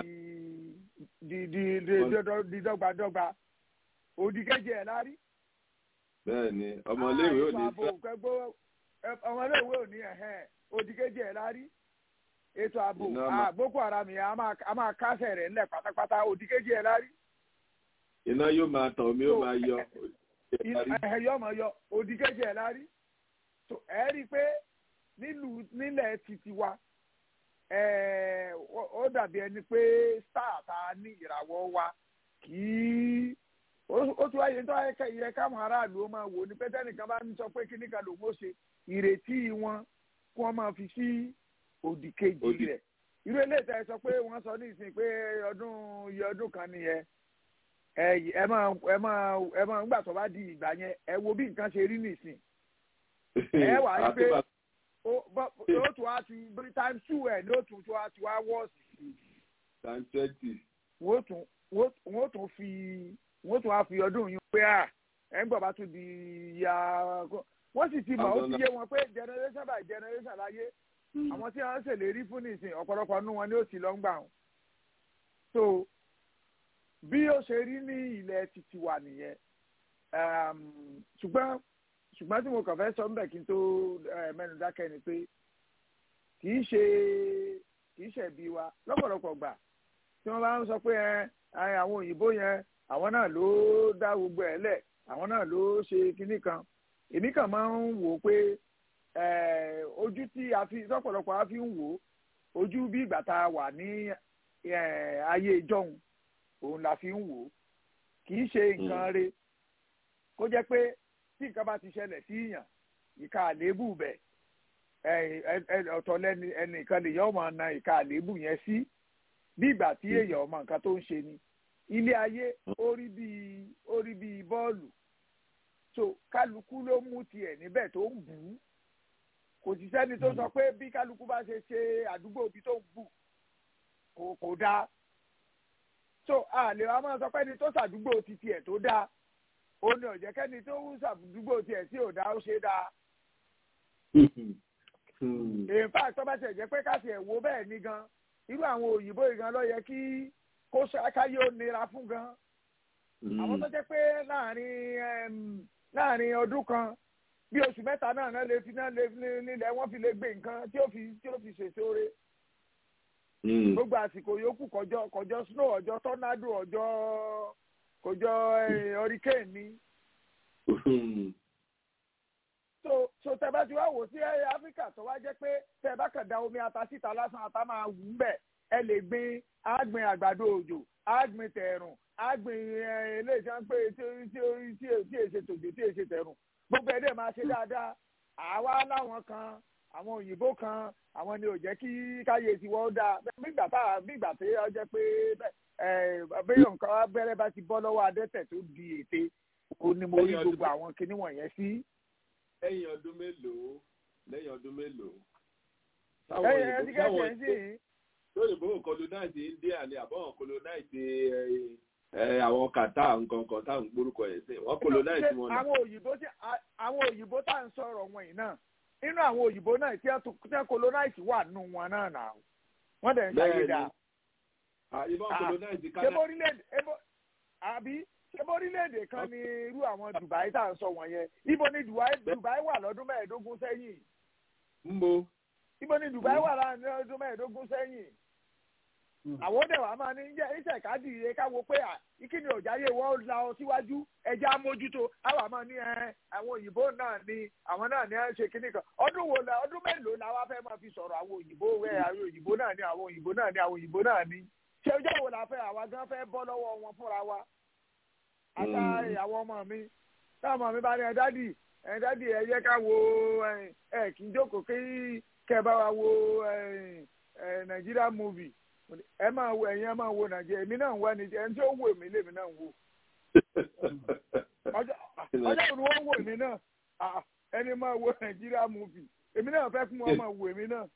di dọ́gbadọ́gba òdì kejì ẹ̀ la rí. Bẹ́ẹ̀ni ọmọléèwé ò ní sọ. Ọmọléèwé ò ní òdì kejì ẹ̀ la rí. Ètò ààbò Boko Haram yẹn a máa kásẹ̀ rẹ̀ ńlẹ̀ pátápátá òdì kejì ẹ̀ la rí. Iná yóò máa tàn omi yóò máa yọ. Yóò máa yọ òdì kejì ẹ̀ la rí. Ẹ rí i pé nílẹ̀ títí wa ó dàbí ẹni pé star ta ní ìràwọ̀ wa kì í ó tún wáyé tó yẹ káwọn aráàlú ó máa wò ní pé tẹ́nìkan bá ń sọ pé kíní kan lòun ó ṣe ìrètí wọn kí wọ́n máa fi sí òdì kejì rẹ̀ irú eléyìí tẹ́ sọ pé wọ́n sọ ní ìsìn pé iye ọdún kan nìyẹn ẹ máa nígbà tó bá di ìgbà yẹn ẹ wo bí nǹkan ṣe rí nìsín ẹ wà á pé ó tún á ti times 2 ẹ̀ ló tún á ti wá wọ́ọ̀sì times 20 wọ́n tún á fi ọdún yìí pé ẹ̀ ń gbọ́ bá tún di ya wọ́n sì ti mọ̀ ó ti yé wọn pé generation by generation láyé àwọn tí wọ́n ṣèlérí fún nìsín ọ̀pọ̀lọpọ̀ nínú wọn ni ó sì lọ ń gbà wọn. so bí ó ṣe rí ní ilẹ̀ títí wà nìyẹn ṣùgbọ́n tí mo kàn fẹ́ sọ níbẹ̀ kí n tó mẹ́nu dákẹ́ ni pé kì í ṣe bí wa lọ́pọ̀lọpọ̀ gbà tí wọ́n bá ń sọ pé àwọn òyìnbó yẹn àwọn náà ló dá gbogbo ẹ̀ lẹ̀ àwọn náà ló ṣe kinní kan èmi kàn máa ń wò ó pé ojú tí lọ́pọ̀lọpọ̀ a fi ń wò ó ojú bí ìgbà tá a wà ní ayé ìjọ́hun òun la fi ń wò ó kì í ṣe nǹkan re kó jẹ́ pé tí nǹkan bá ti ṣẹlẹ̀ sí ìyàn ìka àléébù bẹ̀ ọ̀tọ̀ lẹ́ni ẹnìkan lè yọ̀ máa na ìka àléébù yẹn sí bí ìgbà tí èèyàn ọmọ nǹkan tó ń ṣe ni ilé ayé ó rí bíi bọ́ọ̀lù so kálukú ló mú tiẹ̀ níbẹ̀ tó ń bù ú kò sì sẹ́ni tó sọ pé bí kálukú bá ṣe ṣe àdúgbò bí tó ń bù kò dáa so àlè wa máa sọ pé ẹni tó ṣàdúgbò títí ẹ̀ tó dáa ó ní ọ̀jẹ̀kẹ́ni tó ń ṣàdúgbò tiẹ̀ tí ò dá ó ṣe dáa. in fact tó bá ṣe jẹ́ pé káṣí ẹ̀ wo bẹ́ẹ̀ ni gan irú àwọn òyìnbó yìí gan ló yẹ kí kó káyé ó nira fún gan. àwọn tó jẹ́ pé láàrin ọdún kan bí oṣù mẹ́ta náà lè fi nílẹ̀ wọ́n fi lè gbé nǹkan tí ó fi ṣèṣe oore. gbogbo àsìkò yòókù kọjọ snow ọjọ́ tornado kọjọ hurricane ni. so tẹ bá ti wá wò sí áfíríkà tó wá jẹ́ pé tẹ bá kàn da omi ata síta lásán ata máa wù ú bẹ̀ ẹ lè gbin àgbìn àgbàdo òjò àgbìn tẹ̀rùn àgbìn eléyìí tí wọ́n pè tí èsè tòjò tí èsè tẹ̀rùn gbogbo ẹ̀ dẹ̀ máa ṣe dáadáa àwa láwọn kan àwọn òyìnbó kan àwọn ni ò jẹ́ kí káyé tiwọ́ dáa nígbà tí ó jẹ́ pé bẹ́ẹ̀ nǹkan abẹ́rẹ́ bá ti bọ́ lọ́wọ́ adẹ́tẹ̀ tó di ète ó ní mo rí gbogbo àwọn kinní wọ̀nyẹn sí. lẹ́yìn ọdún mélòó. lóyìnbó colonize India ni àbọ̀wọ̀n colonize àwọn kàtà nǹkan kan táwọn gbórúkọ ẹ̀ sí wọ́n colonize wọn náà. àwọn òyìnbó tá à ń sọ̀rọ̀ wọ̀nyí náà inú àwọn òyìnbó náà tí wọ́n colonize wà nù wọn náà nà wọ́n dẹ̀ ń ṣàyè dà. ìbọn colonize Canada. ṣé bórílẹ̀-èdè kan ní irú àwọn Dubai tá à ń sọ wọ̀nyẹn ibo ni Dubai wà lọ́dún mẹ́ẹ̀ẹ́dógún sẹ́yìn. ibo ni Dubai wà lọ́dún mẹ́ẹ̀ẹ́dógún sẹ́yìn. àwọn òde wa máa ní iṣẹ́ ìkádì iye káwo pé ìkíni òjáyé wọ́n la ọ síwájú ẹja mójútó àwọn àmọ́ ní àwọn òyìnbó náà ni àwọn náà ní ṣe kíní kan ọdún mélòó la wá fẹ́ máa fi sọ̀rọ̀ àwọn òyìnbó àwọn òyìnbó náà ni àwọn òyìnbó náà ni àwọn òyìnbó náà ni ṣé ọjọ́ wo la fẹ́ àwa gan fẹ́ bọ́ lọ́wọ́ wọn fúnra wa àtà ìyàwó ọmọ mi táwọn ọmọ mi bá ní dádì ẹ yẹ ká wo kì í jókòó kẹ́ bá wa wo Nigeria movie ẹ máa wo ẹ̀yin ẹ máa wo Nàìjíríà èmi náà ń wá ní ẹni tí ó wò mí lèmi náà ń wò ọjọ́ ìlú wọn wò mí náà ẹni máa wo Nàìjíríà movie èmi náà fẹ́ fún wọn máa wò èmi náà.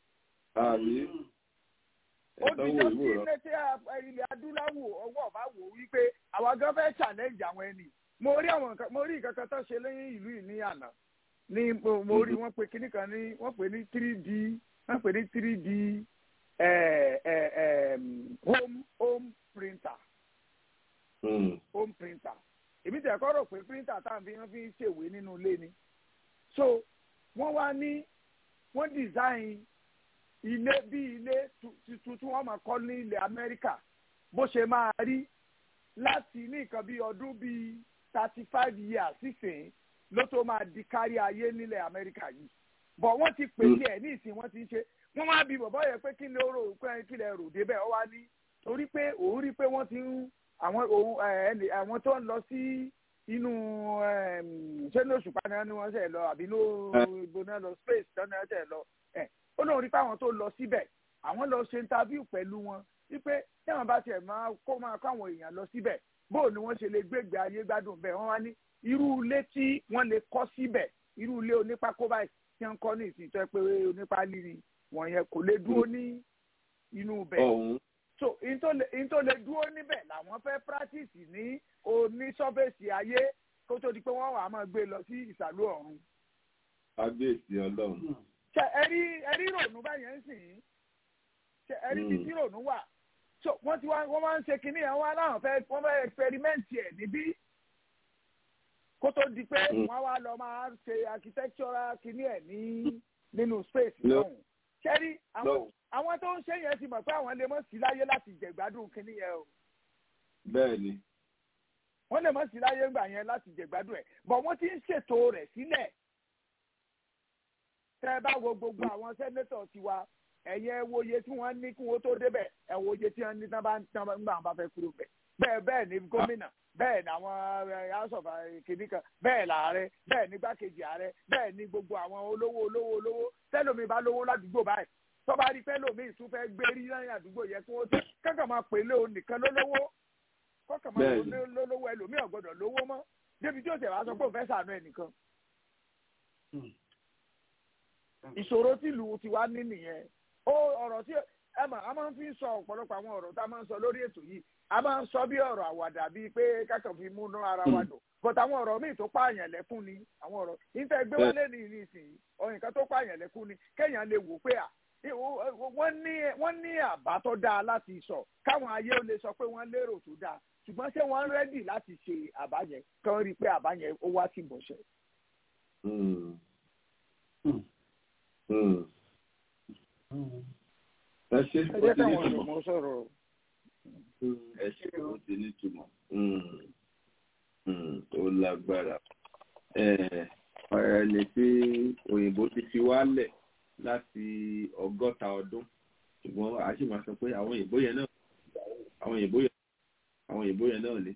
ó ti jọ sí ilé tí ilẹ̀ adúláwò ọwọ́ ọ̀bá wò wípé àwa gan fẹ́ challenge àwọn ẹni mo rí nǹkan kan tó ṣe lẹ́yìn ìlú yìí ní àná ní mo rí wọ́n pe kinní kan ní wọ́n pè ní 3D home printer. Home printer. Èmi tẹ̀ kọ́ rò pé printer tá à ń fi ṣèwé nínú ilé ni. So wọ́n design ilé bí ilé tuntun wọ́n máa kọ́ ní ilẹ̀ Amẹ́ríkà bó ṣe máa rí láti ní nǹkan bí ọdún bíi 35 years sísìn ló tó máa di kárí ayé nílẹ̀ Amẹ́ríkà yìí. Bọ̀ wọ́n ti pèsè ẹ̀ ní ìsìn wọ́n ti ń ṣe wọ́n wá bí bọ̀bọ́ yẹn pé kí lè rò pé kí lè rò débẹ̀ ọ wá ní torí pé òun rí pé wọ́n ti ń àwọn tó ń lọ sí inú ṣé ní òṣùpá náà ni wọ́n ṣe lọ àbí ní ibo náà lọ space tó náà ṣe lọ ó lóun rí pé àwọn tó lọ síbẹ̀ àwọn lọ ṣe interview pẹ̀lú wọn wípé tí àwọn bá tiẹ̀ máa kó àwọn èèyàn lọ síbẹ̀ bóò ni wọ́n ṣe lè gbégbé ayé gbádùn bẹ́ẹ̀ wọ́n wá ní irú ilé tí wọ́n lè kọ́ síbẹ̀ irú ilé onípákó báyìí tí wọ́n kọ́ ní ìsìn tó yẹ pé onípálí ni wọ́n yẹn kò lè dúró ní inú bẹ̀. so in tó lè dúró níbẹ̀ làwọn fẹ́ practice ní oní sọ́fẹ̀sì ayé kó tó di pé wọ́n wà á máa gbé lọ sí ìsàlú ọ̀run. kábíyèsí Ọlọ́run. ṣe ẹrí rònú báyẹn ń sìn ṣe ẹrí títí rònú wà so wọ́n máa ń ṣe kinní yẹn wọ́n aláwọ̀ wọ́n fẹ́ experiment ẹ̀ níbí kó tó di pé wọ́n wá lọ máa ṣe architectural kinní ẹ̀ nínú space lọ́hùn. Ṣẹ́rí àwọn tó ń ṣe yẹn ti mọ̀ pé àwọn lè mọ̀ sí láyé láti jẹ̀gbádùn kínní yẹn o. Bẹ́ẹ̀ni. Wọ́n lè mọ̀ sí láyé ńgbà yẹn láti jẹ̀gbádùn ẹ̀ bọ̀ wọ́n ti ń ṣètò rẹ̀ sílẹ̀. Tẹ́ ẹ bá wo gbogbo àwọn sẹ́nétọ̀ tiwa ẹ̀yẹ wòye tí wọ́n ní kí wọ́n tó débẹ̀ ẹ̀ wòye tí wọ́n ní tán bá fẹ́ kúrò bẹ̀. Bẹ́ẹ̀ ni gómìnà bẹ́ẹ̀ ni àwọn house of kìnìkan bẹ́ẹ̀ làárẹ̀ bẹ́ẹ̀ ni gbákejì ààrẹ bẹ́ẹ̀ ni gbogbo àwọn olówó tẹ́lómi bá lówó ládùúgbò báyìí tó bá rí tẹ́lómi tún fẹ́ gbérí lẹ́yìn àdúgbò yẹ kí wọ́n tẹ́ kọ́kàn máa pè lé òun nìkan lólówó kọ́kàn máa lólówó ẹlòmíì ò gbọ́dọ̀ lówó mọ́ débi tí ó tẹ̀ wá sọ pé òun fẹ́ ṣàánú ẹnìkan. ìṣòro tí ìlú ti wá ní nìyẹn ọ̀rọ̀ tí a máa fi ń sọ ọ̀pọ̀lọpọ̀ àwọn ọ̀rọ̀ tá a máa ń sọ lórí ètò yìí a máa ń sọ bí ọ̀rọ̀ àwàdà bíi pé kákan fi múná ara wa dùn but àwọn ọ̀rọ̀ míì tó pààyàn lẹ́kún ni àwọn ọ̀rọ̀ níta gbé wọlé ní ìsìn nǹkan tó pààyàn lẹ́kún ni kéèyàn lè wò pé wọ́n ní àbá tó dáa láti sọ káwọn ayé ó lè sọ pé wọ́n lérò tó dáa ṣùgbọ́n ṣé wọ́n rẹ́dì láti ṣe àbá yẹn kán rí i pé àbá yẹn ó wá sí ìmọ̀ṣẹ́. ẹ ṣe ẹ jẹ́ káwọn ọ̀dọ́ sọ̀rọ̀. ẹ ṣe ó ti nítumọ̀ ó lágbára ẹni tí òyìnbó ti fi wálẹ̀ láti 100 ọdún ṣùgbọ́n a sì máa sọ pé àwọn òyìnbó yẹn náà ni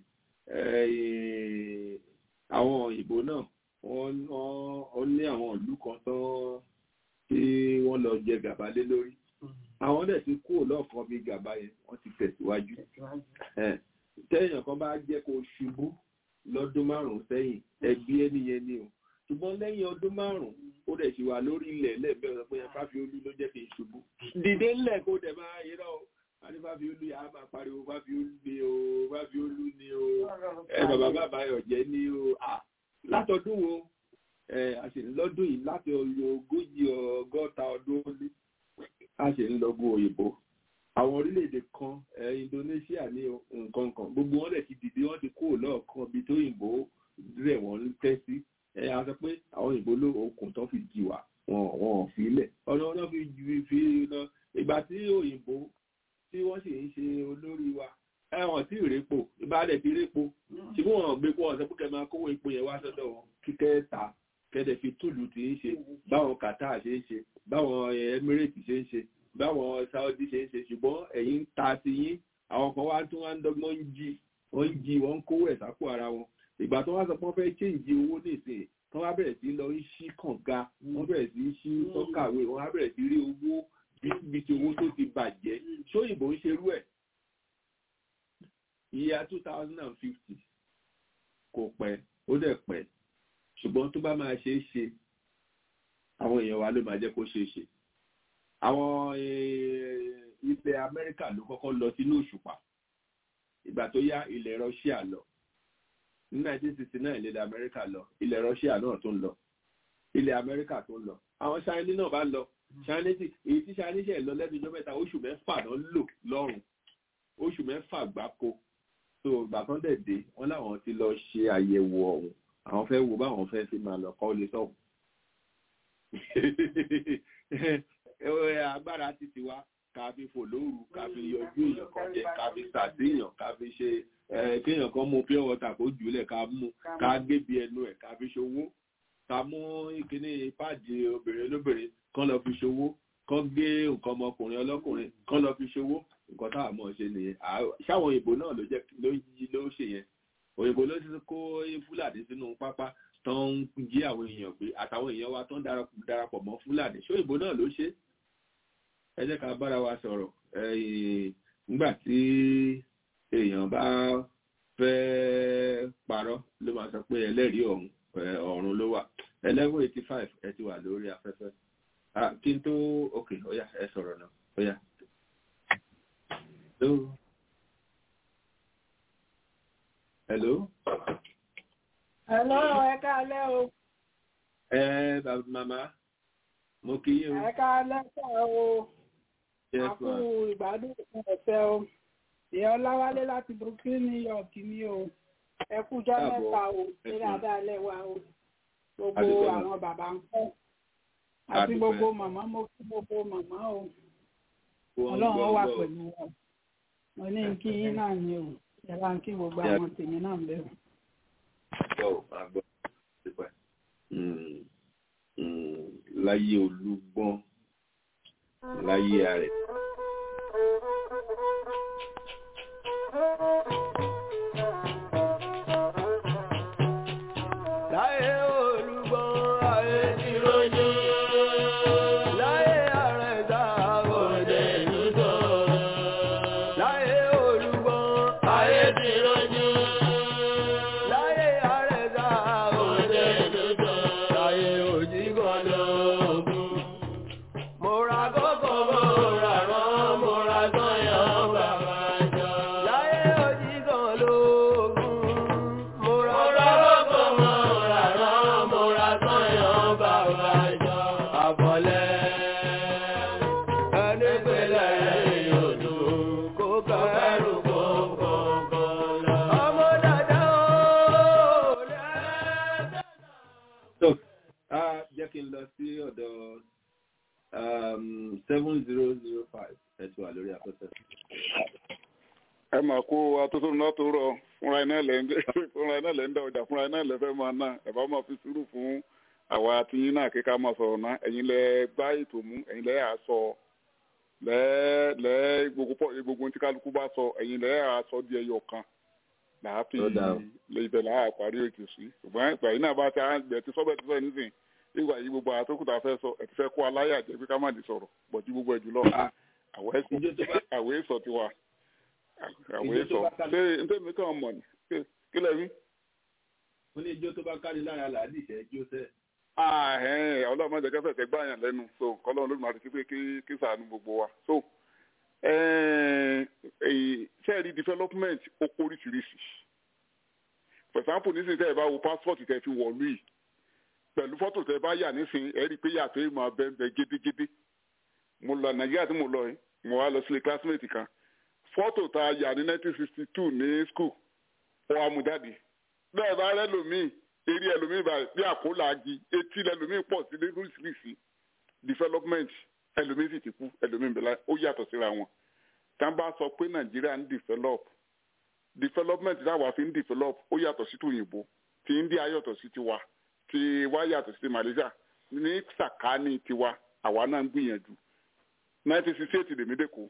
àwọn òyìnbó náà wọ́n ní àwọn ìlú kan tó tí wọ́n lọ jẹ gàba lé lórí àwọn dẹ̀ ti kúrò lọ́ọ̀kan bí gàba yẹn wọ́n ti tẹ̀síwájú tẹ́yìn kan bá jẹ́ kó ṣubú lọ́dún 5 sẹ́yìn ẹbí ẹniyẹn ni o ṣùgbọ́n lẹ́yìn ọdún 5 ó dẹ̀ ṣì wà lórí ilẹ̀ lẹ́ẹ̀bẹ̀rẹ̀ pé Fáfiolú ló jẹ́ kí n ṣubú dìde ńlẹ̀ kó dẹ̀ máa yẹra o àti Fáfiolú yà á máa pariwo Fáfiolú ni o bàbá Ọ̀jẹ́ ni o látọdún wo àṣìlọ́dún yìí láti 160 ọdún ó lé a ṣe ń lọ́gùn òyìnbó àwọn orílẹ̀-èdè kan Indonesia ní nǹkan kan gbogbo wọn dẹ̀ ti dìde wọ́n ti kúrò lọ́ọ̀kan bí tó òyìnbó rẹ̀ wọ́n ń tẹ́ sí a sọ pé àwọn òyìnbó ló okùn tó fi jì wá wọn ò fi lẹ̀ ọ̀nà wọn fi lọ ìgbà tí òyìnbó tí wọ́n sì ń ṣe olórí wa ẹ̀wọ̀n tí ìrèpò ìbálẹ̀ ti répo ṣùgbọ́n wọn gbé pọ̀ ọ̀sẹ̀ púpẹ̀ máa kówó epo yẹn wá sọ́dọ̀ wọn kíkẹ́ ta kẹ́dẹ̀ fi túlù tí ń ṣe báwọn Qatar ṣe ń ṣe báwọn Emirates ṣe ń ṣe báwọn Saudi ṣe ń ṣe ṣùgbọ́n ẹ̀yin ń ta sí yín àwọn kan wá tún wá ń dọ́gbọ́n wọ́n ń kówó ẹ̀ sápò ara wọn ìgbà tó wá sọ pé wọ́n fẹ́ change owó nísìnyí tó wá bẹ̀rẹ̀ sí lọ ń ṣí kànga wọ́n bẹ̀rẹ̀ sí ṣí sọ́kàwé wọ́n á bẹ̀rẹ̀ sí rí owó bíi owó tó ti bàjẹ́ ṣóyìnbó ń ṣerú ẹ̀ ìyá 2050 kò pẹ́ ó dẹ̀ pẹ́ ṣùgbọ́n tó bá máa ṣe é ṣe àwọn èèyàn wa ló máa jẹ́ kó ṣe é ṣe àwọn ilẹ̀ Amẹ́ríkà ló kọ́kọ́ lọ sínú òṣùpá ìgbà tó yá ilẹ̀ Russia lọ ní 1969 ilẹ̀ Amẹ́ríkà lọ ilẹ̀ Russia náà tó ń lọ ilẹ̀ Amẹ́ríkà tó ń lọ àwọn Chinese náà bá lọ Chinese èyí tí Chinese ẹ̀ lọ lẹ́nu ọjọ́ mẹ́ta oṣù 6 náà lò lọ́rùn oṣù 6 gbáko so ìgbà kan dẹ̀ dé wọ́n láwọn ti lọ ṣe àyẹ̀wò ọ̀hún àwọn fẹ́ wo báwọn fẹ́ fi máa lọ kọ́ lé sọ́hùn agbára ti ti wá ká fi fò lóru ká fi yọjú èèyàn kan jẹ ká fi sàdéèyàn ká fi ṣe kéèyàn kan mú pure water kó jùlẹ̀ ká mú ká gébi ẹnu ẹ̀ ká fi ṣòwò ká mú ìkíní páàdì obìnrin olóbìnrin kán lọ fi ṣòwò kán gé nǹkan ọmọkùnrin ọlọ́kùnrin kán lọ fi ṣòwò nǹkan táwọn mọ̀ ṣe nìyẹn ṣáwọn òyìnbó náà ló ṣe yẹn òyìnbó ló ti kó Fúlàní sínú pápá tó ń jí àwọn èèyàn gbé àtàwọn èèyàn wa tó ń darapọ̀ mọ́ Fúlàní ṣé òyìnbó náà ló ṣe ẹ jẹ́ ká bára wa sọ̀rọ̀ nígbà tí èèyàn bá fẹ́ parọ́ ló máa sọ pé ẹlẹ́rìí ọ̀run ló wà 11:85 ẹ ti wà lórí afẹ́fẹ́ kí n tó òkè ọ̀yà ẹ sọ̀rọ̀ náà ọ̀yà. Hello. Hello, ẹ káalẹ́ o. Màmá, mo kí yín o. Ẹ káalẹ́ sọ o. Àkú ìgbádùn ẹ̀fẹ́ o. Ìyá Ọláwálé láti Brooklyn, New York ni o. Ẹ kújọ́ mẹ́ta o. Ṣé dáadáa lẹ́wà o. Gbogbo àwọn bàbá ń kọ́. Àti gbogbo màmá, mo kí gbogbo màmá o. Ọlọ́run wà pẹ̀lú wọn. Mo ní kí yín náà ni o. Ẹ bá ń kí gbogbo àwọn tèmi náà ń bẹ̀rù. Láyé Olúgbọ́n láyé ààrẹ. Láyé Olúgbọ́n ayé ti rojú. Láyé ààrẹ dáàbòdè lùtọ̀. Láyé Olúgbọ́n ayé ti rojú. Láyé ààrẹ dáàbòdè lùtọ̀. Láyé Òjìgbọ́dọ̀ ògùn. Mo ra kókó mo ra rán mo ra sọ́yàn bàbá jọ. Láyé jẹ́ kí n lọ sí ọ̀dọ̀ 7005 ẹ ti wà lórí afẹ́fẹ́. ẹ mà kó atótónu náà tó rọ fúnra iná lẹ́ ń dá ọjà fúnra iná lẹ́ fẹ́ máa ná ẹ bá máa fi sùúrù fún àwa àtìyín náà kíkà máa sọ̀rọ̀ náà ẹ̀yin lẹ gbá ètò mú ẹ̀yin lẹ àsọ lẹ gbogbo tí kálukú bá sọ ẹ̀yin lẹ àsọ di ẹyọ kan làáfi ibẹ̀ làá parí ètò sí ṣùgbọ́n ìgbà yìí náà bá ti àgbẹ̀ ti sọ́bẹ̀ ti sọ nísìn ìgbà yìí gbogbo àtòkùtà fẹ́ sọ ẹ̀ ti fẹ́ kó aláyà jẹ́ pé ká má di sọ̀rọ̀ bọ̀jú gbogbo ẹ̀ jùlọ àwẹ̀ sọ ti wà àwẹ̀ sọ ṣé ntẹ́mi kàn mọ̀ ní kí lẹ́ rí. ó ní ijó tó bá kárí lára làádì ìṣẹ́ jó sẹ́. ọlọ́mọdé kẹfẹ́ tẹ gbáyàn lẹ́nu so kọ́lọ́run ló máa ti pé kí ṣàánú gbogbo wa so ṣẹ́ẹ̀rí development ó kó oríṣiríṣi for example nísìnyí tẹ́ ẹ bá wo passport tẹ́ fi wọ̀lú yìí pẹ̀lú fọ́tò tẹ́ bá yà nísìnyí ẹ rí i pé yàtọ̀ ìmọ̀ abẹ́ńbẹ́ gédégédé mo lọ nàìjíríà tí mo lọ yìí mo wá lọ sílé classmate kan fọ́tò tá a yà ní 1962 ní school ó wá mú jáde bẹ́ẹ̀ bá rẹ́ lòmíì eré ẹlòmíì bá bí àkólà agi etí lẹlòmíì pọ̀ sí lóríṣiríṣi development ẹlòmíì sì ti kú ẹlòmíì bẹ̀rẹ̀ ó yàtọ̀ síra wọn tá a bá sọ pé nàìjíríà ń development táwa fi ń develop ó yàtọ̀ sí tòyìnbó tí india yàtọ̀ sí tiwa tí wá yàtọ̀ sí malaysia ní sàkáání tiwa àwa náà ń gbìyànjú 1968 lèmi dẹ́kọ̀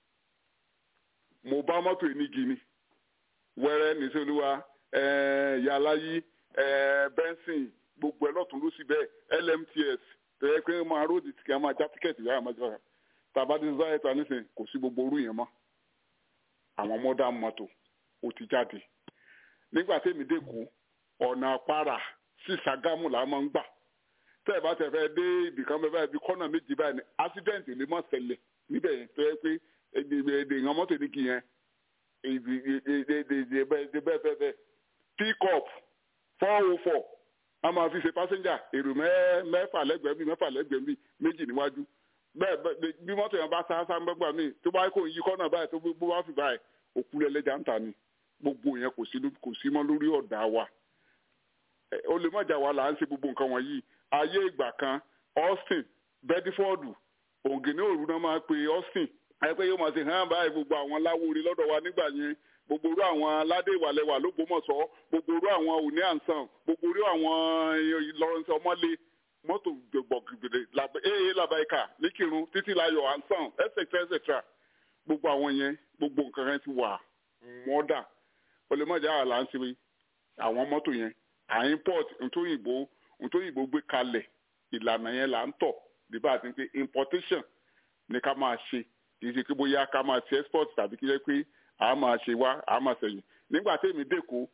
mo bá mọ́tò ìnígi ni wẹ́rẹ́ nìṣẹ́lúwa yàláyí benson gbogbo ẹ̀ lọ́tún ló sì bẹ́ẹ̀ lmts tẹ̀yẹ pé máa róòdì tí kì í máa já tíkẹ́ẹ̀tì wáyà máa jẹ́ tàbádé záyẹ̀tà nísìn kò sí gbogbo orú yẹn mọ́ àwọn mọ́dà mọ́tò ó ti jáde nígbà tẹ́mi dẹ́kun ọ̀nà àpárá sí Ṣàgámù là máa ń gbà tẹ́ ẹ bá tẹ̀ fẹ́ dé ibìkan bẹ́ẹ̀ báyìí bí kọ́nà méjì báyìí ni accident lè má ṣẹlẹ̀ níbẹ̀ yẹn tó yẹ pé èdè ìhàn mọ́tò ní kì yẹn bẹ́ẹ̀ pick up 404 a máa fi ṣe passenger èrò mẹ́fà lẹ́gbẹ̀ẹ́ bíi méjì níwájú bẹ́ẹ̀ bí mọ́tò yẹn bá sáásá gbẹ́gbà míì tó bá kó yí kọ́nà báyìí tó bó bá fi báyìí òkú lẹ́lẹ́jà ń ta ni gbogbo yẹn kò sí mọ́ lórí ọ̀dà wa ó lè mọ̀jà wa là ń ṣe gbogbo nǹkan wọ̀nyí ayé ìgbà kan Austin Bedford òǹgẹ̀ní òru náà máa pe Austin àyẹ̀pẹ́ yóò máa ṣe hàn báyìí gbogbo àwọn láwóore lọ́dọ̀ wa nígbà yẹn gbogbo orú àwọn aládé ìwàlẹ́wà lÓgbómọ̀ṣọ́ gbogbo orú àwọn òní àǹsàn gbogbo orú àwọn Lawrence ọmọlé mọ́tò gbọ̀gbọ̀gbèrè làbáyíkà níkírun títí láyọ̀ àǹsàn etc gbogbo àwọn yẹn gbogbo nǹkan yẹn ti wà mọ́dà olèmọ̀jà àlà ń ṣe àwọn mọ́tò yẹn à import ntóyìnbó gbé kalẹ̀ ìlànà yẹn là ń tọ̀ bíbá àti pé importation ni ká máa ṣe kì í ṣe pé bóyá ká máa ṣe export tàbí kí jẹ́ pé a máa ṣe wá a máa ṣẹ̀yìn nígbà tí èmi dẹ́kọ̀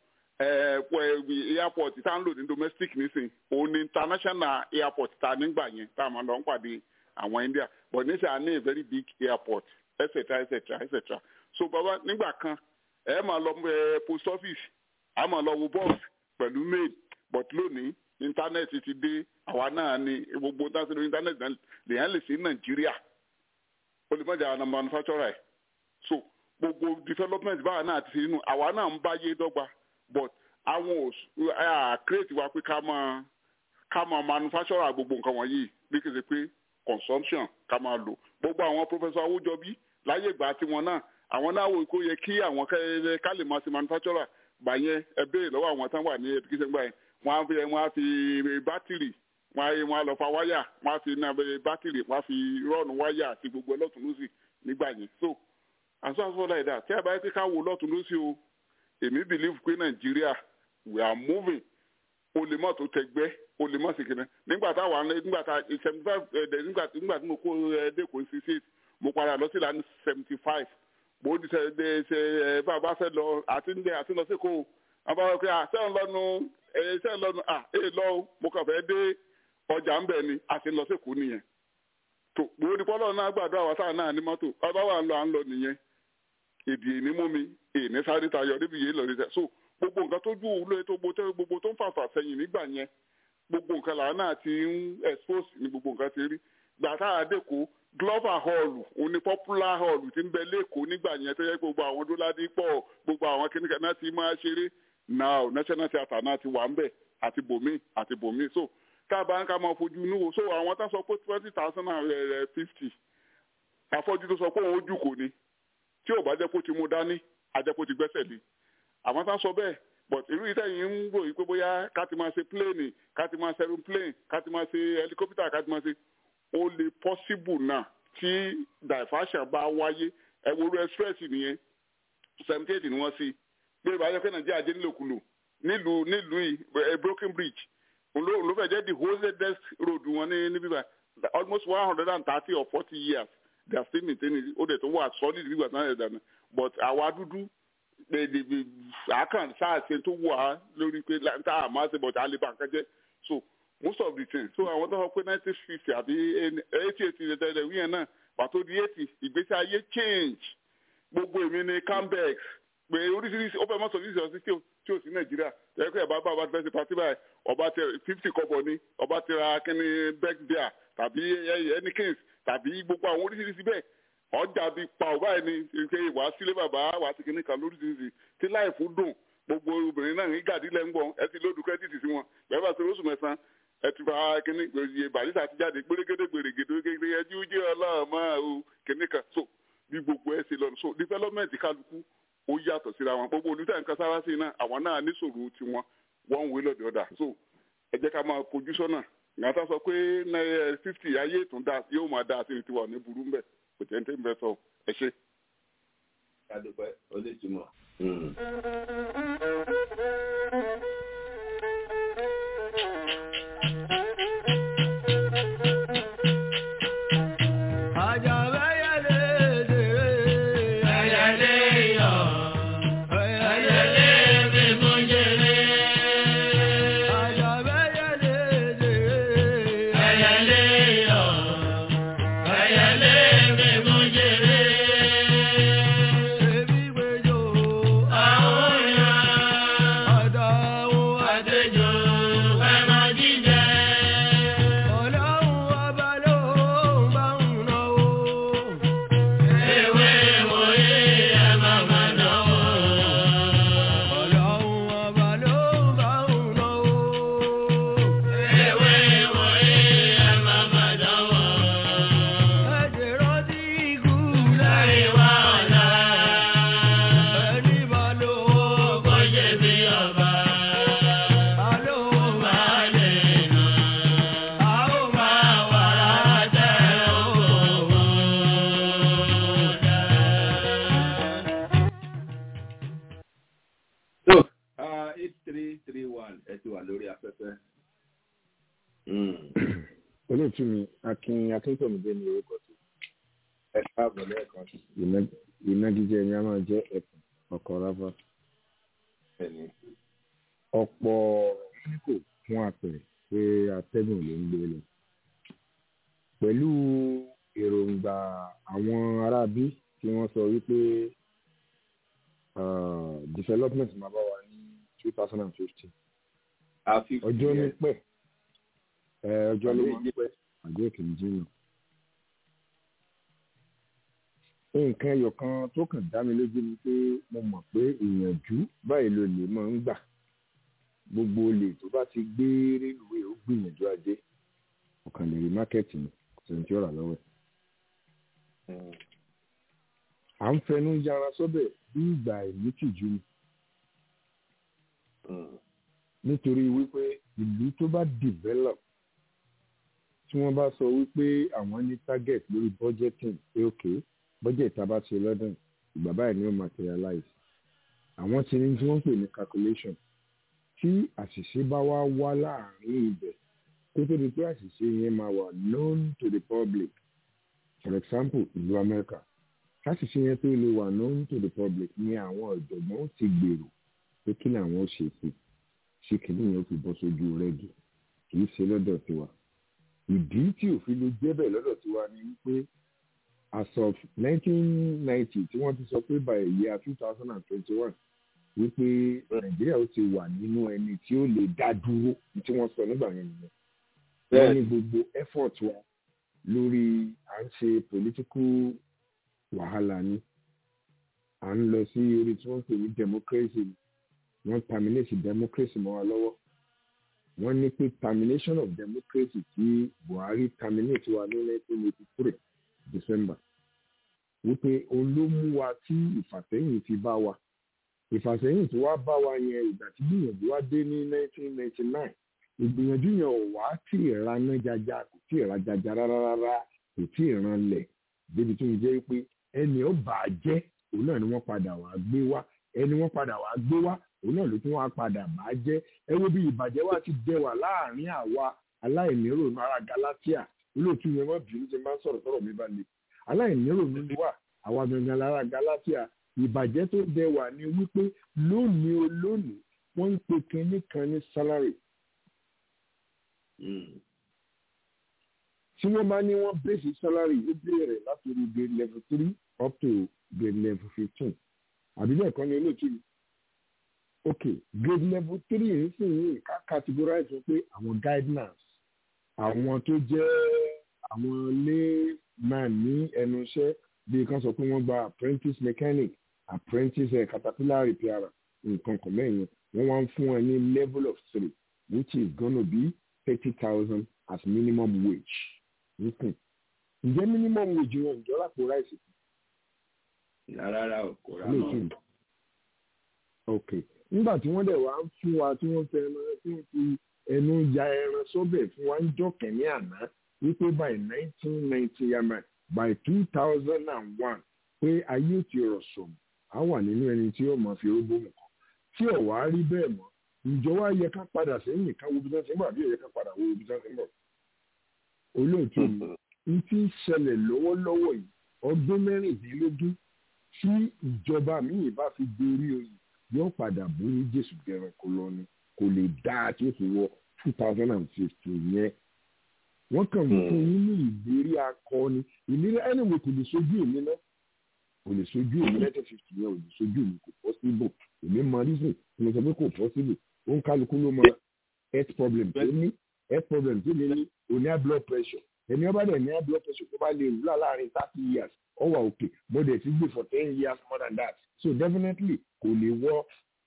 airport tá ń lò ní domestic nísìn òun ni international airport tá nígbà yẹn tá a máa lọ ń pàdé àwọn India but níṣẹ́ a ní a very big airport etc so bàbá nígbà kan ẹ máa lọ post office a máa lọ wo box pẹ̀lú mail but lónìí internet ti dé àwa náà ni gbogbo dáńsẹ́ lórí internet lèyàn lè ṣe ní Nàìjíríà olùmọ̀jà àwọn manufacturer ẹ̀ so gbogbo development báwa náà ti ṣe nínú àwa náà ń báyé dọ́gba but àwọn create wa pé ká máa manufacturer gbogbo nǹkan wọ̀nyí bí kì í ṣe pé consumption ká máa lò gbogbo àwọn professor Awójọbí láyé ìgbà tiwọn náà àwọn náà wò kó yẹ kí àwọn ká lè máa ṣe manufacturer gbà yẹn ẹ béèrè lọ́wọ́ àwọn tán wà ní education gbà yẹn wọ́n á fi bátìrì wọ́n á lọ fa wáyà wọ́n á fi bátìrì wọ́n á fi rọ́ọ̀nù wáyà àti gbogbo lọ́tún lọ́sì nígbà yẹn so and so like that tí a bá yẹ kí ká wo lọ́tún lọ́sì o èmi believe pé Nàìjíríà we are moving o lè mọ̀ tó tẹgbẹ́ o lè mọ̀ sí kìnnà nígbà tá 75 nígbà tí mo kó dẹ́kun 68 mo padà lọ sí ìlànà 75 mo ní ṣe bàbá fẹ́ lọ àti lọ sí kó àbá wọn pé sẹ́yìn lọ́nu lọ mo kàn fẹ́ dé ọjà ń bẹ̀ ni àti lọ sí kó nìyẹn tó mo ní pọ́lọ́ náà gbàdúrà wá sáà náà ní mọ́tò ọba wà ń lọ nìyẹn èdè ní mú mi èní sáré tayọ níbi yìí lọ rí sẹ́ so gbogbo nǹkan tó ju òwúlò tó gbogbo tó ń fàfà sẹ́yìn nígbà yẹn gbogbo nǹkan làwọn náà ti ń expose ní gbogbo nǹkan ti rí gbàtà àdékò Glover Hall òní popular hall ti ń bẹ lẹ́kọ̀ọ́ nígbà yẹn tó yẹ gbogbo àwọn dóládé pọ̀ gbogbo àwọn kìnnìkan náà ti máa ṣeré now National Theatre náà ti wà ń bẹ̀ àti bòmí so tábà ń ká máa fojú inú wo so àwọn tá sọ pé 20,050 àfọ́jú tó sọ pé òun ojú kò ní tí ò bá jẹ́ kó ti mú dání àjẹkó ti gbẹ́sẹ̀ lé àwọn tá sọ bẹ́ẹ̀ but irú ìtẹ̀yìn ń rò yìí pé bóyá ká ti máa ṣe pléènì ká ti máa ṣe aeroplane ká ti máa ṣe helicopter ká ti máa ṣe ó lè possible náà tí diversion bá wáyé ẹ̀wòrú express nìyẹn 78 ni wọ́n sí pé ìbáyọ̀ fẹ́ nàìjíríà jẹ́ nílòkulò nílùú yìí broken bridge ló fẹ́ jẹ́ the oldest road wọn ní bíbá almost 130 or 40 years they are still maintaining ó dẹ̀ tó wà solid nígbà tí wọ́n yẹ dànù but àwa dúdú àkàn sáàsì tó wà lórí pé tá a máa ṣe but a lè ba nǹkan jẹ́ so most of the things so àwọn tó sọ pé 1950 àbí 80 tẹ̀lé wíyẹn náà pàtó di 80 ìgbésí ayé change gbogbo èmi ní cambex pé oríṣiríṣi ó fẹ́ mọ́ sọ̀rọ̀ ìṣòro tí ò sí nàìjíríà ẹ̀kọ́ ẹ̀ bá fẹ́ ṣe pàtí báyìí ọba tẹ 50 kọ́bọ̀ ní ọba tẹ ra kíní beck beer tàbí Heineken tàbí gbogbo àwọn oríṣiríṣi bẹ́ẹ̀ ọjà bíi pa ọba ẹ̀ ní ike wàá sílé bàbá wàá ti kíní kan lóríṣiríṣi tí láìfù dùn gbogbo obìnrin náà ní gàdílẹ̀ ń gbọ̀n ẹ ti lóòdù kẹ́díìtì sí wọn bẹ́ẹ̀ bá ṣe oṣù mẹ́sàn-án ẹ ti fa kíní iye bàrísà ti jáde gbèrègédé ẹjú jẹ́ ọlọ́ọ̀mọ́ o kíní kan so bí gbogbo ẹ ṣe lọ so development kálukú ó yàtọ̀ síra wọn gbogbo olùtẹ̀ nǹkan sára sí náà àwọn náà níṣòro tiwọn one way lọ́dọ̀ ọ̀dà so ẹ jẹ́ ká máa kojú sọ́nà ìyàtọ̀ sọ pé 50 ayé ìtún dá yóò máa dá sí tiwa ní burú mbẹ kò tẹ́ ń tẹ́ ń bẹ sọ ẹ ṣe. kádùpẹ́ ó lè túmọ̀. olóòtú mi akin akíntọ́mìdé ní orúkọ tó ẹ káàbọ̀ lẹ́ẹ̀kan ìnagijẹ ni a máa jẹ́ ẹ̀kùn ọkọ̀ ráfà ọ̀pọ̀ nípò fún àpẹẹrẹ pé atẹ́gùn ló ń gbé lọ pẹ̀lú èròǹgbà àwọn aráabí tí wọ́n sọ wípé development máa bá wa ní 2050 ọjọ́ ní pẹ́ ọjọ́ ló máa ń pẹ́ àjọ kìí jìnnà. nǹkan ẹyọ kan tó kàn dá mi lójú ni pé mo mọ̀ pé ìyànjú báyìí ló lè máa ń gbà gbogbo olè tó bá ti gbé rélùwé ó gbìyànjú ajé ọ̀kan lè rí mákẹ́ẹ̀tì ní sẹ̀ǹtì ọ̀rà lọ́wọ́ ẹ̀. à ń fẹnu yára sọ́bẹ̀ bí ìgbà ìlú tìjú ni nítorí wípé ìlú tó bá develop tí wọ́n bá sọ wípé àwọn ní target lórí budgeting pé ok budget tá a bá ṣe lọ́dún ìgbà báyìí ni ó materialize àwọn ti ní tí wọ́n pè ní calculation tí àṣìṣe bá wá láàrin ibẹ̀ tó tó di pé àṣìṣe yẹn máa wà known to the public for example ìlú Amẹ́ríkà àṣìṣe yẹn tó lè wà known to the public ní àwọn ọ̀jọ̀gbọ́n ti gbèrò pé kí ni àwọn ó ṣe sí ṣé kìíní yẹn ó fi bọ́ sójú rẹ́gì kì í ṣe lọ́dọ̀ tiwa ìdí tí òfin lè jẹ́ bẹ́ẹ̀ lọ́dọ̀ tiwa ni wípé as of 1990 tí wọ́n ti sọ pé by year 2021 wípé Nàìjíríà ó ti wà nínú ẹni tí ó lè dá dúró tí wọ́n sọ nígbà yẹn nìyẹn wọ́n ní gbogbo effort wa lórí à ń ṣe political wàhálà ni à ń lọ sí orí tí wọ́n pè ní democracy wọ́n terminate democracy mọ́ wa lọ́wọ́ wọ́n ní pé termination of democracy tí Buhari terminate wa ní 1983 December wípé òun ló mú wa tí ìfàsẹ́yìn ti bá wa ìfàsẹ́yìn tí wàá bá wa yẹn ìgbà tí gbìyànjú wa dé ní 1999 ìgbìyànjú yẹn ò wá tí ìraná jaja kò tí ìra jaja rárá kò tí ìran lẹ̀ débi tó ń jẹ́ pé ẹni ó bà á jẹ́ òun náà ni wọ́n padà wá gbé wá ẹni wọ́n padà wá gbé wá òun náà ló tún wá padà bà á jẹ́ ẹ wo bí ìbàjẹ́ wa ti dẹ wà láàrin àwa aláìnírònú ará Galatia olóòtú yẹn wọ́n bìí ṣe máa ń sọ̀rọ̀ mi bá le aláìnírònú ni wà àwa gangan lára Galatia ìbàjẹ́ tó dẹ wà ní wípé lónìí wọ́n ń pe kinní kan ní salary. Tí wọ́n bá ní wọ́n bẹ́sì salary ó bẹ̀rẹ̀ láti orí grade level 3 up to grade level 15 àbí bẹ́ẹ̀ kọ́ ni olóòtú yìí. Ok, grade level 3 nísìnyí ká categorize pé àwọn guidance àwọn tó jẹ́ àwọn layman ní ẹnu iṣẹ́ bí kan sọ pé wọ́n gba apprentice mechanic apprentice caterpillar repairer nǹkan kan mẹ́yìn wọ́n wá ń fún ẹ ní level of 3 which is gonna be 30,000 as minimum wage. Ǹjẹ́ minimum wage wọn ìjọ lápò ráìsì? Rárá o kò rà mọ́. Ok, nígbà tí wọ́n dẹ̀ wá ń fún wa tí wọ́n fẹ́ ẹran tí wọ́n fi ẹnu ya ẹran sọ́bẹ̀ fún wa ń jọ kẹ́ni àná wípé by 1990 yamma by 2001 pé ayé ò ti rọ̀ sọ̀mù á wà nínú ẹni tí ó máa fi rógbó nǹkan tí ò wá rí bẹ́ẹ̀ mọ́ ìjọba yẹ ká padà sẹ́yìn ká wo ibi tí wọ́n ti ń bọ̀ àbí yẹ ká padà wo ibi tí wọ́n ti ń bọ̀. Olóòtú mi ti ń ṣẹlẹ̀ lọ́wọ́lọ́wọ́ yìí ọdún mẹ́rìndínlógún tí ìjọba míì bá fi dorí oyè yóò padà bú ní Jésù gẹ̀rẹ̀ kó lọ ni kò lè dá tí ó fi wọ 2015 yẹn. Wọ́n kàn fún yín ní ìlérí akọni ìlérí ẹnìwé kò lè sojú èmi náà kò lè sojú èmi 1950 yẹn ò lè sojú mi kò possible èmi mọ reason mo sọ pé kò possible ó ń kálukú ló mọ health problem tó ní health problem tó ní òní high blood pressure ẹni ọba dẹ̀ ní high blood pressure tó bá lè wúlò láàrin 30 years ó wà òkè mo dẹ̀ ti gbé for 10 years more than that so definitely kò lè wọ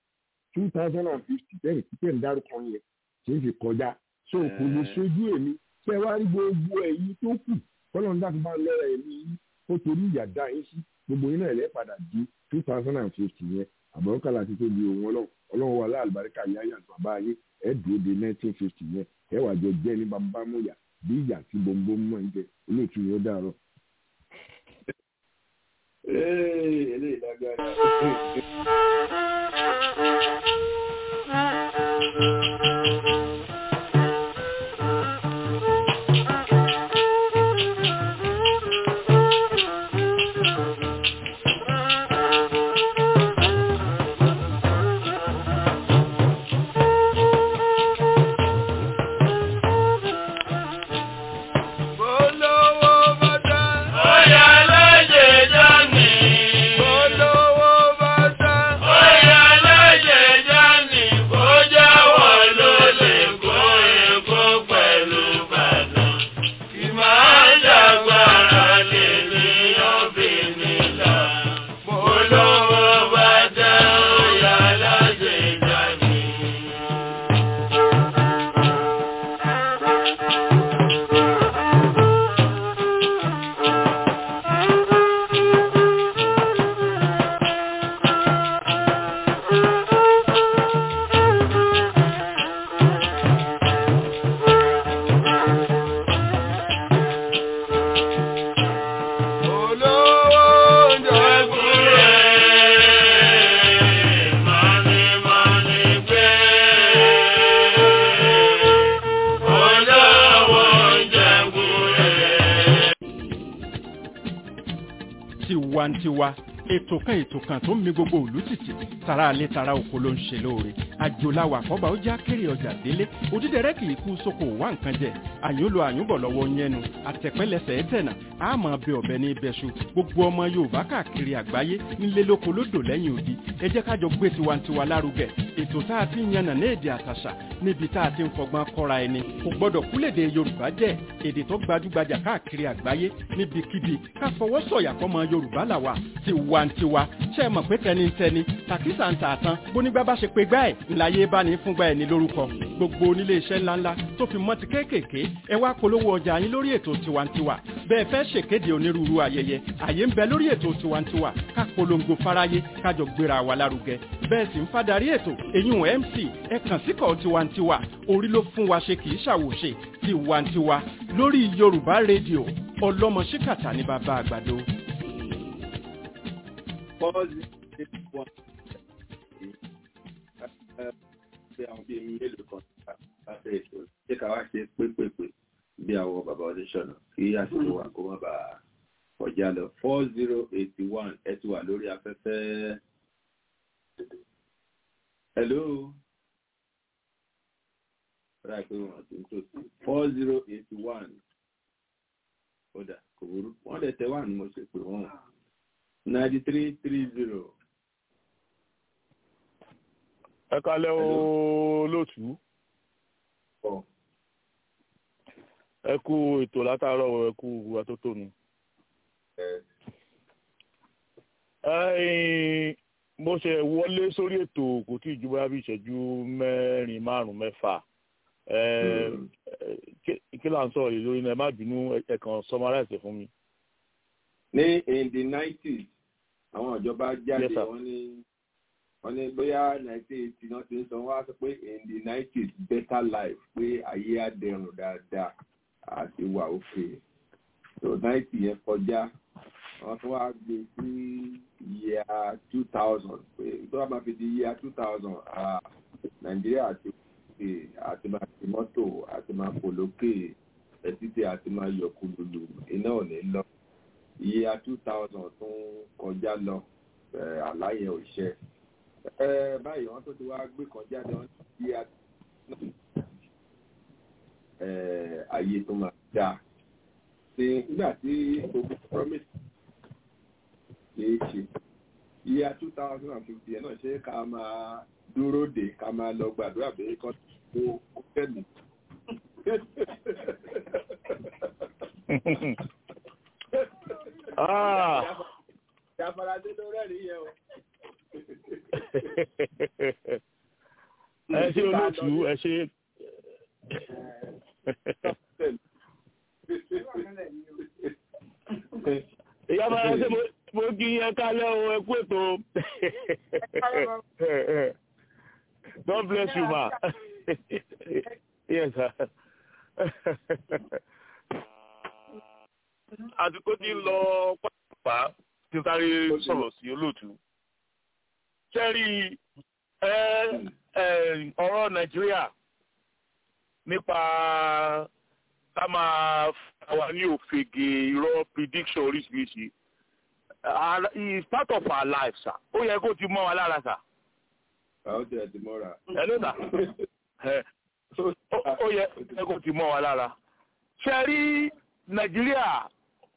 2050 tẹ́lẹ̀ títẹ̀ ń dárúkọ yẹn tí ń fi kọjá so kò lè sojú èmi tẹ́ wá rí gbogbo ẹ̀yìn tó kù kọ́lọ́n dàbí máa lọ́ra ẹ̀mí yín ó torí ìyà dá yín sí gbogbo yín náà lẹ́ padà di 2050 yẹn àbọ̀rọ̀kàlà ti tó di ohun ọlọ́run wà láàlùbáríkà yá yàtọ̀ àbá yé ẹ̀ dúró de 1950 yẹn ẹ̀ wà jọ jẹ́ ní bámúyà bí ìyà tí bọ́m̀bọ́m mọ̀ ń jẹ olóòtú yẹn ó dàrọ̀. eléyìí lágbára. tiwantiwa ètò kan tó ń mi gbogbo ìlú tìtì tara alẹ́ tara oko ló ń ṣe lóore àjòláwà àkọ́bà ó já kéré ọjà délé òdídẹrẹ́ kì í kú sóko wá nǹkan jẹ àyúnlò àyúnbọ̀ lọ́wọ́ yẹnu àtẹ̀pẹ́lẹsẹ̀ ẹ̀tẹ̀nà àmọ́ bẹ ọ̀bẹ ní ibẹ̀ṣu gbogbo ọmọ Yorùbá káàkiri àgbáyé nílé lóko lódò lẹ́yìn odi ẹ jẹ́ kájọ gbé tiwantiwa lárugẹ ètò tá a ti ń yànnà ní èdè àtàṣà níbi tá a ti ń fọgbọ́n kọ́ra ẹni kò gbọ́dọ̀ kúlèdè Yorùbá jẹ́ èdè tó gbajúgbajà káàkiri àgbáyé níbikíbi ká fọwọ́ sọ̀yà fọmọ Yorùbá làwà tiwa tiwantiwa ṣe é mọ̀ pé tẹnitẹni tàkísà ń tà tán bónígbà bá ṣe pé gbá ẹ̀ ńláyé bá ní fúngbà ẹ̀ ní lórúkọ gbogbo onílé iṣẹ́ ńláńlá tó fi mọ́ ti kéékèèké ẹ wá polówó ọjà yín lórí ètò tiwantiwa bẹ́ẹ̀ fẹ́ ṣèkéde onírúurú ayẹyẹ àyè ń bẹ lórí ètò tiwantiwa ká polongo fáráyé kájọ gbéra wa lárugẹ bẹ́ẹ̀ sì ń fadarí ètò èyún MC ẹ kàn síkọ̀ tiwantiwa orí ló fún wa ṣe kì í ṣàwòṣe tiwantiwa lórí Yorùbá rédíò ọlọ́mọ ṣíkàtà ní bàbá àgbàdo. àwọn bíi mélòó kan láti ètò ṣé ká wá ṣe pépèpè bí àwọn bàbá oníṣọ̀nà kí àsìkò wa kó má bàa kọjá lọ 4081 ẹ ti wà lórí afẹ́fẹ́. Hello. Right, pé wọ́n ti ń tó sí 4081. Kódà kò burú. Wọ́n dẹ̀ tẹ́ wà ní mo ṣe pé wọ́n 9330. Ẹ kálẹ́ o lótú. Ẹ kú ètò látàárọ̀ ẹ kú ìwà tó tónu. Mo ṣe wọlé sórí ètò kò tí ì ju bá bí ìṣẹ́jú 4, 5, 6. Kí là ń sọ̀rọ̀ yìí lórí náà ẹ má bínú ẹ kàn summarize fún mi. Ní in the 90s àwọn ìjọba jáde wọ́n ní bóyá 1980 náà ti ń sọ wá sọ pé in the 90s better life pé ayé á dẹrùn dáadáa àti wà òkè so 90 yẹn kọjá wọ́n tún wá gbé sí year 2000 pé tó wá máa fi di year 2000 Nàìjíríà àti máa ti mọ́tò àti máa pò lókè ẹ̀títì àti máa yọ kùlùlù iná ò ní lọ year 2000 tún kọjá lọ àláyé òṣẹ́ báyìí wọ́n tó ti wá gbé kan jáde wọ́n ti ayé tó máa dáa nígbà tí gbogbo promise kìí ṣe year 2050 ẹ̀ náà ṣe ká máa dúró dè ká máa lọ gbàdúrà bẹ́ẹ̀ kan tó kó fẹ́mi. Ìjàfàràdé ló rẹ́rìí yẹn o. Ẹ ṣe olóòtú ẹ ṣe. Ìyá bá ṣe mo kí yẹn kálẹ̀ o ẹ kú ètò. God bless you ma. Yes sir. Àdúgbò ti lọ pàápàá tí sáré sọ̀rọ̀ sí olóòtú. Sẹ́rí ọ̀rọ̀ Nàìjíríà nípa ká máa wà ní òfegè irọ́ prediction oríṣiríṣi. It's part of our life, sir. Ó yẹ kó ti mọ́ wa lára, sir. Ó jẹ́ ti mọ́ra. Ẹ ló dà. Ó yẹ kó ti mọ́ wa lára. Sẹ́rí Nàìjíríà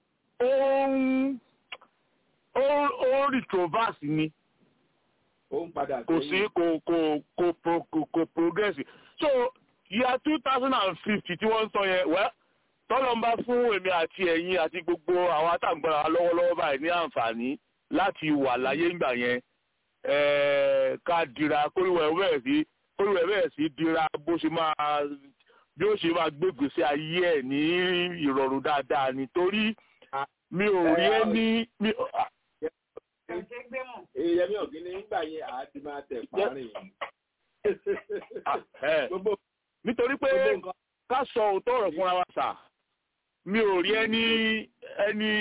ó retroverse ni. Ó ń padà kò sí kò progress. So year 2050 tí wọ́n ń sọ yẹn wẹ́ tọ́lọ́ ń bá fún èmi àti ẹ̀yin àti gbogbo àwọn àtàgbọ́ra lọ́wọ́lọ́wọ́ báyìí ní àǹfààní láti wà láyé ńgbà yẹn ká dira kórìwẹ̀ bẹ́ẹ̀ sí dira bí ó ṣe máa gbégbèsè ayé ẹ̀ ní ìrọ̀rùn dáadáa nítorí mi ò rí ẹni. Èyẹmí ọ̀gíní nígbà yẹn àti máa tẹ̀ párin. Nítorí pé ká sọ òótọ́ ọ̀rọ̀ fúnra wa sà mi ò rí ẹni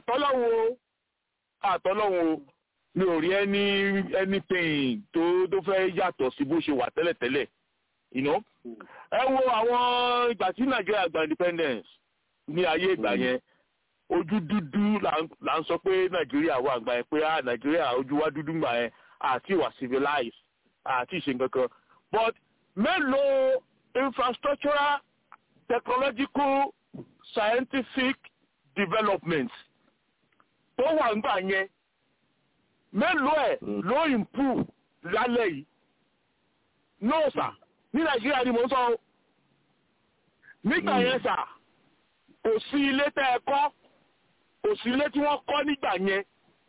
àtọ́lọ́wọ́ mi ò rí anything tó fẹ́ yàtọ̀ sí bó ṣe wà tẹ́lẹ̀tẹ́lẹ̀ ẹ wo àwọn ìgbà tí Nàìjíríà gba independence ní ayé ìgbà yẹn ojú dúdú là ń sọ pé Nàìjíríà wà gbà yẹn pé Nàìjíríà ojú wa dúdú gbà yẹn àti ìwà civilized àti ìṣe nǹkan kan but mélòó infrastructural technological scientific developments tó wà ń gbà yẹn mélòó ẹ̀ ló improve lálẹ́ yìí no sir ní Nàìjíríà ni mo ń sọ nígbà yẹn sà kò sí ilé tẹ́ ẹ kọ́ kò sí ilé tí wọ́n kọ́ nígbà yẹn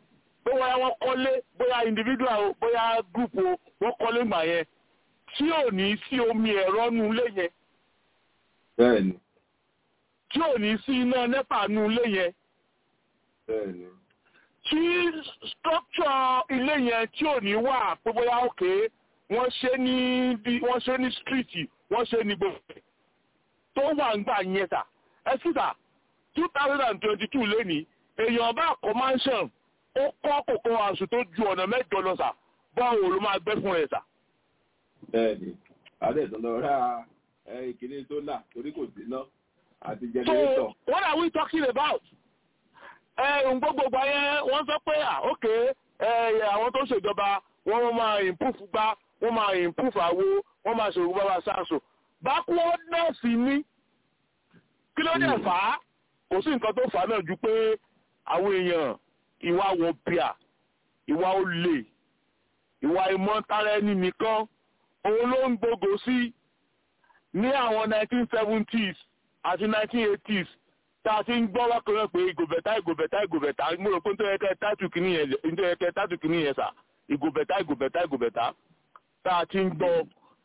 tó wáyà wọ́n kọ́lé bóyá individual o bóyá group o wọ́n kọ́lé gbà yẹn tí ò ní sí omi ẹ̀rọ nu ilé yẹn. Bẹ́ẹ̀ni. Tí ò ní sí iná nẹ́pà nu ilé yẹn. Bẹ́ẹ̀ni. Tí structure ilé yẹn tí ò ní wà pé bóyá òkè wọ́n ṣe ní street wọ́n ṣe ní gbogbo tó wà ń gbà yẹn sà. Ẹ síta 2022 lẹ́ni èèyàn bá kọ́ mansion ó kọ́ kòkó àṣù tó ju ọ̀nà 8 lọ sà báwo ló máa gbẹ́ fún ẹ̀ sà. Bẹ́ẹ̀ni adé tó lọ ra ìkíní tó là torí kò sí náà àti generator. So what are we talking about? Gbogbo ìgbà yẹn wọ́n sọ pé okay àwọn tó ṣèjọba wọ́n máa improve gbá wọ́n máa improve àwo wọ́n máa ṣòro bá ṣáṣò backwardness ní kí ló dé fà á kò sí nǹkan tó fà á náà ju pé àwọn èèyàn ìwà wọ̀bìà ìwà olè ìwà ìmọ̀tara ẹni nìkan òun ló ń gbogbo sí ní àwọn 1970s àti 1980s tá a ti ń gbọ́ wákàtí pé ìgòbẹ̀tá mo rò pé nítorí ẹ̀kẹ́ tátù kìíní yẹn sà ìgòbẹ̀tá tá a ti ń gbọ́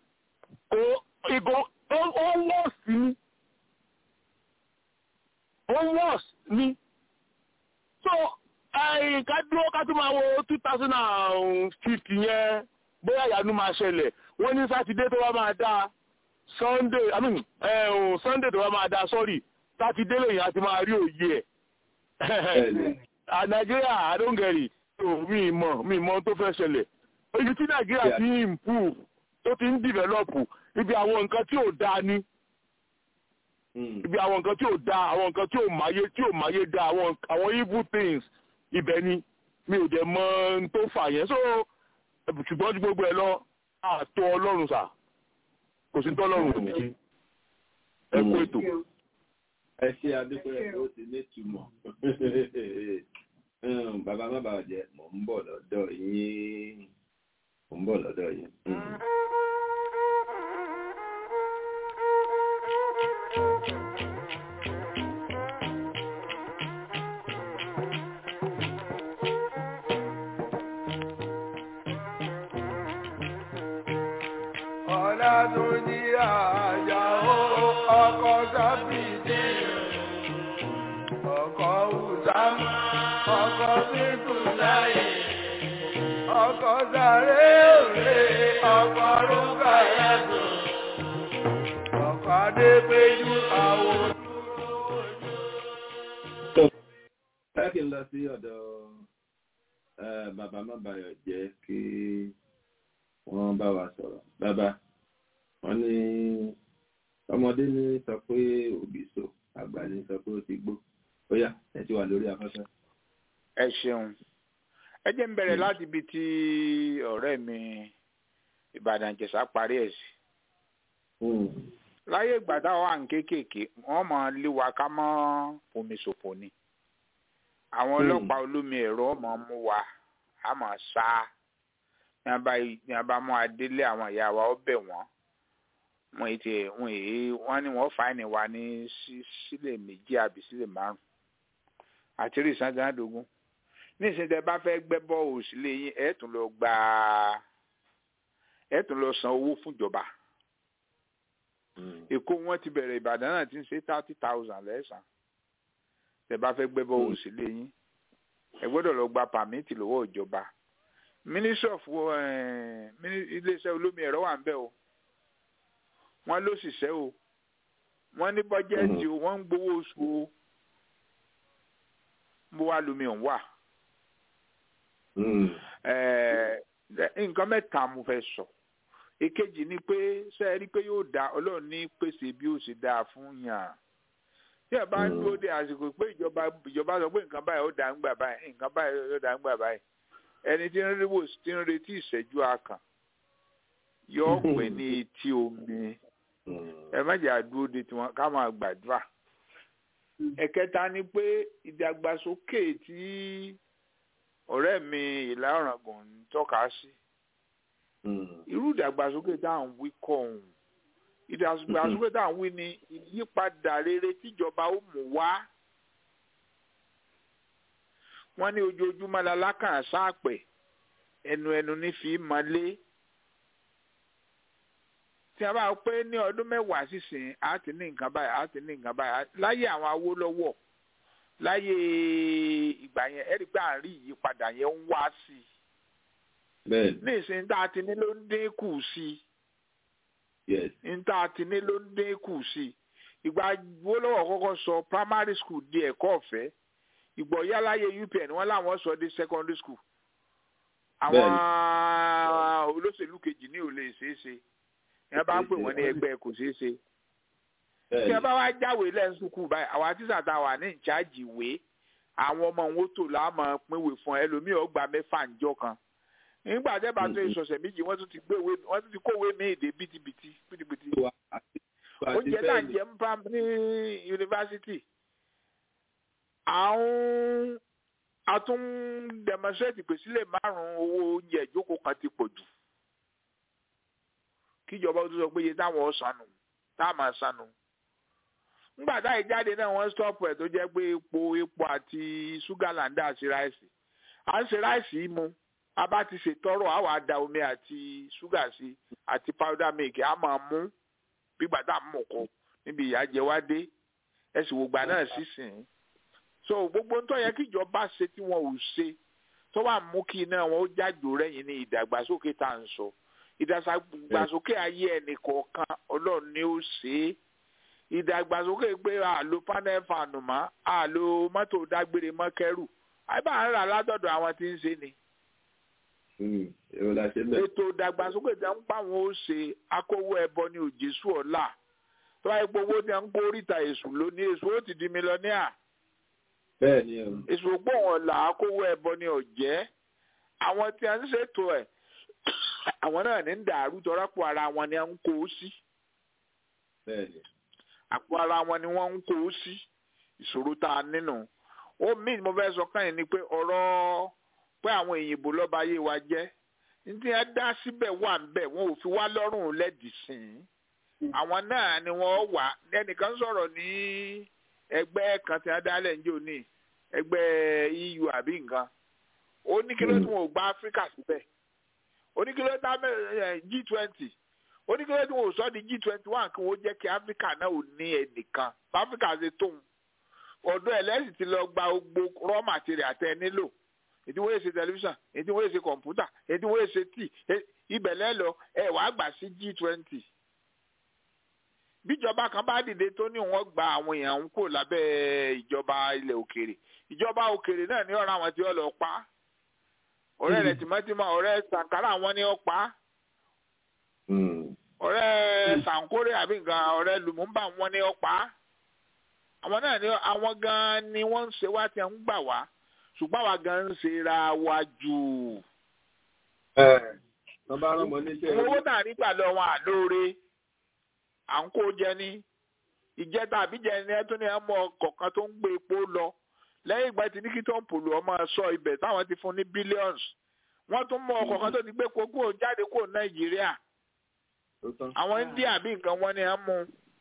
ó wọ́ọ̀sì ní so ká dúró ká tún máa wo 2050 yẹn bóyá ìyanu máa ṣẹlẹ̀ wọ́n ní sátidé tó wá máa dá Sunday tó wá máa dá sátidé lèyìn àti máa rí òye ẹ̀ Nàìjíríà I don't get it mi mọ̀ tó fẹ́ ṣẹlẹ̀ ibi tí Nàìjíríà ti ń improve tó ti ń develop ibi àwọn nǹkan tí ò dáa ní ibi àwọn nǹkan tí ò dáa àwọn nǹkan tí ò máyé dáa àwọn evil things ibẹ̀ ni mi ò dẹ̀ mọ̀ tó fà yẹn so ṣùgbọ́n ju gbogbo ẹ̀ lọ àtọ́ Ọlọ́run sà kò sí tọ́lọ́run kò ní ṣe ẹ kú ètò. Ẹ ṣe adúpẹ́ ó ti ní ìtumọ̀ bàbá má bàa jẹ mò ń bọ̀ lọ́dọ̀ yín. Ọlátúnjí Àjàó ọkọ̀ sábìdì ọkọ̀ Ùsámà ọkọ̀ Bíkúláyè ọkọ̀ Sàré òré ọkọ̀ Rúkàyàtò ọkọ̀ Adépéjú àwọn Láti lọ sí ọ̀dọ̀ bàbá má bàyọ̀ jẹ́ kí wọ́n bá wa sọ̀rọ̀. Bàbá wọ́n ní ọmọdé ní sọ pé òbí so àgbà ní sọ pé ó ti gbó. Ó yá ẹ ti wà lórí afẹ́fẹ́. Ẹ ṣeun. Ẹ jẹ́ ń bẹ̀rẹ̀ láti ibi tí ọ̀rẹ́ mi Ìbàdàn Ìjẹ̀ṣà parí ẹ̀ sí. Láyé ìgbà táwọn à ń kéékèèké wọ́n máa lé wa ká mọ́ omi ṣòfò ni. Àwọn ọlọ́pàá olómi ẹ̀rọ máa mú wa a máa sá ní a bá mú adélé àwọn ìyá wa ó bẹ̀ wọ́n wọ́n ní wọ́n fáìnì wa ní sílẹ̀ 2 àbí sílẹ̀ 5 àti rí ìsàndínlógún ní ìsìntẹ́ bá fẹ́ gbẹ́ bọ́ọ̀lù sílé yín ẹ̀ tún lọ san owó fúnjọba Èkó wọn ti bẹ̀rẹ̀ Ìbàdàn náà ti ń ṣe 30,000 lẹ́sàn tẹ́ bá fẹ́ gbẹ́ bọ́ọ̀lù sílé yín ẹ gbọ́dọ̀ lọ gba pàmìtì lọ́wọ́ ìjọba Ministry of iléeṣẹ́ olómi ẹ̀rọ wà ń bẹ̀ o wọ́n ló ṣiṣẹ́ o wọ́n ní bọ́jẹ́ẹ̀tì o wọ́n ń gbowó oṣù o mo wá lómi ọ̀hún wà. Nǹkan mẹ́ta mo fẹ́ sọ èkejì ni pé ṣe é rí pé yóò dá Ọlọ́run ní pèsè bí ó ṣe dáa fún yàn tí ẹ bá ń dúró de àsìkò pé ìjọba sọ pé nǹkan báyìí ó dá ń gbà báyìí nǹkan báyìí ó dá ń gbà báyìí ẹni tí ń retí ìṣẹ́jú akàn yóò pè ní etí omi ẹ má jẹ́ àdúró de tiwọn ká máa gbàdúrà. Ẹ̀kẹta ni pé ìdàgbàsókè tí ọ̀rẹ́ mi Ìlà Ọ̀ràngún ń tọ́ka sí irú ìdàgbàsókè tá à ń wí kọ́ ọ̀hún ìdàgbàsókè tá à ń wí ni ìyípadà rere tíjọba ó mú wá wọ́n ní ojoojúmọ́ lalákàn sáàpẹ̀ ẹnu ní fi mọ́lé. tí a bá pé ní ọdún 10 sísìn á ti ní nǹkan báyìí láyé àwọn Awólọ́wọ̀ láyé ìgbà yẹn ẹ̀rí pé à ń rí ìyípadà yẹn ń wá sí i. ní ìsìn tá a ti ní ló ń dínkù sí i. ní tá a ti ní ló ń dínkù sí i. ìgbà Awólọ́wọ̀ kọ́kọ́ sọ primary school di ẹ̀kọ́ ọ̀fẹ́. ìgbọ̀yà láyé UPN wọ́n láwọn sọ di secondary school. àwọn olóṣèlú kejì ní ò lè ṣeé ṣe. ẹ bá ń pè wọ́n ní ẹgbẹ́ kò ṣeé ṣe. tí ẹ bá wá jáwèé lẹ́sùkú báyìí àwọn àtìsà tá a wà ní ìcháàjì ìwé àwọn ọmọ òun ó tò láàmú pínwé fún ẹlòmíì ó gba 6 ńjọ́ kan. nígbà tẹ́ bá tó ìṣọ̀ṣẹ̀ méjì wọ́n tún ti kówé míì dé bìtìbìtì. oúnjẹ náà jẹ́ ń bá ní yunifásitì. a tún demonstrate pé sílẹ̀ 5 owó oúnjẹ ìjókòó kan ti pọ̀ jù. kíjọba tó sọ pé iye táwọn sànù táwọn sànù. nígbà táyì jáde náà wọ́n stop ẹ̀ tó jẹ́ pé epo àti ṣúgà là ń dà sí ráìsì. à ń ṣe ráìsì yìí mu a bá ti ṣètọ́rọ̀ a wá da omi àti ṣúgà sí àti powder milk a máa mú gbígbà tá a mú kọ níbi ìyà jẹ wá dé ẹ̀sìn wògbà náà sísìn. so gbogbo ń tọ́ yẹ kíjọba ṣe tí wọn ò ṣe tó wà mú kí iná wọn ó jájò rẹ́yìn ní ìdàgbàsókè tá à ń sọ. ìdàgbàsókè ayé ẹnì kọ̀ọ̀kan Ọlọ́run ni ó ṣe é. ìdàgbàsókè pé àlò panel fan mọ́ àlò mọ́tò dágbére mọ́ kẹ́rù àbá ń rà látọ̀dọ̀ àwọn tí ń ṣe ni. ètò ìdàgbàsókè tí wọ́n ń pa àwọn ó ṣe akówó ẹbọ ní òjésù ọ̀la tó bá yẹ pé owó tí wọ́n ń kó oríta èṣù lónìí èṣù ó ti di mílíọ̀nìà. èṣù ògbóhùn ọ̀la akówó ẹbọ ní ọ̀jẹ́ àwọn tí wọ́n ń ṣètò ẹ̀ àwọn náà ní ń dàrú tọ́rápọ̀ ara wọn ni wọ́n ń kó o sí. àpò ara wọn ni wọ́n ń kó o sí ìṣòro tá a nínú. ó mí mo fẹ́ sọ káyìn ni pé ọ̀rọ̀ pé àwọn èyìnbó lọ́ba ayé wa jẹ́ ní ẹ dá síbẹ̀ wà ń bẹ̀ wọn ò fi wá lọ́rùn lẹ́dìí sìn. àwọn náà ni wọ́n wà ẹnìkan sọ̀rọ̀ ní ẹgbẹ́ kan tí wọ́n dálẹ̀ ń jò ní ẹgbẹ́ EU àbí nǹkan. ó ní kí ló tí wọn ò gba Áfíríkà síbẹ̀. ó ní kí ló dá G20. ó ní kí ló tí wọn ò sọ di G21 kí wọ́n jẹ́ kí Áfíríkà náà ò ní ẹnìkan. Áfíríkà ṣe tóun. ọ̀dọ̀ ẹlẹ́sìn ti lọ gba gbogbo raw material tẹ nílò. èdè wọ́n yẹ ṣe tẹlifíṣàn èdè wọ́n yẹ ṣe kọ̀ǹpútà èdè wọ́n yẹ ṣe tíì ibẹ̀ lẹ́lọ ẹ wàá gbà sí G20. bíjọba kan bá dìde tó ní wọ́n gba àwọn èèyàn ń kó lábẹ́ ìjọba ilẹ̀ òkèèrè ìjọba òkèèrè náà ní ọ̀rọ̀ àwọn tí wọ́n lọ pa ọ̀rẹ́ rẹ̀ tìmọ́tìmọ́ ọ̀rẹ́ Sankara àwọn ni wọ́n pa ọ̀rẹ́ Sankore àbí nǹkan ọ̀rẹ́ Lumumba wọn ni wọ́n pa àwọn náà ni àwọn gan ni wọ́n ń ṣe wá tí wọ́n ń gbà wá ṣùgbọ́n àwa gan ń ṣe ra wa jù. owó náà nígbà lọ wọn àlóore à ń kó jẹ ní ìjẹta àbíjẹ ni ẹ tún ní ẹ mọ kọ̀ọ̀kan tó ń gbé epo lọ lẹ́yìn ìgbà tí ní kí tó ń pòlù ọmọ sọ ibẹ̀ táwọn ti fún ní billions wọ́n tún mọ ọkọ̀ọ̀kan tó ti gbé kókó jáde kó Nàìjíríà àwọn India bí nǹkan wọn ni ẹ mú.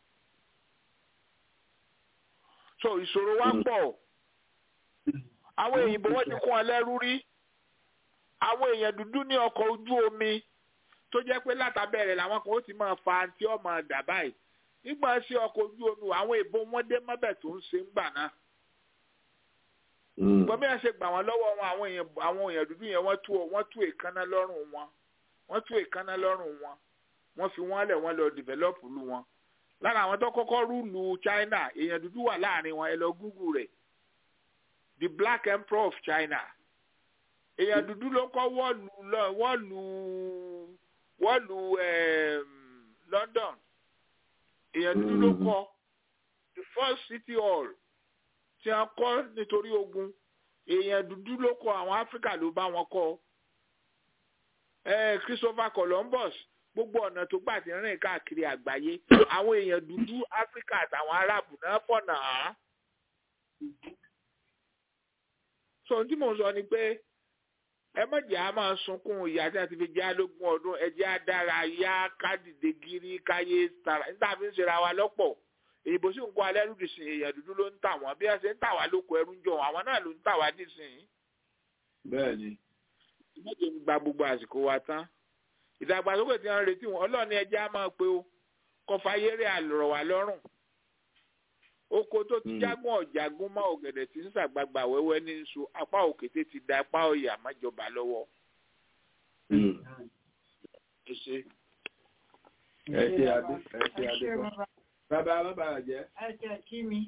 so ìṣòro wa pọ̀ àwọn èyìnbó wọ́n ti kún ọ lẹ́rú rí àwọn èèyàn dúdú ní ọkọ̀ ojú omi tó jẹ́ pé látàbẹ̀rẹ̀ làwọn kan ó ti máa fa àǹtí ọmọ dàbá yìí nígbà sí ọkọ̀ ojú omi àwọn èèbó wọn dé mọ́bẹ̀ tó ń ṣe ń gbà náà. gbọ́n bí wọ́n ṣe gbà wọ́n lọ́wọ́ wọn àwọn èèyàn dúdú yẹn wọ́n tú èékánná lọ́rùn wọn wọ́n fi wọ́n lẹ̀ wọ́n lọ dìvẹ́lọ́pù lu wọn. lára àwọn tó kọ́kọ́ rúlu China èèyàn dúdú wà láàrin wọn ẹ lọ Google rẹ̀ the Black Emperor of China èèyàn dúdú ló kọ́ wọ́ọ̀lù London èèyàn dúdú ló kọ́ the first city hall tí wọ́n kọ́ nítorí ogun èèyàn dúdú ló kọ́ àwọn Áfíríkà ló bá wọn kọ́ Christopher Columbus gbogbo ọ̀nà tó gbà ti rìn káàkiri àgbáyé àwọn èèyàn dúdú Áfíríkà àtàwọn Arábù náà fọ̀nà á. so ohun tí mò ń sọ ni pé ẹ mọ̀jẹ̀ á máa sunkún ìyá tí a ti fi jẹ́ alógún ọdún ẹjẹ́ á dára yá kádìdé gírí káyé tara níta fi ń ṣera wa lọ́pọ̀ èyìnbó sì ń kó alẹ́ rúdì sí èèyàn dúdú ló ń tà wọ́n bí wọ́n ṣe ń tà wá lóko ẹrú ń jọ àwọn náà ló ń tà wá nísìnyí bẹ́ẹ̀ni. méje ń gba gbogbo àsìkò wa tán ìdàgbàsókè tí wọ́n ń retí wọn ọlọ́ọ̀ni ẹja á máa pé o kọfàyéré àlọ́rọ̀ wà lọ́rùn oko tó ti jágún ọ̀jágún mọ́ ọ̀gẹ̀dẹ̀ tí ń ṣàgbàgbà wẹ́wẹ́ ní nṣu apá òkété ti da apá ọ̀yà májọba lọ́wọ́. ẹ ṣe adé bàbá bàbá jẹ́. ẹ jẹ́ kí mi.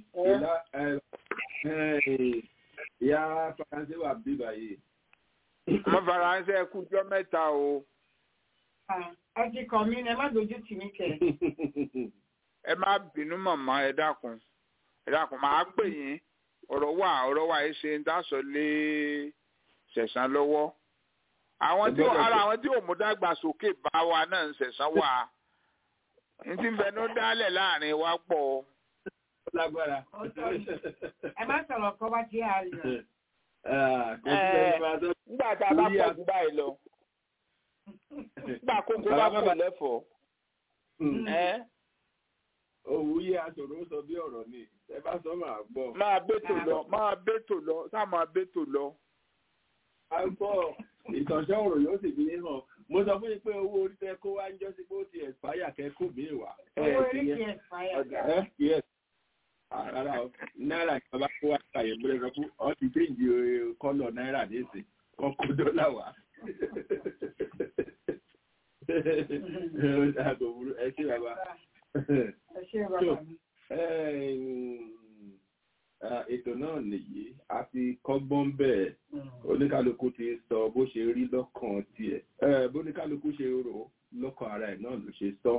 ìyá faransé wà bí báyìí. wọ́n faransé kújọ́ mẹ́ta o. ẹ ti kàn mí ẹ má dojú tì mí kẹ. ẹ má bínú màmá ẹ dákun màá pè yín ọ̀rọ̀ wà ẹ ṣe ń dáṣọ lé ṣẹ̀san lọ́wọ́ ara àwọn tí òmùdàgbàsókè bá wa náà ń ṣẹ̀san wà ní tí ń fẹnu dálẹ̀ láàrin wa pọ̀. lágbára. ẹ má sọ̀rọ̀ kọ́ bá tí a rí rẹ̀. nígbà tá a bá pọ̀ jù báyìí lọ nígbà kókó bá pọ̀ lẹ́fọ̀ọ́. òwú yé aṣọ̀rọ̀ sọ bí ọ̀rọ̀ ni ẹ bá sọ máa gbọ́. máa bẹ́tò lọ sáà máa bẹ́tò lọ. a ń bọ̀ ìtànṣẹ́ ọ̀rọ̀ yóò sì fi ní hàn mo sọ fún yín pé owó orí tẹ kó wá ń jọ́ sí pé ó ti ẹ̀fáyà kẹ́kọ̀ọ́ mi wá. owó orí ti ẹ̀fáyà. rárá o náírà ìjọba kó wá ṣàyè múlẹ̀ sọ fún ọ ti péǹdì kọ́lọ̀ náírà nísìn kọ́ kó dọ́là wá. ẹ ṣé bàbá. Ètò náà nìyí a ti kọ́gbọ́n bẹ́ẹ̀ oníkálukú ti sọ bó ṣe rí lọ́kàn tiẹ̀ bóníkálukú ṣe rò lọ́kàn ara ẹ̀ náà ló ṣe sọ.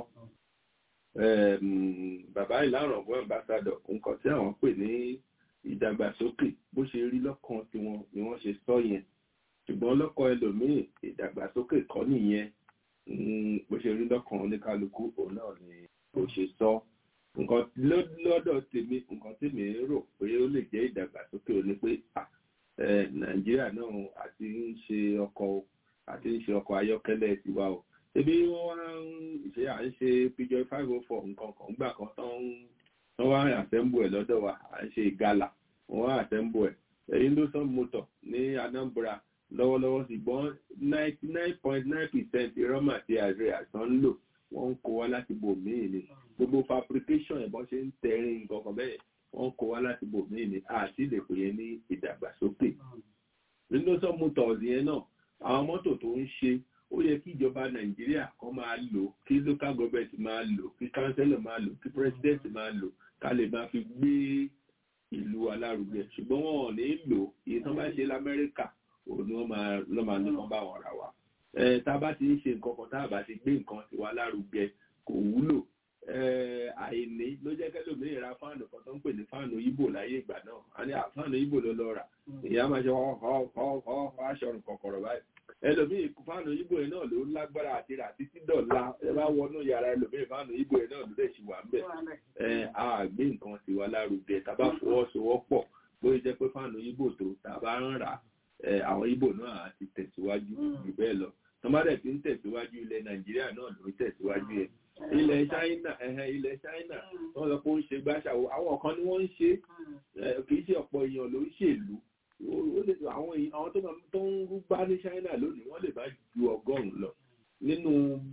Bàbá Ìlàrọ̀bọ̀ ambassador nǹkan tí àwọn pè ní ìdàgbàsókè bó ṣe rí lọ́kàn tiwọn ni wọ́n ṣe sọ yẹn ṣùgbọ́n lọ́kàn ẹlòmíì ìdàgbàsókè kọ́ nìyẹn bó ṣe rí lọ́kàn oníkálukú òun náà ni ó ṣe sọ. Nǹkan lọ́dọ̀ tèmi nǹkan tèmi rò pé ó lè jẹ́ ìdàgbàsókè ó ní pé Nàìjíríà náà àti ń ṣe ọkọ̀ ayọ́kẹ́lẹ́ tiwa o ebi wọ́n à ń ṣe pjọ 504 nǹkan kan gbà kan tán wá àtẹ́ǹbù ẹ̀ lọ́dọ̀ wa à ń ṣe ìgalà wọ́n àtẹ́ǹbù ẹ̀ Indoson motor ní Anambra lọ́wọ́lọ́wọ́ ṣùgbọ́n 99.9% irọ́ material àìsàn ń lò wọ́n ń kó wá láti bò míì ni gbogbo fabrication ẹ̀bọ́n ṣe ń tẹ̀rín nǹkan kan bẹ́ẹ̀ wọ́n ń kó wá láti bò míì ni àti lè pè é ní ìdàgbàsókè. Indoson motors yẹn náà àwọn mọ́tò tó ń ṣe ó yẹ kí ìjọba Nàìjíríà kan máa lò kí local government máa lò kí councillor máa lò kí president máa lò ká lè máa fi gbé ìlú alárugẹ ṣùgbọ́n wọn ò ní lò iye tán bá ṣe l'Amẹ́ríkà òun ni wọ́n máa ní kán bá wọn rà wá. Tá a bá ti ń ṣe nǹkan kan tá a bá ti gbé nǹkan tiwa lárugẹ kò wúlò àìní ló jẹ́ kẹ́lòmíràn ra fáànù kan tó ń pè ní fáànù Ìgbò láyé ìgbà náà a ní fáànù Ìgbò ló lọ rà ìyá máa ṣe aṣọrùn kọ̀kọ̀rọ̀ báyìí ẹlòmíì fáànù Ìgbò yẹn náà ló lágbára àti rà títí dọ̀la ẹ bá wọnú yàrá ẹlòmíì fáànù Ìgbò yẹn náà ló lè ṣì wà ń bẹ̀ a gbé nǹkan tiwa lárugẹ tá a bá fọwọ́sowọ́pọ̀ bóyá jẹ́ pé fáànù Ìgbò tó tá a bá ń rà àwọn Ìgbò náà á ti tẹ̀síwájú jù bẹ́ẹ̀ lọ tọ́mádẹ̀ tí ń tẹ̀síwájú ilẹ̀ Nàìjíríà náà ló ń tẹ̀síwájú ẹ̀ ilẹ̀ China wọ́n lọ pé ó ń ṣe gbáṣàwó àwọn kan ni wọ́n ń ṣe kìí ṣe ọ̀pọ̀ èèyàn ló ń ṣèlú àwọn tó ń rúgbá ní China lónìí wọ́n lè bá ju 100 lọ nínú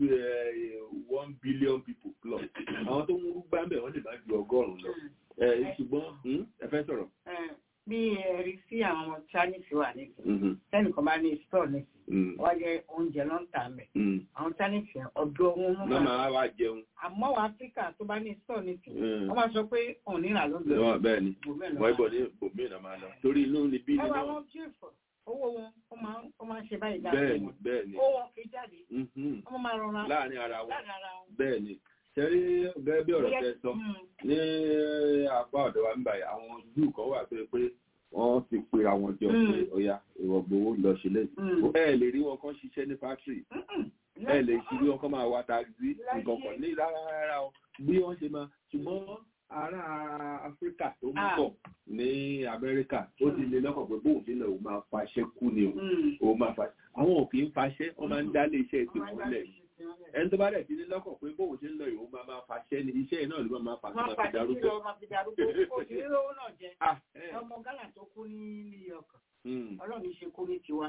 1 billion people plus àwọn tó ń rúgbá ń bẹ̀ wọ́n lè bá ju 100 lọ ṣùgbọ́n ẹ fẹ́ sọ̀rọ̀. Bí ẹ̀rí sí àwọn Chinese wà nísìnyí sẹ́nìkan bá ní store nísìnyí wọ́n jẹ́ oúnjẹ ló ń tà mẹ́ àwọn Chinese ọ̀dọ́ wọn mú máa wá jẹun. àmọ́ wà Áfíríkà tó bá ní store nísìnyí wọ́n máa sọ pé òun nílà ló ń bẹ̀rẹ̀. bẹ́ẹ̀ ni wọ́n ibò ní bòmíì máa lọ torí inú ni bí nínú. ẹ wá wọn chief owó wọn ó máa ń ṣe báyìí dáadáa bẹ́ẹ̀ ni owó wọn kì í jáde wọ́n máa rọra láàrin ara wọn bẹ́ẹ̀ ni ṣẹ́rí gẹ́gẹ́ bí ọ̀rọ̀ tẹ sọ ní apá ọ̀dọ̀ wa ń báyìí àwọn Júù kan wà pé wọ́n ti pe àwọn jọ pé ọ̀yà ìwọ̀gbowó lọ sílẹ̀ ẹ lè rí wọn kán ṣiṣẹ́ ní fáktírì ẹ lè ṣí bí wọn kán máa wá taxi nǹkan kan ní rárá o bí wọ́n ṣe máa ṣùgbọ́n ará Áfíríkà tó ń bọ̀ ní Amẹ́ríkà ó ti lè lọ́kàn pé bóun nílẹ̀ òun máa faṣẹ́ kú ni òun máa faṣẹ́ àwọn ò kì í faṣẹ́ wọ́n máa ń dálé iṣẹ́ ìpínlẹ̀ ẹni tó bá dẹ̀ ti ní lọ́kàn pé bóun ṣe ń lọ ìwọ̀n máa fàṣẹ ni iṣẹ́ náà ló máa fàṣẹ máa fi darúgbó. máa fi darúgbó òṣèré owó náà jẹ ọmọ Ghana tó kú ní New York ọlọ́run ṣe kú ní tiwa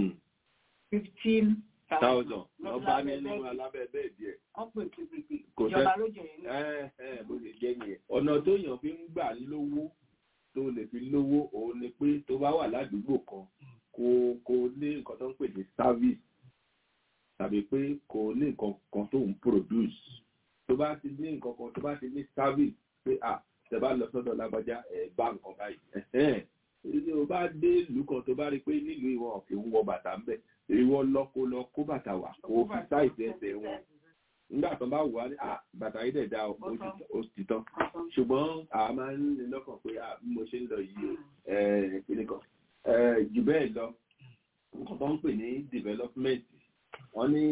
15,000 ọba nínú alábẹ́ bẹ́ẹ̀ díẹ̀. wọ́n pè pèpèpè ìjọba ló jẹ yẹn. bó ṣe jẹ́ nìyẹn ọ̀nà tó yàn fi ń gbà lówó tó lè fi lówó òun ni pé tó bá wà ládùúgbò kan kò ní nǹkan tó ń pè ní service tàbí pé kò ní nǹkan kan tó ń produce tó bá ti ní nǹkan kan tó bá ti ní service pé tẹ́ bá lọ sọ́dọ̀ lágbájá bá nǹkan báyìí o bá dé ìlú kan tó bá rí pé nílùú ìwọ̀n kì í wọ bàtà ń bẹ̀ ìwọ lọ kó bàtà wà kó fi sáìsì ẹsẹ̀ wọn nígbà tó bá wù wá ní bàtà yìí dẹ̀ dá o ti tán ṣùgbọ́n a máa ń ní lọ́kàn pé bí mo ṣe ń lọ yìí kíní kan jù bẹ́ẹ̀ lọ nǹkan tó ń pè ní development wọ́n ní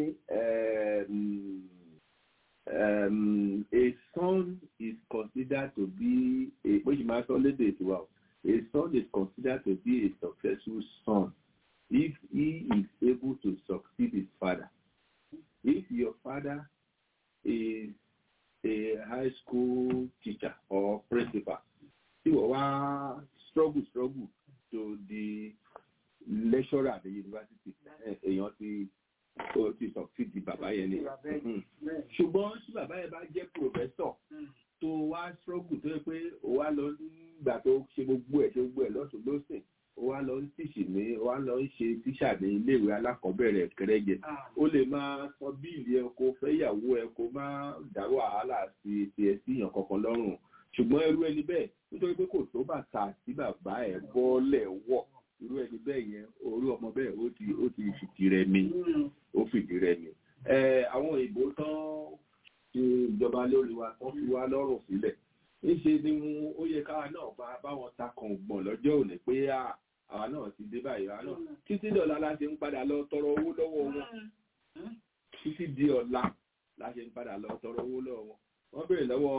a son is considered to be pé ṣì máa sọ lédè tiwa a son is considered to be a successful son if he is able to succeed his father. If your father is a high school teacher or principal, you wá struggle to the lecturer at the university. Èèyàn ti succeed di bàbá yẹn ni. Ṣùgbọ́n tí bàbá yẹn bá jẹ́ professor tó wá struggle tó yẹ pé ó wá lọ nígbà tó ṣe gbogbo ẹ̀ lọ́sùn lọ́sìn. Ó wá lọ ń tíṣì ní ó wá lọ ń ṣe tíṣà ní iléèwé alákọ̀ọ́bẹ̀rẹ̀ kẹrẹ́jẹ ó lè máa san bíìlì ẹ kó fẹ́ ìyàwó ẹ kó má dá wàhálà sí tiẹ̀ sí èèyàn kankan lọ́rùn ṣùgbọ́n irú ẹni bẹ́ẹ̀ nítorí pé kò tó bàtà tí bàbá ẹ̀ bọ́lẹ̀ wọ̀ irú ẹni bẹ́ẹ̀ yẹn orí ọmọ bẹ́ẹ̀ ó ti fìdí rẹmi àwọn òyìnbó tán ṣe ìjọba lórí wa tán fi wá lọ́rùn sílẹ̀ níṣe ni ó yẹ káwa náà bá wọn ta kàn gbọ̀n lọ́jọ́ òní pé àwa náà ti dé báyìí àwa náà títí di ọ̀la la ṣe ń padà lọ tọrọ owó lọ́wọ́ wọn títí di ọ̀la la ṣe ń padà lọ tọrọ owó lọ́wọ́ wọn. Wọ́n béèrè lọ́wọ́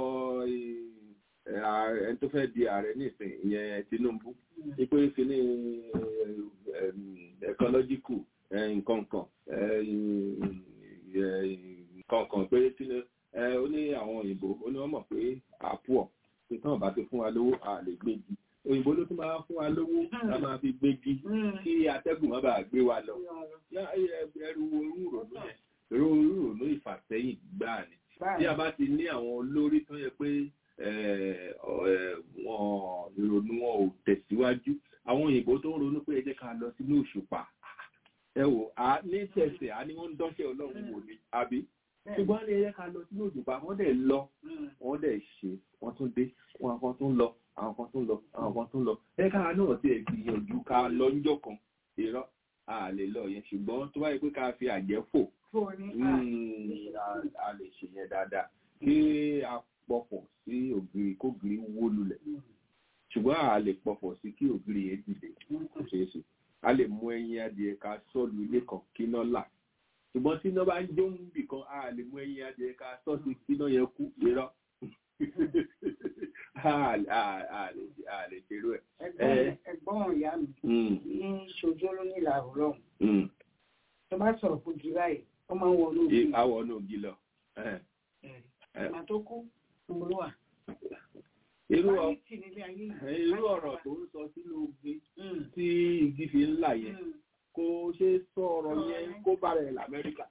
ẹni tó fẹ́ di ààrẹ nísìn ìyẹn Tinubu ipò ìfini ecological nǹkan pé ó ní àwọn òyìnbó ó ní wọ́n mọ̀ pé àpọ̀ pé tán bá ti fún wa lówó a lè gbégi òyìnbó ló tún máa fún wa lówó la máa fi gbégi kí atẹ́gùn má bàa gbé wa lọ ẹrù ìrònú ìfàsẹ́yìn gbáà ni tí a bá ti ní àwọn olórí tó yẹ pé ìrònú wọn ò tẹ̀síwájú àwọn òyìnbó tó ń ronú pé ẹ jẹ́ ká lọ sínú òṣùpá ẹ wò ní tẹ̀sẹ̀ á ní wọ́n ń dánṣẹ́ ọlọ́run wò ní àbí ṣùgbọ́n ní ẹyẹ ká lọ sínú òjòpá wọ́n dẹ̀ lọ wọ́n dẹ̀ ṣe wọ́n tún dé wọn kan tún lọ àwọn kan tún lọ àwọn kan tún lọ ẹ̀ka náà ti ẹ̀ gbìyànjú ká lọ níjọ́ kan irọ́ a lè lọ yẹn ṣùgbọ́n tó báyìí pé ká fi àjẹ́ fò a lè ṣe yẹn dáadáa kí a pọ̀pọ̀ sí ògiri kógiri wó lulẹ̀ ṣùgbọ́n a lè pọ̀pọ̀ sí kí ògiri yẹn dìde ṣeéṣe a lè mú ẹyin adìẹ ká sọ́ọ̀lù ilé kan kí náà là ṣùgbọ́n tí iná bá ń jó ń bì kan a lè mú ẹyin adìẹ ká sọ́ọ̀sì kí náà yẹn kú irọ́ a lè ṣerú ẹ̀. ẹ̀gbọ́n ìyá mi ní ṣojú ló ní ìlà òwúrọ̀ tó bá sọ̀rọ̀ fún jí báyìí ó máa ń wọnú ògì. a wọnú ògì lọ. ìgbà tó kú ìmúlò wà. irú ọ̀rọ̀ tó ń sọ sínú ogi tí igi fi ń là yẹn kò ṣe sọ̀rọ̀ yẹn kó bá rẹ̀ l'Amẹ́ríkà.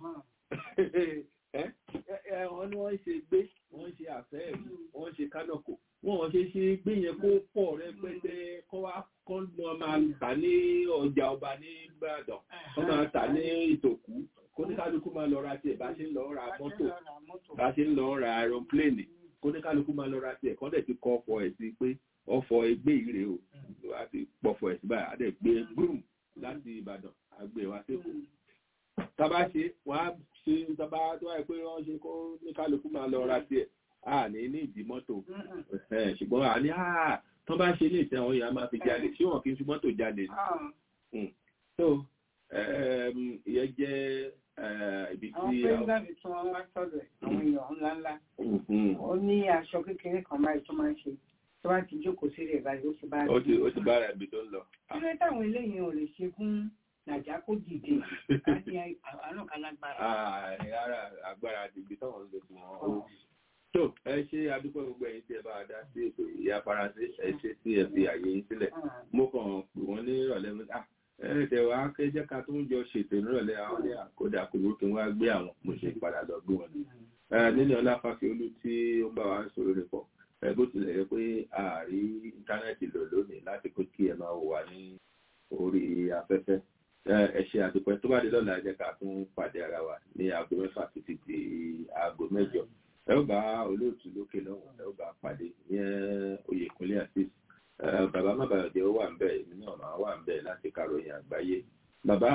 Wọ́n ní wọ́n ṣe gbé wọ́n ṣe àfẹ́ẹ̀rí wọ́n ṣe kánọ̀kò wọ́n ṣe gbé yẹn kó pọ̀ rẹpẹtẹ kọ́ wá kọ́ lọ máa tà ní ọjà ọba ní Ìbàdàn kọ́ máa tà ní Ìtòkú kó ní kálukú máa lọ ra tiẹ̀ bá ṣe ń lọ ra mọ́tò bá ṣe ń lọ ra aeroplane kó ní kálukú máa lọ ra tiẹ̀ kọ́ dẹ̀ ti kọ́ ọ̀fọ̀ ẹ̀ sí pé ọ̀fọ̀ ẹgbẹ́ ìrè o láti pọ̀fọ̀ ẹ̀ sí báyìí á dẹ̀ gbé gbúrùm láti Ìbàdàn àgbẹ̀ wá sẹ́kọ̀ọ́ tàbá ṣe wọ́n á ṣe tàbá tó wáyé pé wọ́n ṣe kó ní kálukú máa lọ ra tiẹ̀ a ní ìdí mọ́tò ṣùgbọ́n a ní tán bá ṣe ní ìtẹ́ àwọn èèyàn máa fi jáde ṣé wọ́n kì í fi mọ́tò jáde ní. so ìyẹn jẹ́ ibi tí àwọn pẹ́ńdàbí tí wọ́n wá sọ́dọ̀ àwọn èèyàn ńláńlá ó ní aṣọ kékeré kan báyìí tó máa ń ṣe tó bá ti jókòó sí rẹ̀ báyìí ó ti bá rẹ̀ ibi tó ń lọ. kí ló táwọn eléyìí ò lè ṣe fún nàìjíríà kò dìde láti àárọ̀ kan lágbára. Ara agbára àdìgbì táwọn ń lò fún wọn. tó ẹ ṣe adúpẹ́ gbogbo ẹ̀yin tí ẹ bá dá sí ètò ìyá faransé ẹ ṣe tí ẹ fi àyè yín sílẹ̀ mo kàn pè wọ́n ní ìrọ̀lẹ́ mi ẹ̀ẹ́dẹ̀ wá kẹ́jẹ́ ká tó ń jọ ṣètò ìrọ̀lẹ́ àwọn ní àkódà kòrò kí wọ́n á gbé àwọn mo ṣe padà lọ gbé wọn. nínú ọlá Fáfiolú tí ó bá wa ń sọ̀rọ̀ rẹ̀ pọ̀ bó tilẹ̀ yẹ pé ààrí íńtánẹ́ẹ̀tì lò lónìí láti pé kí ẹ máa wò wá ní orí afẹ́fẹ́ ẹ ṣe àdúpẹ́ tó bá dé lọ́la ẹ jẹ́ ká tún pàdé ara wa ní aago 6 títí di aago 8 ẹ ó bá olóòtú lókè lọ́wọ́ ẹ ó bá pàdé ní Oyèkúnlé Azeez bàbá mábàyọ̀dé ó wà ń bẹ̀ èmi náà máa wà ń bẹ̀ láti kàròyìn àgbáyé bàbá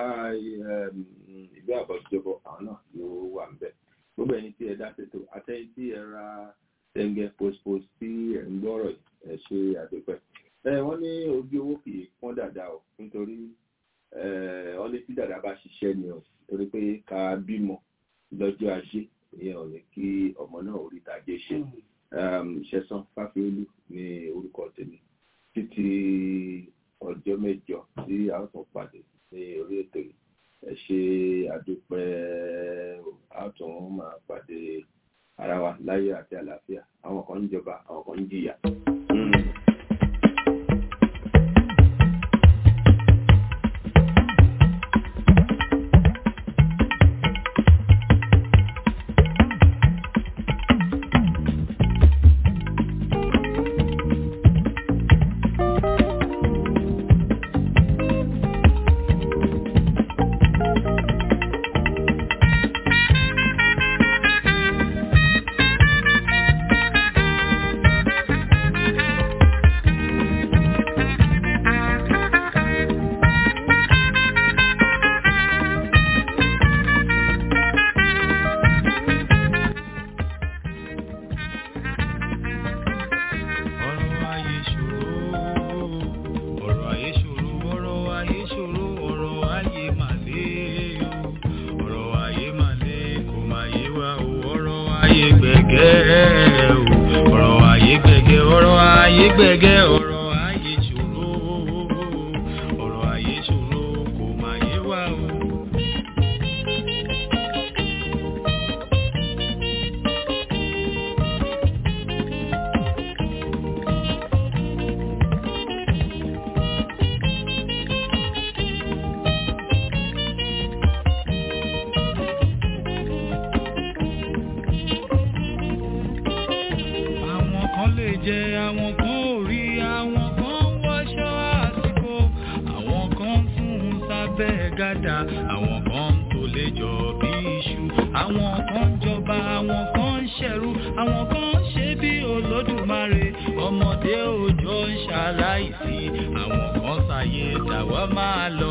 ìlú àbọ̀jọbọ àwọn náà ló wà ń bẹ̀ gbogbo ẹni tí ẹ dá ṣètò àtẹ́yìn tí ẹ ra tẹ́ngẹ́ post tí ẹ ń gbọ́rọ̀ ẹ ṣe àdúpẹ́ wọ́n ní ojú owó kì í pọ́n dàda o nítorí wọ́n ní tí dàda bá ṣiṣẹ́ ni o torí pé ká bímọ lọ́jọ́ ajé ìyẹn ò ní kí ọmọ náà orí tàjé ṣe Ṣẹ̀san Fáfiolú ní orúkọ tèmi títí ọjọ́ mẹ́jọ tí a ó tún pàdé ní orí ètò yìí ẹ ṣe àdúpẹ́ a ó tún máa pàdé ara wa láyé àti àlàáfíà àwọn kan ń jọba àwọn kan ń jìyà.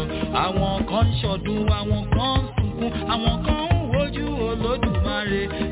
àwọn kan ń ṣọdún àwọn kan ń sunkún àwọn kan ń wojú Olódùmarè.